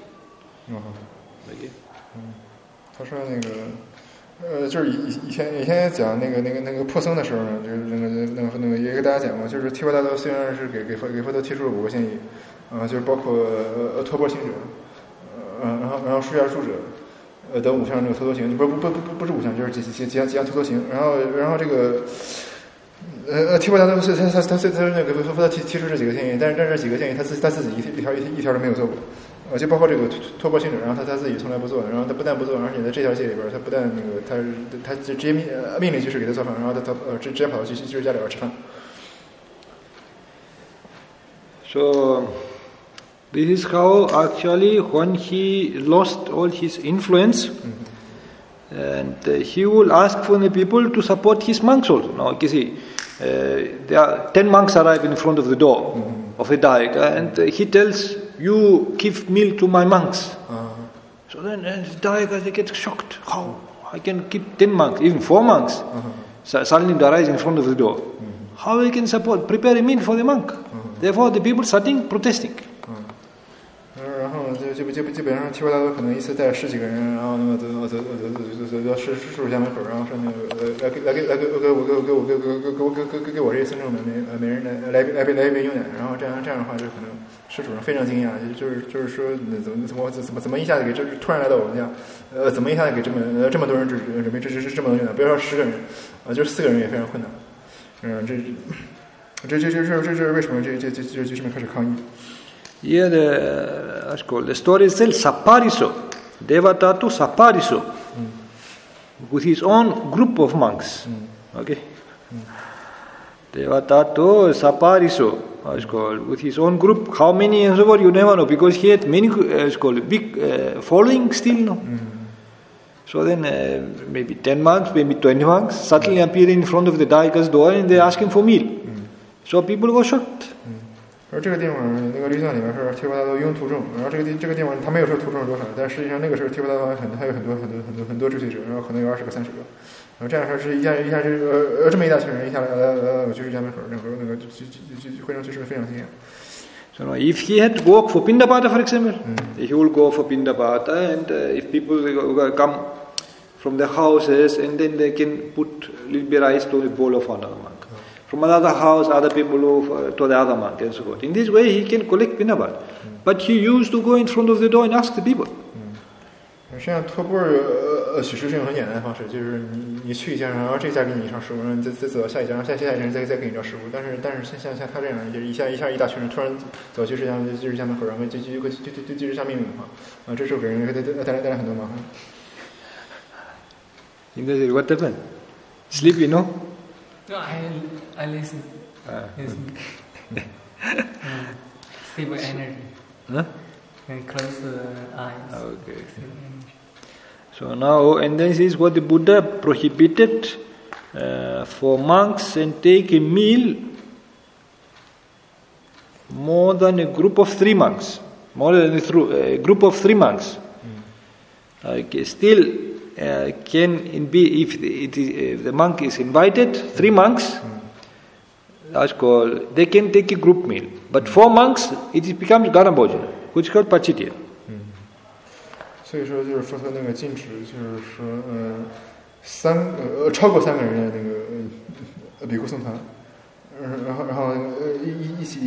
他说就是以前讲那个破僧的时候呢，就是那个也给大家讲过，就是提婆达多虽然是给佛陀提出了5个建议，就是包括托钵行者，然后书家住者，等5项那个陀陀行，不是5项，就是几项陀陀行，然后这个提婆达多他那个佛陀提出这几个建议，但是这几个建议他自己一条都没有做过。就包括这个托钵行者，然后他自己从来不做，然后他不但不做，而且在这条戒里边，他不但那个他直接命令居士给他做饭，然后他直接跑到居士家里边吃饭。 So this is how actually when he lost all his influence, and he will ask for the people to support his monks also. Now you see, there are 10 monks arrive in front of the door of the Dayaka, and he tells, you give meal to my monks. So then the Dayakas, they get shocked. How? I can keep 10 monks, even 4 monks. Suddenly they arise in front of the door. How we can prepare a meal for the monk? Therefore the people starting protesting. 然后基本上提婆达多可能一次带10几个人，然后那么走到施主家门口，然后说那个给我这些僧众们每人来一杯牛奶，然后这样的话就可能施主人非常惊讶，就是说怎么一下子给突然来到我们家，怎么一下子给这么多人准备这么多牛奶，不要说10个人就是4个人也非常困难。这是为什么这边开始抗议。 Here the story is still Sapariso, Devadatta Sapariso, with his own group of monks. Okay, Devadatta Sapariso is called with his own group. How many and so forth you never know, because he had many big following still. No. So then maybe 10 monks, maybe 20 monks suddenly appear in front of the Daika's door and they ask him for meal. So people were shocked. 而这个地方那个律藏里面是提婆达多拥徒众，然后这个地方他没有说徒众是多少，但实际上那个时候提婆达多还有很多追随者，然后可能有20个30个，然后这样说是一下这么一大群人一下来居士家门口，那个会让居士们非常惊讶。 So if he had to go for Pindapata, for example, he will go for Pindapata, and if people come from their houses, and then they can put a little bit rice to the bowl of another monk. From another house, other people to the other monk, and so forth. In this way, he can collect Pindapata. But he used to go in front of the door and ask the people. 实际上托钵儿许食是一种很简单的方式，就是你去一家，然后这家给你上食物，然后你再走到下一家，然后下一家再给你上食物。但是像他这样，就是一下一大群人突然走居士家门口，然后就居士下命令的话，这时候给人带来很多麻烦。 What happened? Sleepy, no? No, I listen. Stable energy. Huh? And close the eyes. Okay. So now, and then this is what the Buddha prohibited for monks and take a meal more than a group of 3 monks. More than a group of 3 monks. Okay, still can be if the monk is invited, 3 monks. That's called. They can take a group meal, but 4 monks it becomes Ganabhojana, which is called Pachitya. 所以说就是佛陀那个禁止，就是说超过3个人的那个比库僧团，然后一起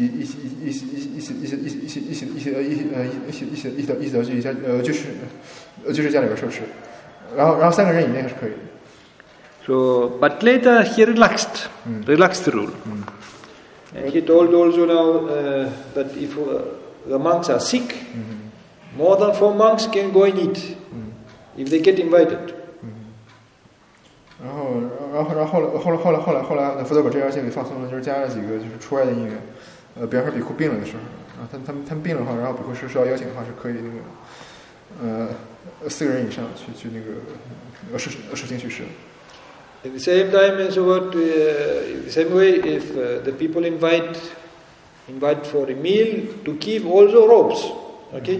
到就是家里边受持，然后3个人以内是可以的。 So, but later he relaxed the rule. And he told also now that if the monks are sick, more than 4 monks can go and eat if they get invited. 然后来，佛陀把这条线给放松了，就是加了几个就是除外的因缘。比方说比库病了的时候，然后他们病了的话，然后比库是要邀请的话，是可以那个4个人以上去那个实行去世。 At the same time, and so what, the same way, if the people invite for a meal, to keep also robes, okay?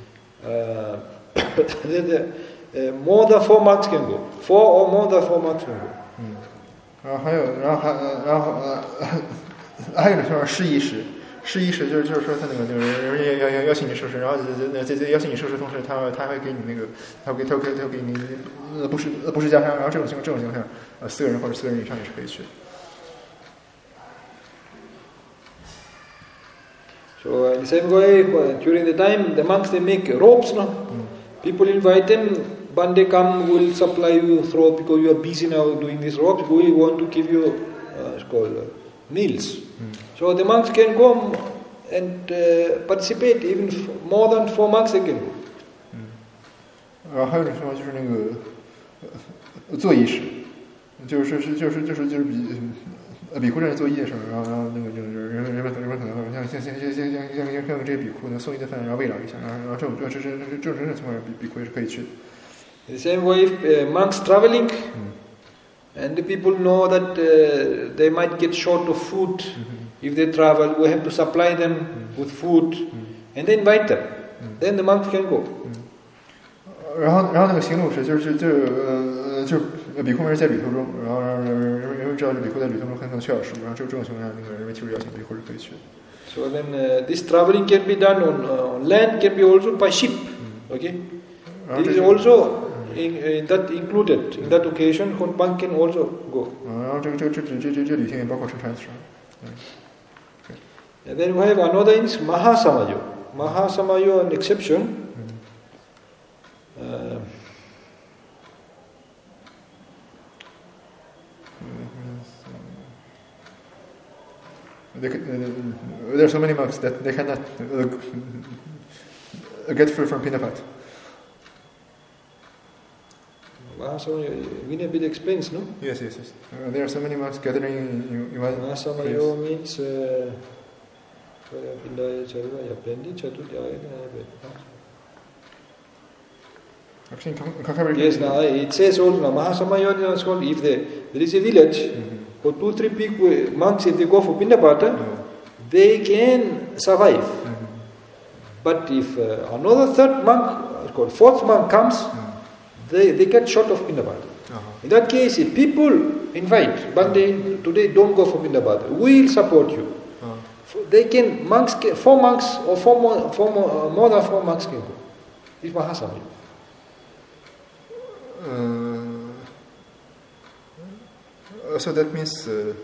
More than 4 monks can go. 4 or more than 4 monks can go. 然后还有一种说施仪食，施仪食就是说他那个就是邀请你受持，然后在邀请你受持同时，他会给你那个他会给你不是加餐，然后这种情况下，4个人或者4个人以上也是可以去的。 So in the same way, during the time, the monks they make robes, no? People invite them, one day come, we'll supply you robe because you are busy now doing these robes. We want to give you, it's called meals. So the monks can go and participate. Even more than 4 monks they can go. 然后还有一种情况就是那个做仪式，就是比库这样做仪的时候，然后那个就是人们可能像这些比库呢送一顿饭，然后慰劳一下，然后这种情况比库也是可以去的。 In the same way, if monks traveling, and the people know that they might get short of food if they travel, we have to supply them with food, and then invite them. Then the monks can go. 然后那个行路是就是比库们是在旅途中，然后人们知道这比库在旅途中很可能缺少食物，然后这种情况下，那个人们提出邀请比库是可以去的。 So then this traveling can be done on land, can be also by ship. Okay, this is also in that included in that occasion. Monk can also go. 然后这旅行也包括乘船是吧？ And then we have another in Mahasamayo. Mahasamayo, an exception. There are so many monks that they cannot get free from Pinapat. Mahasamayo, Vinaya explains, no? Yes. There are so many monks gathering in one place. Mahasamayo means yes, now it says also Mahasamayo is called if there is a village for 2-3 people, monks, if they go for Pindapata, they can survive. But if another third monk, called fourth monk comes, they get short of Pindapata. In that case, if people invite, Bande, today don't go for Pindapata, we'll support you. They can, monks, 4 monks or more than 4 monks can go. It's Mahasamayo. So that means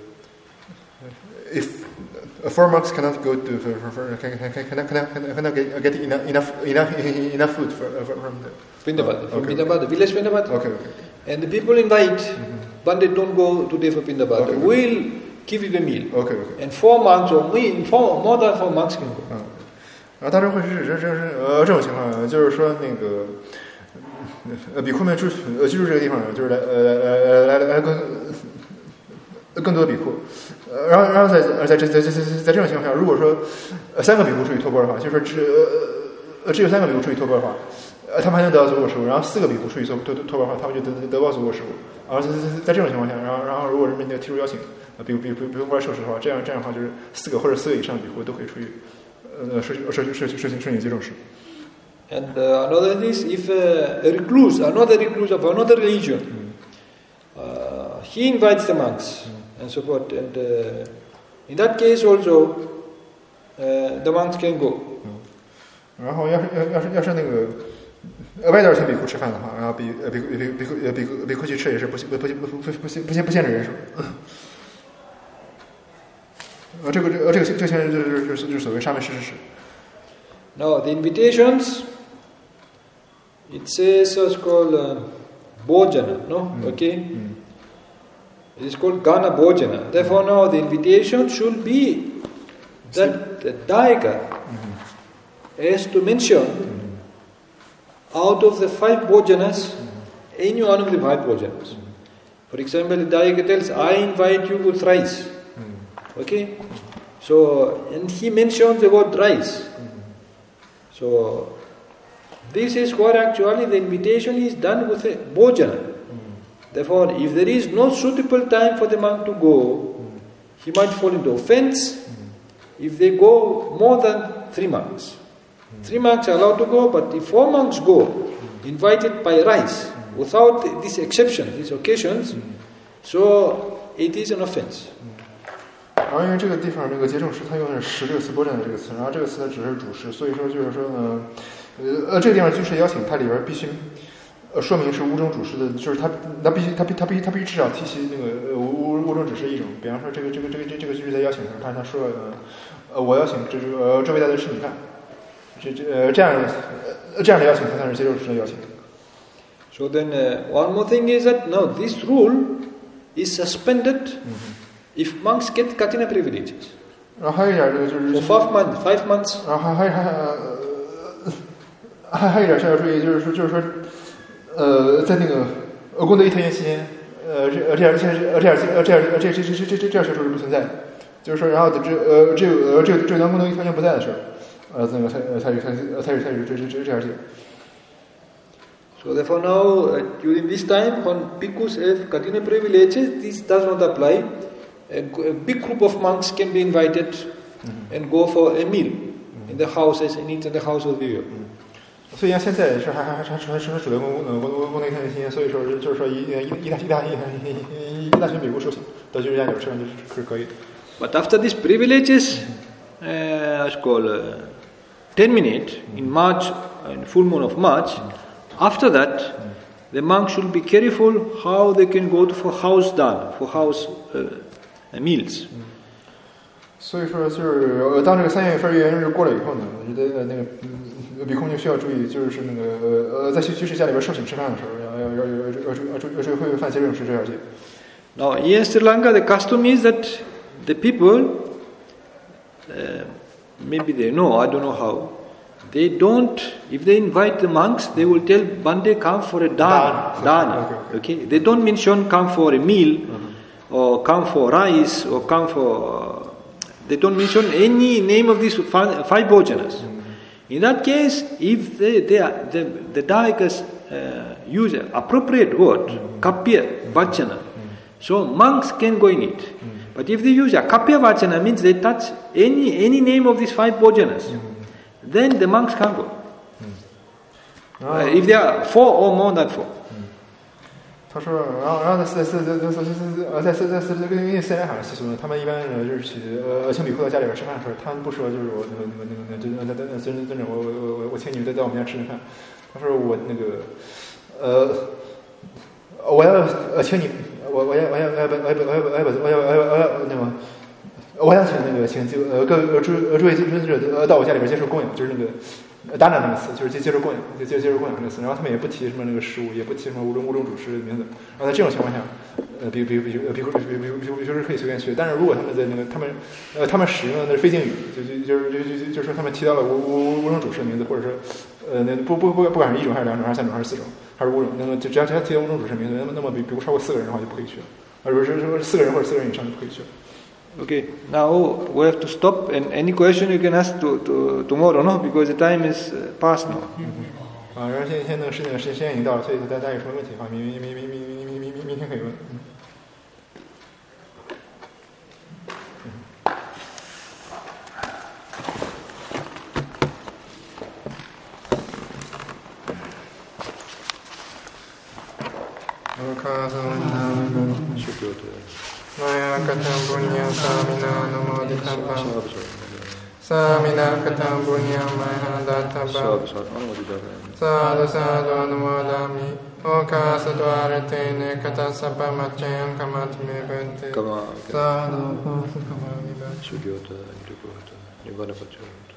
if 4 monks cannot go to cannot get enough food from the Pindapata, from Pindapata, village Pindapata. Okay. And the people invite, but they don't go today for Pindapata. Okay. We'll give you the meal. Okay. And 4 monks or more than 4 monks can go. 大众会是这种情况，就是说那个比库们居住这个地方，就是来更多的比库，然后在这种情况下，如果说3个比库出去托钵的话，就是只有3个比库出去托钵的话，他们还能得到足够食物，然后4个比库出去托钵的话，他们就得不到足够食物。然后在这种情况下，然后如果人们提出邀请，比如过来受食的话，这样的话就是4个或者4个以上的比库都可以出去实行接种食。 And another is if another recluse of another religion, he invites the monks and so forth, and in that case also the monks can go. 然后要是那个外道请比库吃饭的话，然后比库去吃也是不限制人数。这个现在就是所谓沙门事实。 Now the invitations, it says it's called Bhojana, no? Okay? It is called Gana Bhojana. Therefore now the invitation should be that the Dayaka has to mention out of the 5 Bhojanas, any one of the 5 Bhojanas. For example, the Dayaka tells, I invite you with rice. Okay? So, and he mentions the word rice. So, this is what actually the invitation is done with a bhojana. Therefore, if there is no suitable time for the monk to go, he might fall into offense if they go more than 3 monks. 3 monks are allowed to go, but if 4 monks go, invited by rice, without this exception, these occasions, so it is an offense. 然后因为这个地方这个接种师他用的是16次波占的这个词，然后这个词只是主事，所以说就是说这个地方居士邀请，它里边必须说明是五种主事的，就是他必须至少提及那个五种指示一种。比方说这个居士在邀请他，他说我邀请这位大德吃米饭，这样的邀请才算是接受师的邀请。 So then one more thing is that now this rule is suspended if monks get Katina privileges. 然后还有一点这个就是 for 5 months. 然后还有一点是要注意，就是说在那个功德一特业期间，这样学说是不存在的。就是说，然后只有当功德一特业不在的时候，那个才有这样。 So therefore now during this time when bhikkhus have Katina privileges, this does not apply. A big group of monks can be invited and go for a meal in the houses and eat in the house of the viewer. 所以像现在是还主流功能看心，所以说就是说一大群比丘受请，到就是这样有这样就是可以的。 But after these privileges, it's called 10 minutes in March, in full moon of March. After that, the monks should be careful how they can go for house dana, for house meals. 所以说，就是当这个3月份月圆日过了以后呢，我觉得那个比空就需要注意，就是那个在居士家里边盛请吃饭的时候，要注意会犯戒这种10条戒。 Now, in Sri Lanka, the custom is that the people, maybe they know, I don't know how, they don't, if they invite the monks, they will tell Bande come for a dana. Okay. They don't mention come for a meal, or come for rice, or come for... They don't mention any name of these 5 bhojanas. In that case, if the Dayakas use an appropriate word, kapya, vachana, so monks can go in it. But if they use a kapya vachana, means they touch any name of these 5 bhojanas, then the monks can't go. If there are 4 or more than 4. 他说，然后在斯里兰卡的习俗呢，他们一般就是请比库到家里边吃饭的时候，他们不说就是我尊者，我请你们在我们家吃顿饭。他说我那个我要请你，我要请那个请诸位尊者到我家里边接受供养，就是那个。达那个词就是接受供养，接受供养这个词，然后他们也不提什么那个食物，也不提什么无中主食的名字。然后在这种情况下，比如可以随便学。但是如果他们在那个他们使用的那是非敬语，就是说他们提到了无中主食的名字，或者说那不管是1种还是2种还是3种还是4种还是5种，那么只要提到无中主食的名字，那么比如超过4个人的话就不可以去了。如果是4个人或者4个人以上就不可以去了。 Okay, now we have to stop, and any question you can ask to tomorrow, no? Because the time is past now. 然后现在那个时间已经到了，所以大家有什么问题的话，明天可以问。Maya katam punya samina namo ditambam samina katam punya maya databam sadhu sadhu anumodami oka sadwaratene kata sapamacayam kamatme bente sadhu sadhu Sugyota, Nibbana Pacha.